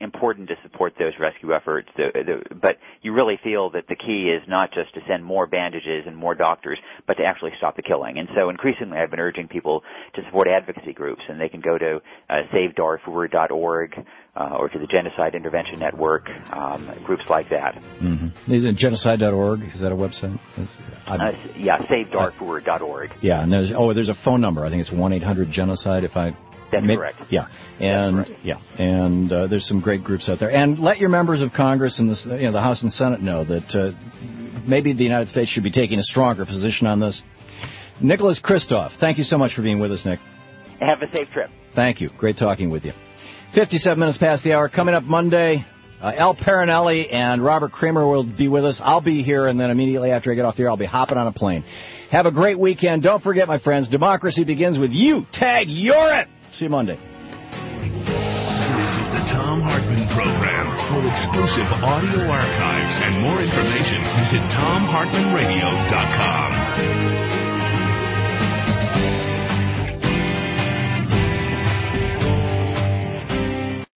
Speaker 14: important to support those rescue efforts, the, the, but you really feel that the key is not just to send more bandages and more doctors, but to actually stop the killing. And so increasingly I've been urging people to support advocacy groups, and they can go to uh, save darfur dot org uh, or to the Genocide Intervention Network, um, groups like that.
Speaker 3: Mm-hmm. Is it genocide dot org? Is that a website?
Speaker 14: Uh, yeah, save darfur dot org.
Speaker 3: Yeah, and there's, oh, there's a phone number. I think it's one eight hundred genocide if I...
Speaker 14: That's
Speaker 3: Make,
Speaker 14: correct.
Speaker 3: Yeah, and
Speaker 14: That's correct.
Speaker 3: yeah, and uh, there's some great groups out there. And let your members of Congress and the, you know, the House and Senate know that uh, maybe the United States should be taking a stronger position on this. Nicholas Kristof, thank you so much for being with us, Nick.
Speaker 14: Have a safe trip.
Speaker 3: Thank you. Great talking with you. fifty-seven minutes past the hour. Coming up Monday, uh, Al Perinelli and Robert Kramer will be with us. I'll be here, and then immediately after I get off the air, I'll be hopping on a plane. Have a great weekend. Don't forget, my friends, democracy begins with you. Tag, you're it. See you Monday.
Speaker 2: This is the Thom Hartmann Program. For exclusive audio archives and more information, visit tom hartman radio dot com.